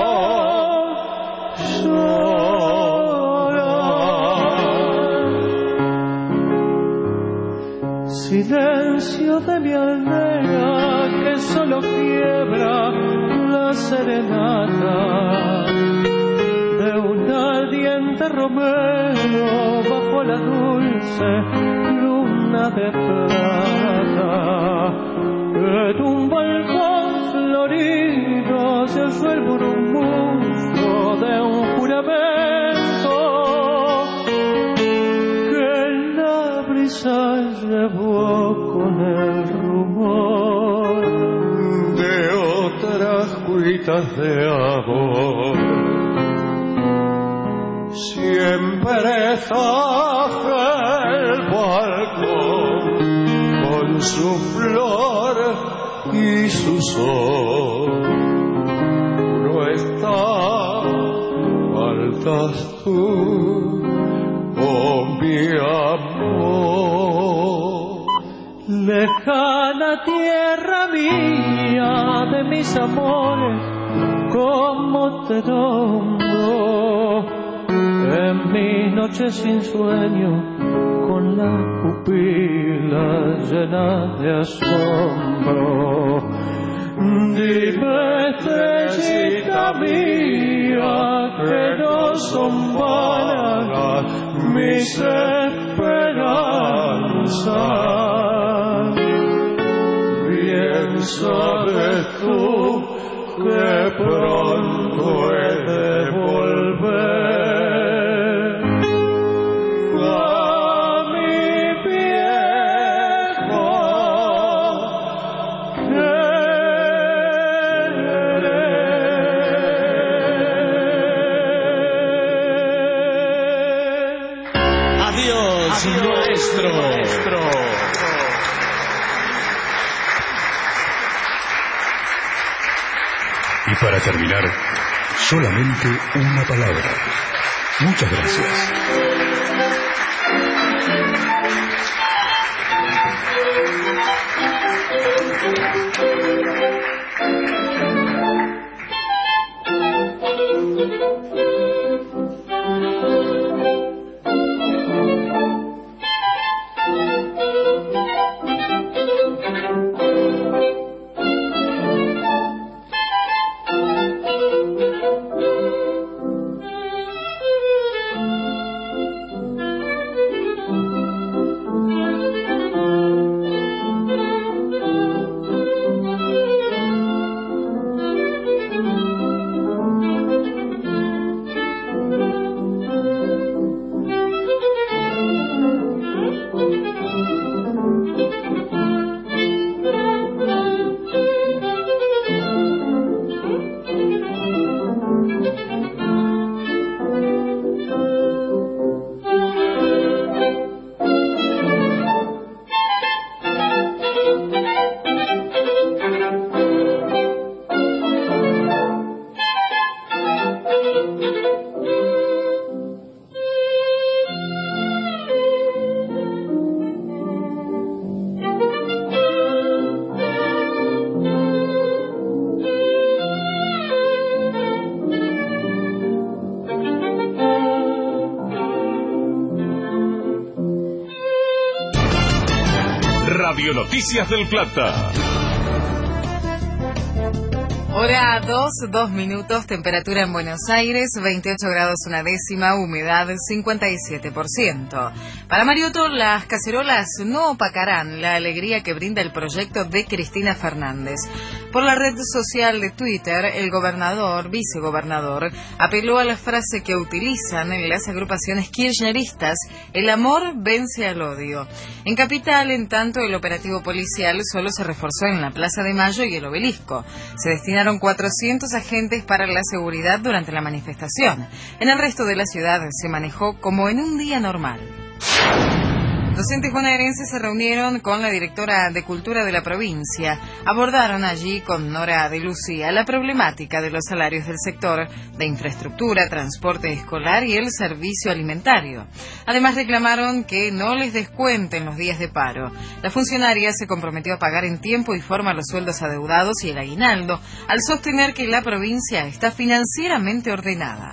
llorar. Silencio de mi aldea que solo quiebra la serenata de un ardiente romero bajo la dulce luna de plata. En un balcón florido se oyó el murmullo de un juramento que la brisa llevó con el rumor de otras cuitas de amor. Siempre zafa el balcón con su flor y su sol. No está, faltas tú, oh mi amor. Lejana tierra mía de mis amores, cómo te nombro en mi noche sin sueño, con la pupila llena de asombro. Dime, estrellita mía, que no son vanas mis esperanzas. Bien sabes tú que pronto he de volver. Y para terminar, solamente una palabra. Muchas gracias. Radio Noticias del Plata. Hora 2 minutos, temperatura en Buenos Aires, 28 grados una décima, humedad 57%. Para Mariotto, las cacerolas no opacarán la alegría que brinda el proyecto de Cristina Fernández. Por la red social de Twitter, el vicegobernador, apeló a la frase que utilizan en las agrupaciones kirchneristas: el amor vence al odio. En Capital, en tanto, el operativo policial solo se reforzó en la Plaza de Mayo y el Obelisco. Se destinaron 400 agentes para la seguridad durante la manifestación. En el resto de la ciudad se manejó como en un día normal. Docentes bonaerenses se reunieron con la directora de Cultura de la provincia. Abordaron allí con Nora de Lucía la problemática de los salarios del sector de infraestructura, transporte escolar y el servicio alimentario. Además reclamaron que no les descuenten los días de paro. La funcionaria se comprometió a pagar en tiempo y forma los sueldos adeudados y el aguinaldo, al sostener que la provincia está financieramente ordenada.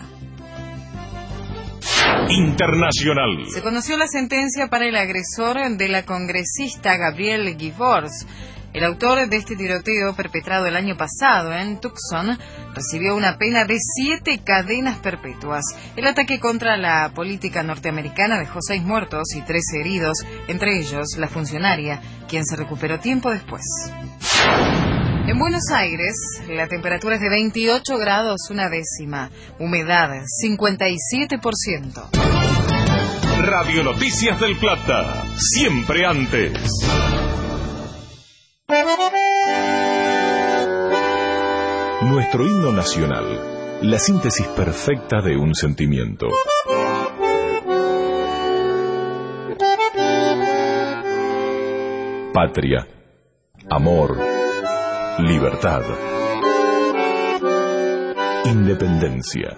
Internacional. Se conoció la sentencia para el agresor de la congresista Gabrielle Giffords. El autor de este tiroteo perpetrado el año pasado en Tucson recibió una pena de 7 cadenas perpetuas. El ataque contra la política norteamericana dejó 6 muertos y 13 heridos, entre ellos la funcionaria, quien se recuperó tiempo después. En Buenos Aires, la temperatura es de 28 grados una décima, humedad 57%. Radio Noticias del Plata, siempre antes. Nuestro himno nacional, la síntesis perfecta de un sentimiento. Patria, amor, libertad, independencia.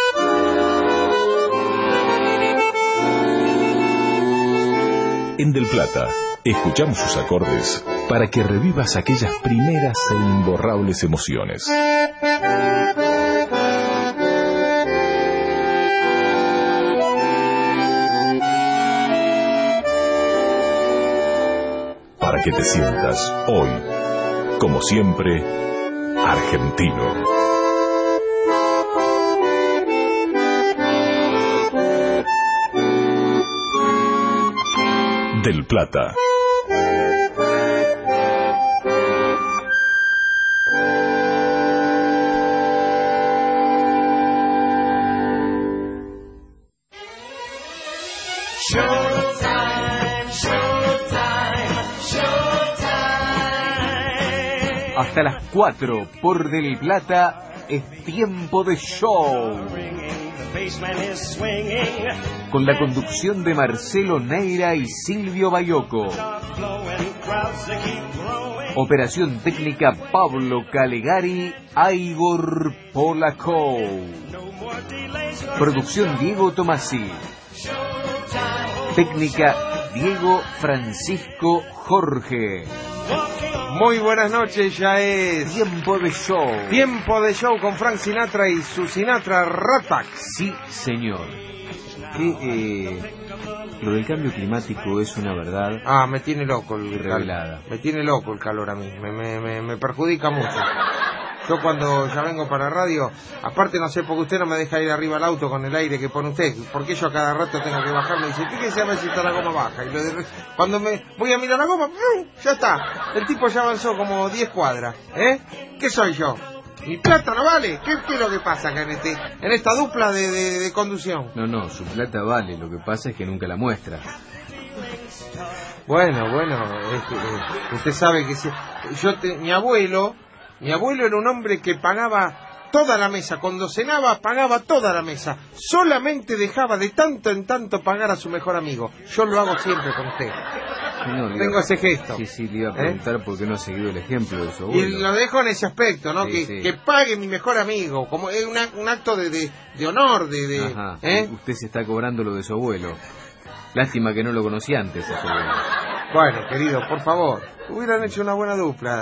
En Del Plata, escuchamos sus acordes para que revivas aquellas primeras e imborrables emociones. Para que te sientas hoy, como siempre, argentino. Del Plata. Hasta las 4 por Del Plata es tiempo de show. Con la conducción de Marcelo Neira y Silvio Bayoco. Operación técnica Pablo Calegari, Igor Polakov. Producción Diego Tomasi. Técnica Diego Francisco Jorge. Muy buenas noches, ya es tiempo de show. Tiempo de show con Frank Sinatra y su Sinatra Ratax. Sí, señor. Lo del cambio climático es una verdad. Me tiene loco el calor. Me tiene loco el calor a mí. Me perjudica mucho. Yo cuando ya vengo para radio, aparte no sé por qué usted no me deja ir arriba al auto con el aire que pone usted, porque yo a cada rato tengo que bajar, me dice, fíjese a ver si está la goma baja, y cuando me voy a mirar la goma, ya está, el tipo ya avanzó como 10 cuadras, ¿qué soy yo? ¿Mi plata no vale? ¿Qué es lo que pasa acá en esta dupla de conducción? No, su plata vale, lo que pasa es que nunca la muestra. Bueno, usted sabe que si mi abuelo era un hombre que pagaba toda la mesa. Cuando cenaba, pagaba toda la mesa. Solamente dejaba de tanto en tanto pagar a su mejor amigo. Yo lo hago siempre con usted. Tengo ese gesto. Sí, le iba a preguntar por qué no ha seguido el ejemplo de su abuelo. Y lo dejo en ese aspecto, ¿no? Sí. Que pague mi mejor amigo. Como es un acto de honor. Ajá. Usted se está cobrando lo de su abuelo. Lástima que no lo conocí antes a su abuelo. Bueno, querido, por favor. Hubieran hecho una buena dupla.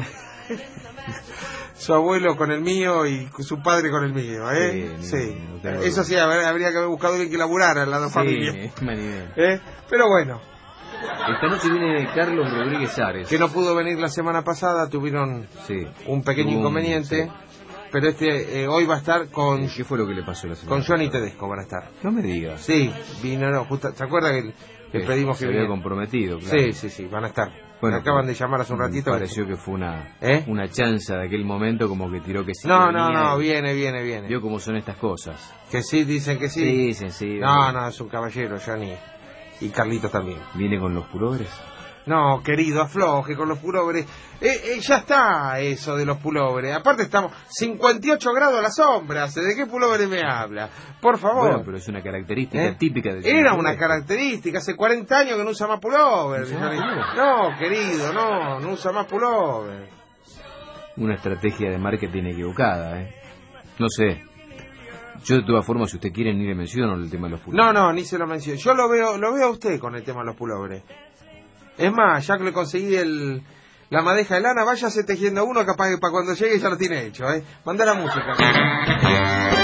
Su abuelo con el mío y su padre con el mío, Sí. Eso sí, habría que haber buscado alguien que laburara en las dos familias. Pero bueno. Esta noche viene Carlos Rodríguez Ares. Que no pudo venir la semana pasada, tuvieron un pequeño inconveniente. Pero hoy va a estar con... ¿Qué fue lo que le pasó la semana pasada? Con Johnny Tedesco van a estar. No me digas. Sí, vino, justo, ¿se acuerda que pedimos que se había comprometido? Claro. Sí, van a estar. Bueno, me acaban de llamar hace un ratito. Me pareció que fue una chanza de aquel momento, como que tiró que sí. No, viene. Vio cómo son estas cosas. Que sí, dicen que sí. Dicen, sí. No, es un caballero, Johnny. Y Carlitos también. ¿Viene con los pulobres? No, querido, afloje con los pulóveres. Ya está eso de los pulóveres. Aparte estamos 58 grados a la sombra. ¿De qué pulóveres me habla? Por favor. Bueno, pero es una característica típica de... Era una característica. Hace 40 años que no usa más pulóver. No, querido, no usa más pulóver. Una estrategia de marketing equivocada, ¿eh? No sé. Yo de todas formas, si usted quiere, ni le menciono el tema de los pulóveres. No, ni se lo menciono. Yo lo veo a usted con el tema de los pulóveres. Es más, ya que le conseguí la madeja de lana, váyase tejiendo uno, capaz que para cuando llegue ya lo tiene hecho, ¿eh? Manda la música.